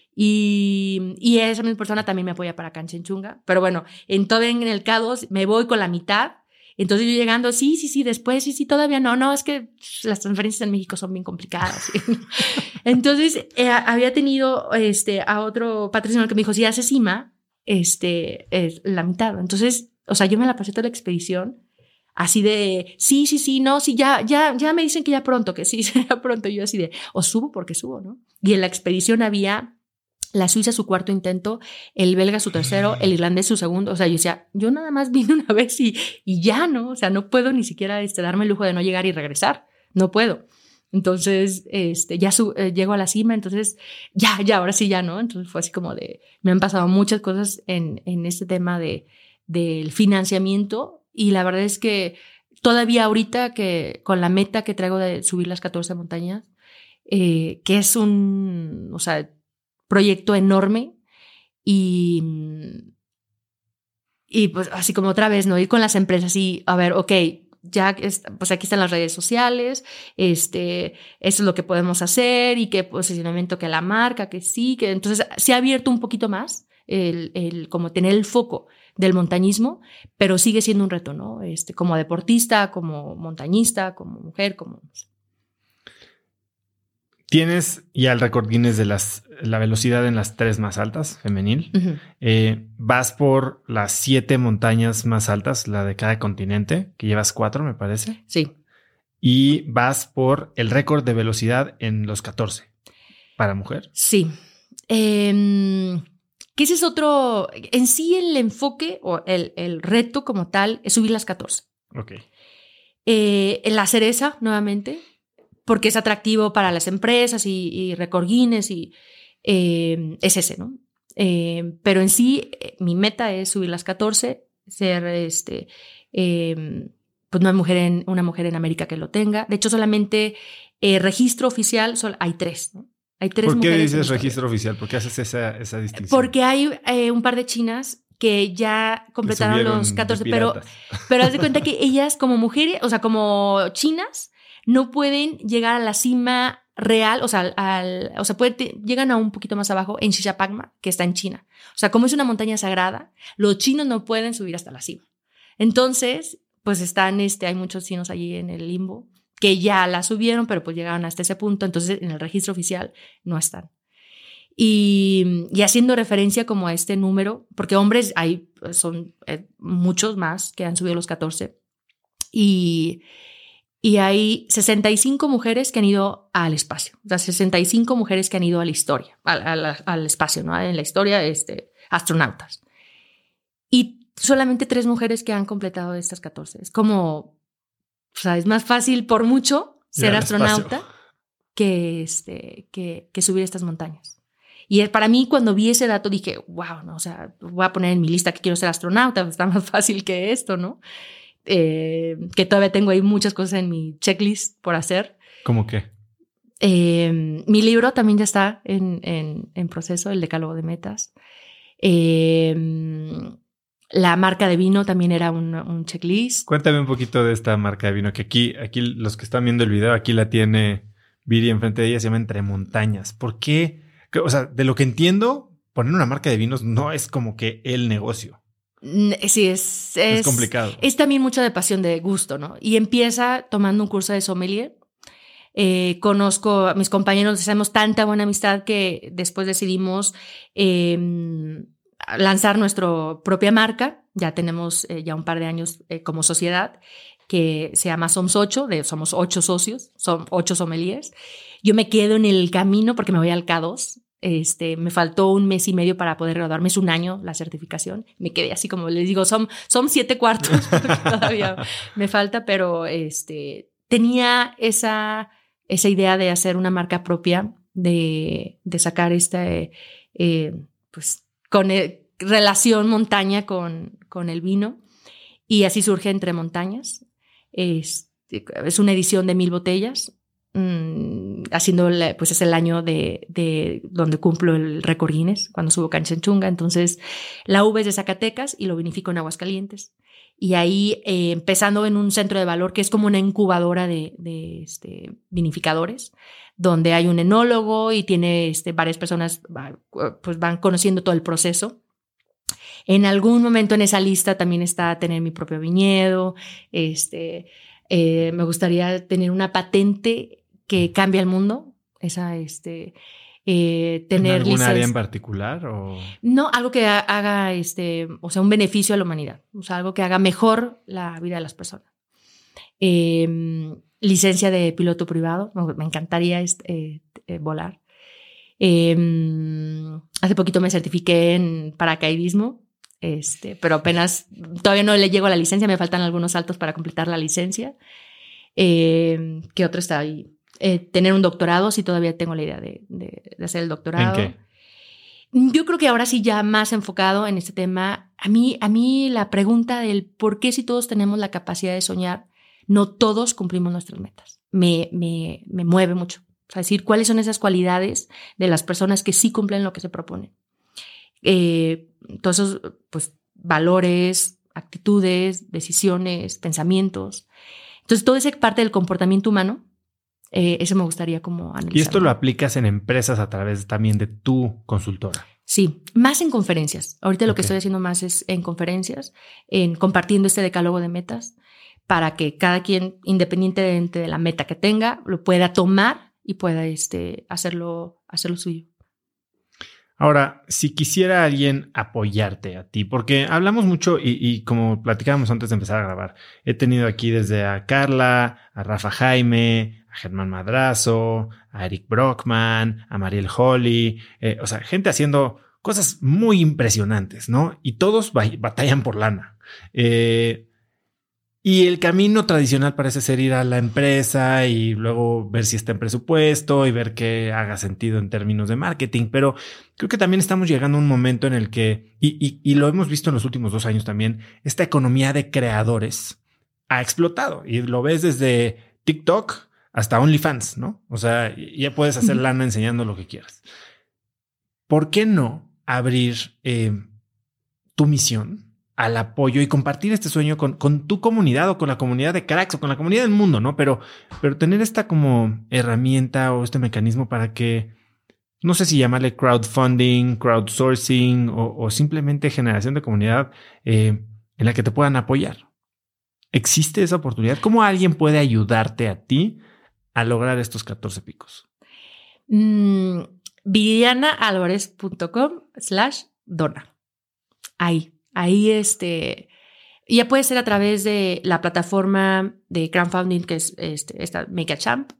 y esa misma persona también me apoya para Canchenchunga. Pero bueno, en el K2 me voy con la mitad. Entonces yo llegando, sí, después, sí, todavía no, es que las transferencias en México son bien complicadas. Entonces había tenido a otro patrocinador que me dijo, si haces IMA, es la mitad. Entonces, o sea, yo me la pasé toda la expedición así de, sí, no, sí, ya me dicen que ya pronto, que sí, ya pronto. Yo así de, o subo porque subo, ¿no? Y en la expedición había la Suiza su cuarto intento, el belga su tercero, el irlandés su segundo. O sea, yo decía, yo nada más vine una vez y ya, ¿no? O sea, no puedo ni siquiera darme el lujo de no llegar y regresar. No puedo. Entonces, ya llego a la cima, entonces ya, ahora sí ya, ¿no? Entonces fue así como me han pasado muchas cosas en este tema del financiamiento, y la verdad es que todavía ahorita que con la meta que traigo de subir las 14 montañas, que es un, o sea, proyecto enorme, y pues así como otra vez, ¿no? Ir con las empresas y, a ver, ok, ya, pues aquí están las redes sociales, eso es lo que podemos hacer, y qué posicionamiento que la marca, que sí, que entonces se ha abierto un poquito más como tener el foco del montañismo, pero sigue siendo un reto, ¿no? Como deportista, como montañista, como mujer, como... Tienes ya el récord Guinness de la velocidad en las 3 más altas, femenil. Uh-huh. Vas por las 7 montañas más altas, la de cada continente, que llevas 4, me parece. Sí. Y vas por el récord de velocidad en los 14 para mujer. Sí. Que ese es otro... En sí el enfoque o el reto como tal es subir las 14. Ok. La cereza, nuevamente, porque es atractivo para las empresas y récord Guinness, y es ese, ¿no? Pero en sí, mi meta es subir las 14, ser pues una mujer en América que lo tenga. De hecho, solamente registro oficial hay 3, ¿no? Hay 3 mujeres. ¿Por qué dices historia. registro oficial? ¿Por qué haces esa distinción? Porque hay un par de chinas que ya completaron los 14, pero haz de cuenta que ellas como mujeres, o sea, como chinas, no pueden llegar a la cima real, o sea, llegan a un poquito más abajo en Shishapangma, que está en China. O sea, como es una montaña sagrada, los chinos no pueden subir hasta la cima. Entonces, pues hay muchos chinos allí en el limbo que ya la subieron, pero pues llegaron hasta ese punto, entonces en el registro oficial no están. Y haciendo referencia como a este número, porque hombres son muchos más que han subido los 14, y hay 65 mujeres que han ido al espacio, o sea, 65 mujeres que han ido a la historia, al espacio, ¿no? En la historia, astronautas. Y solamente 3 mujeres que han completado estas 14. Es como, o sea, es más fácil por mucho ser astronauta que subir estas montañas. Y para mí, cuando vi ese dato, dije, wow, no, o sea, voy a poner en mi lista que quiero ser astronauta, está más fácil que esto, ¿no? Que todavía tengo ahí muchas cosas en mi checklist por hacer. ¿Cómo qué? Mi libro también ya está en proceso, el decálogo de metas. La marca de vino también era un checklist. Cuéntame un poquito de esta marca de vino, que aquí los que están viendo el video, aquí la tiene Viri enfrente de ella, se llama Entre Montañas. ¿Por qué? O sea, de lo que entiendo, poner una marca de vinos no es como que el negocio. Sí, es complicado. Es también mucho de pasión, de gusto, ¿no? Y empieza tomando un curso de sommelier. Conozco a mis compañeros, hacemos tanta buena amistad que después decidimos lanzar nuestra propia marca. Ya tenemos ya un par de años como sociedad, que se llama Somos 8, somos 8 socios, son 8 sommeliers. Yo me quedo en el camino porque me voy al K2. Me faltó 1 mes y medio para poder graduarme, es 1 año la certificación. Me quedé así como les digo, son 7 cuartos porque todavía me falta, pero tenía esa idea de hacer una marca propia, de sacar pues con relación montaña con el vino, y así surge Entre Montañas. Es una edición de 1000 botellas. haciendo, pues es el año de donde cumplo el récord Guinness, cuando subo Canchenchunga. Entonces, la uva es de Zacatecas y lo vinifico en Aguascalientes. Y ahí, empezando en un centro de valor que es como una incubadora de vinificadores, donde hay un enólogo y tiene varias personas, pues van conociendo todo el proceso. En algún momento en esa lista también está tener mi propio viñedo. Me gustaría tener una patente que cambie el mundo. Tener ¿En algún área en licencia. particular? O... No, algo que haga, o sea, un beneficio a la humanidad. O sea, algo que haga mejor la vida de las personas. Licencia de piloto privado. Me encantaría volar. Hace poquito me certifiqué en paracaidismo. Pero apenas, todavía no le llego a la licencia, me faltan algunos saltos para completar la licencia. ¿Qué otro está ahí? Tener un doctorado, sí, todavía tengo la idea de hacer el doctorado. ¿En qué? Yo creo que ahora sí ya más enfocado en este tema. A mí la pregunta del por qué si todos tenemos la capacidad de soñar, no todos cumplimos nuestras metas. Me mueve mucho. O sea, decir cuáles son esas cualidades de las personas que sí cumplen lo que se proponen. Todos esos, pues, valores, actitudes, decisiones, pensamientos. Entonces, toda esa parte del comportamiento humano, eso me gustaría como analizar. Y esto lo aplicas en empresas a través también de tu consultora. Sí, más en conferencias. Ahorita lo que estoy haciendo más es en conferencias, en compartiendo este decálogo de metas para que cada quien, independientemente de la meta que tenga, lo pueda tomar y pueda hacerlo suyo. Ahora, si quisiera alguien apoyarte a ti, porque hablamos mucho y como platicábamos antes de empezar a grabar, he tenido aquí desde a Carla, a Rafa Jaime, a Germán Madrazo, a Eric Brockman, a Mariel Holly, o sea, gente haciendo cosas muy impresionantes, ¿no? Y todos batallan por lana. Y el camino tradicional parece ser ir a la empresa y luego ver si está en presupuesto y ver que haga sentido en términos de marketing. Pero creo que también estamos llegando a un momento en el que, y lo hemos visto en los últimos 2 años también, esta economía de creadores ha explotado. Y lo ves desde TikTok hasta OnlyFans, ¿no? O sea, ya puedes hacer lana enseñando lo que quieras. ¿Por qué no abrir tu misión al apoyo y compartir este sueño con tu comunidad o con la comunidad de cracks o con la comunidad del mundo, ¿no? Pero tener esta como herramienta o este mecanismo para que, no sé si llamarle crowdfunding, crowdsourcing o simplemente generación de comunidad en la que te puedan apoyar. ¿Existe esa oportunidad? ¿Cómo alguien puede ayudarte a ti a lograr estos 14 picos? viridianaalvarez.com/dona. Ahí ya puede ser a través de la plataforma de crowdfunding que es esta Make a Champ,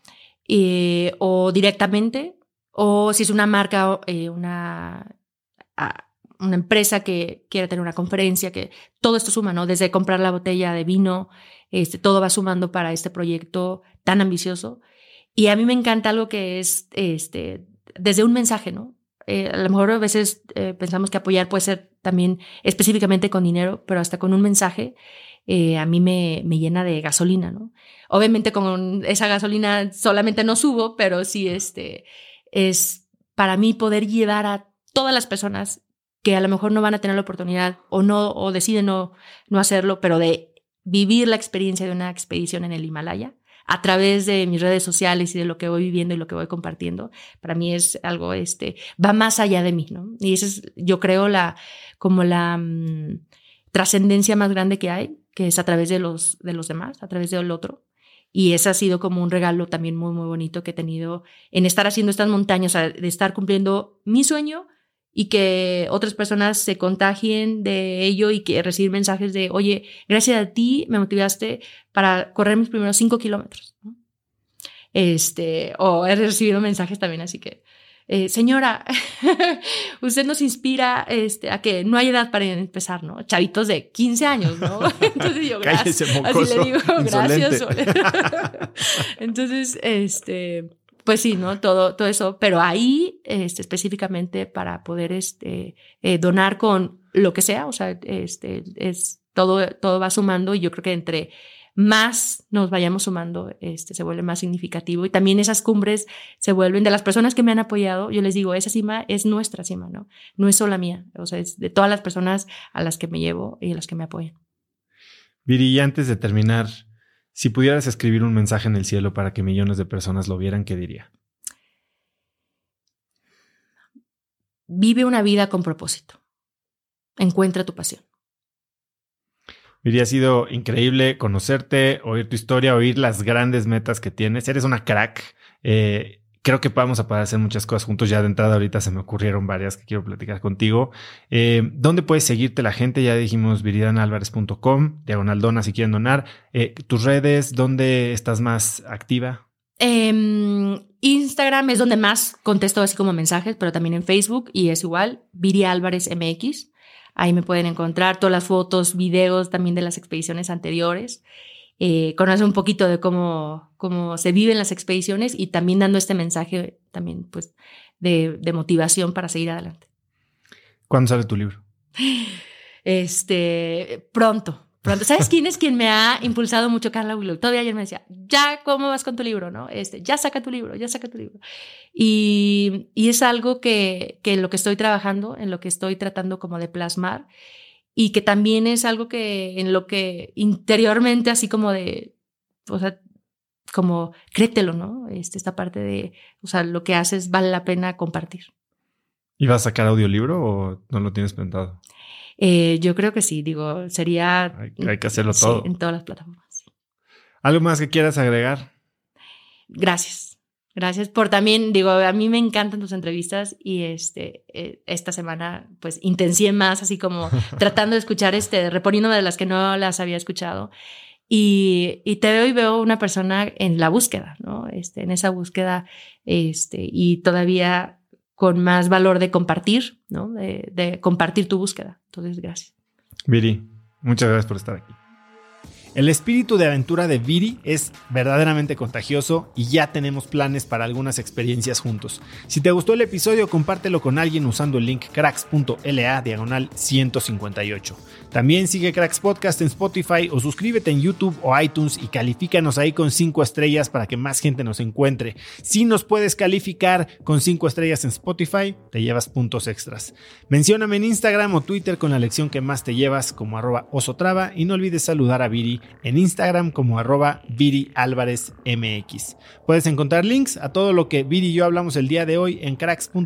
o directamente, o si es una marca, una empresa que quiera tener una conferencia, que todo esto suma, ¿no? Desde comprar la botella de vino, todo va sumando para este proyecto tan ambicioso. Y a mí me encanta algo que es desde un mensaje, ¿no? A lo mejor a veces pensamos que apoyar puede ser también específicamente con dinero, pero hasta con un mensaje a mí me llena de gasolina, ¿no? Obviamente con esa gasolina solamente no subo, pero sí es para mí poder llevar a todas las personas que a lo mejor no van a tener la oportunidad o deciden no hacerlo, pero de vivir la experiencia de una expedición en el Himalaya a través de mis redes sociales y de lo que voy viviendo y lo que voy compartiendo. Para mí es algo, va más allá de mí, ¿no? Y esa es, yo creo, la trascendencia más grande que hay, que es a través de los demás, a través del otro. Y ese ha sido como un regalo también muy, muy bonito que he tenido en estar haciendo estas montañas, o sea, de estar cumpliendo mi sueño y que otras personas se contagien de ello y que recibir mensajes de, oye, gracias a ti me motivaste para correr mis primeros 5 kilómetros, ¿no? O he recibido mensajes también, así que, señora, usted nos inspira a que no hay edad para empezar, ¿no? Chavitos de 15 años, ¿no? Entonces yo, gracias. Así le digo, gracias. Entonces, pues sí, ¿no? Todo eso, pero ahí específicamente para poder donar con lo que sea, o sea, todo va sumando y yo creo que entre más nos vayamos sumando, se vuelve más significativo. Y también esas cumbres se vuelven, de las personas que me han apoyado, yo les digo, esa cima es nuestra cima, ¿no? No es sola mía, o sea, es de todas las personas a las que me llevo y a las que me apoyan. Viri, y antes de terminar, si pudieras escribir un mensaje en el cielo para que millones de personas lo vieran, ¿qué diría? Vive una vida con propósito. Encuentra tu pasión. Viri, ha sido increíble conocerte, oír tu historia, oír las grandes metas que tienes. Eres una crack. Creo que vamos a poder hacer muchas cosas juntos. Ya de entrada ahorita se me ocurrieron varias que quiero platicar contigo. ¿Dónde puedes seguirte la gente? Ya dijimos viridianaalvarez.com, /dona si quieren donar. Tus redes, ¿dónde estás más activa? Instagram es donde más contesto así como mensajes, pero también en Facebook y es igual, Viri Álvarez MX. Ahí me pueden encontrar todas las fotos, videos también de las expediciones anteriores. Conocer un poquito de cómo se viven las expediciones y también dando este mensaje también pues de motivación para seguir adelante. ¿Cuándo sale tu libro? Pronto. ¿Sabes quién es quien me ha impulsado mucho? Carla Willow. Todavía ayer me decía, ya, ¿cómo vas con tu libro? ¿No? Ya saca tu libro. Y es algo que en lo que estoy trabajando, en lo que estoy tratando como de plasmar y que también es algo que en lo que interiormente así como de, o sea, como créetelo, ¿no? Esta parte de, o sea, lo que haces vale la pena compartir. ¿Y vas a sacar audiolibro o no lo tienes pensado? Yo creo que sí, digo, sería... Hay que hacerlo todo. Sí, en todas las plataformas. Sí. ¿Algo más que quieras agregar? Gracias por también, digo, a mí me encantan tus entrevistas y esta semana pues intencié más, así como tratando de escuchar, reponiéndome de las que no las había escuchado. Y te veo y veo una persona en la búsqueda, ¿no? En esa búsqueda, y todavía con más valor de compartir, ¿no? De compartir tu búsqueda. Entonces, gracias. Viri, muchas gracias por estar aquí. El espíritu de aventura de Viri es verdaderamente contagioso y ya tenemos planes para algunas experiencias juntos. Si te gustó el episodio, compártelo con alguien usando el link cracks.la/158. También sigue Cracks Podcast en Spotify o suscríbete en YouTube o iTunes y califícanos ahí con 5 estrellas para que más gente nos encuentre. Si nos puedes calificar con 5 estrellas en Spotify, te llevas puntos extras. Mencióname en Instagram o Twitter con la lección que más te llevas como @osotrava y no olvides saludar a Viri en Instagram como @ViriAlvarezMX. Puedes encontrar links a todo lo que Viri y yo hablamos el día de hoy en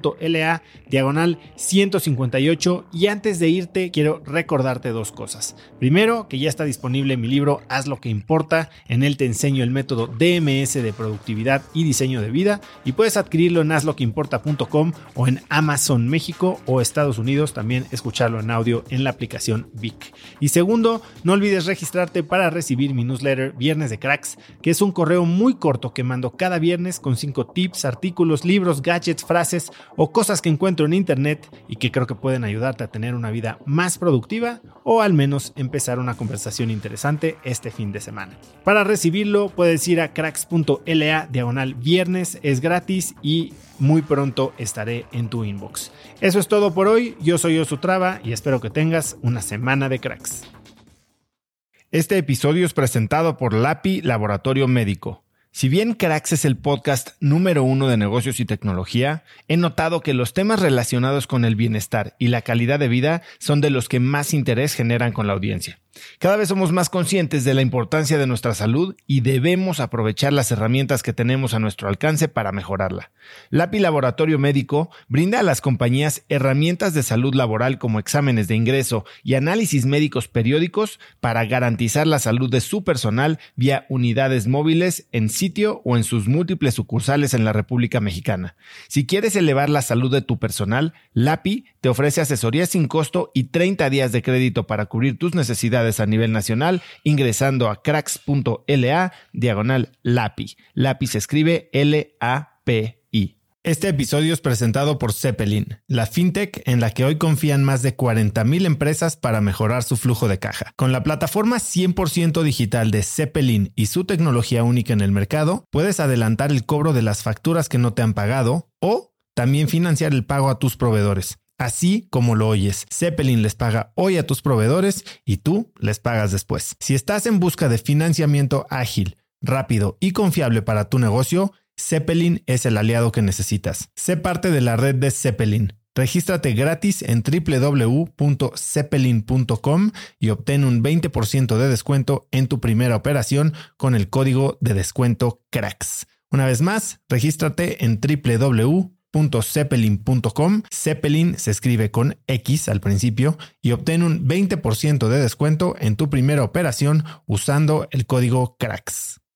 cracks.la/158 y antes de irte quiero recordarte dos cosas. Primero, que ya está disponible mi libro Haz lo que importa. En él te enseño el método DMS de productividad y diseño de vida y puedes adquirirlo en hazloqueimporta.com o en Amazon México o Estados Unidos, también escucharlo en audio en la aplicación Vic. Y segundo, no olvides registrarte para recibir mi newsletter Viernes de Cracks, que es un correo muy corto que mando cada viernes con 5 tips, artículos, libros, gadgets, frases o cosas que encuentro en internet y que creo que pueden ayudarte a tener una vida más productiva o al menos empezar una conversación interesante este fin de semana. Para recibirlo puedes ir a cracks.la/viernes, es gratis y muy pronto estaré en tu inbox. Eso es todo por hoy, yo soy Osotrava y espero que tengas una semana de cracks. Este episodio es presentado por LAPI Laboratorio Médico. Si bien Cracks es el podcast número 1 de negocios y tecnología, he notado que los temas relacionados con el bienestar y la calidad de vida son de los que más interés generan con la audiencia. Cada vez somos más conscientes de la importancia de nuestra salud y debemos aprovechar las herramientas que tenemos a nuestro alcance para mejorarla. LAPI Laboratorio Médico brinda a las compañías herramientas de salud laboral como exámenes de ingreso y análisis médicos periódicos para garantizar la salud de su personal vía unidades móviles en sitio o en sus múltiples sucursales en la República Mexicana. Si quieres elevar la salud de tu personal, LAPI te ofrece asesoría sin costo y 30 días de crédito para cubrir tus necesidades a nivel nacional ingresando a cracks.la/LAPI. LAPI se escribe LAPI. Este episodio es presentado por Zeppelin, la fintech en la que hoy confían más de 40,000 empresas para mejorar su flujo de caja. Con la plataforma 100% digital de Zeppelin y su tecnología única en el mercado, puedes adelantar el cobro de las facturas que no te han pagado o también financiar el pago a tus proveedores. Así como lo oyes, Zeppelin les paga hoy a tus proveedores y tú les pagas después. Si estás en busca de financiamiento ágil, rápido y confiable para tu negocio, Zeppelin es el aliado que necesitas. Sé parte de la red de Zeppelin. Regístrate gratis en www.zeppelin.com y obtén un 20% de descuento en tu primera operación con el código de descuento CRACKS. Una vez más, regístrate en www.zeppelin.com. Zeppelin se escribe con X al principio y obtén un 20% de descuento en tu primera operación usando el código CRACKS.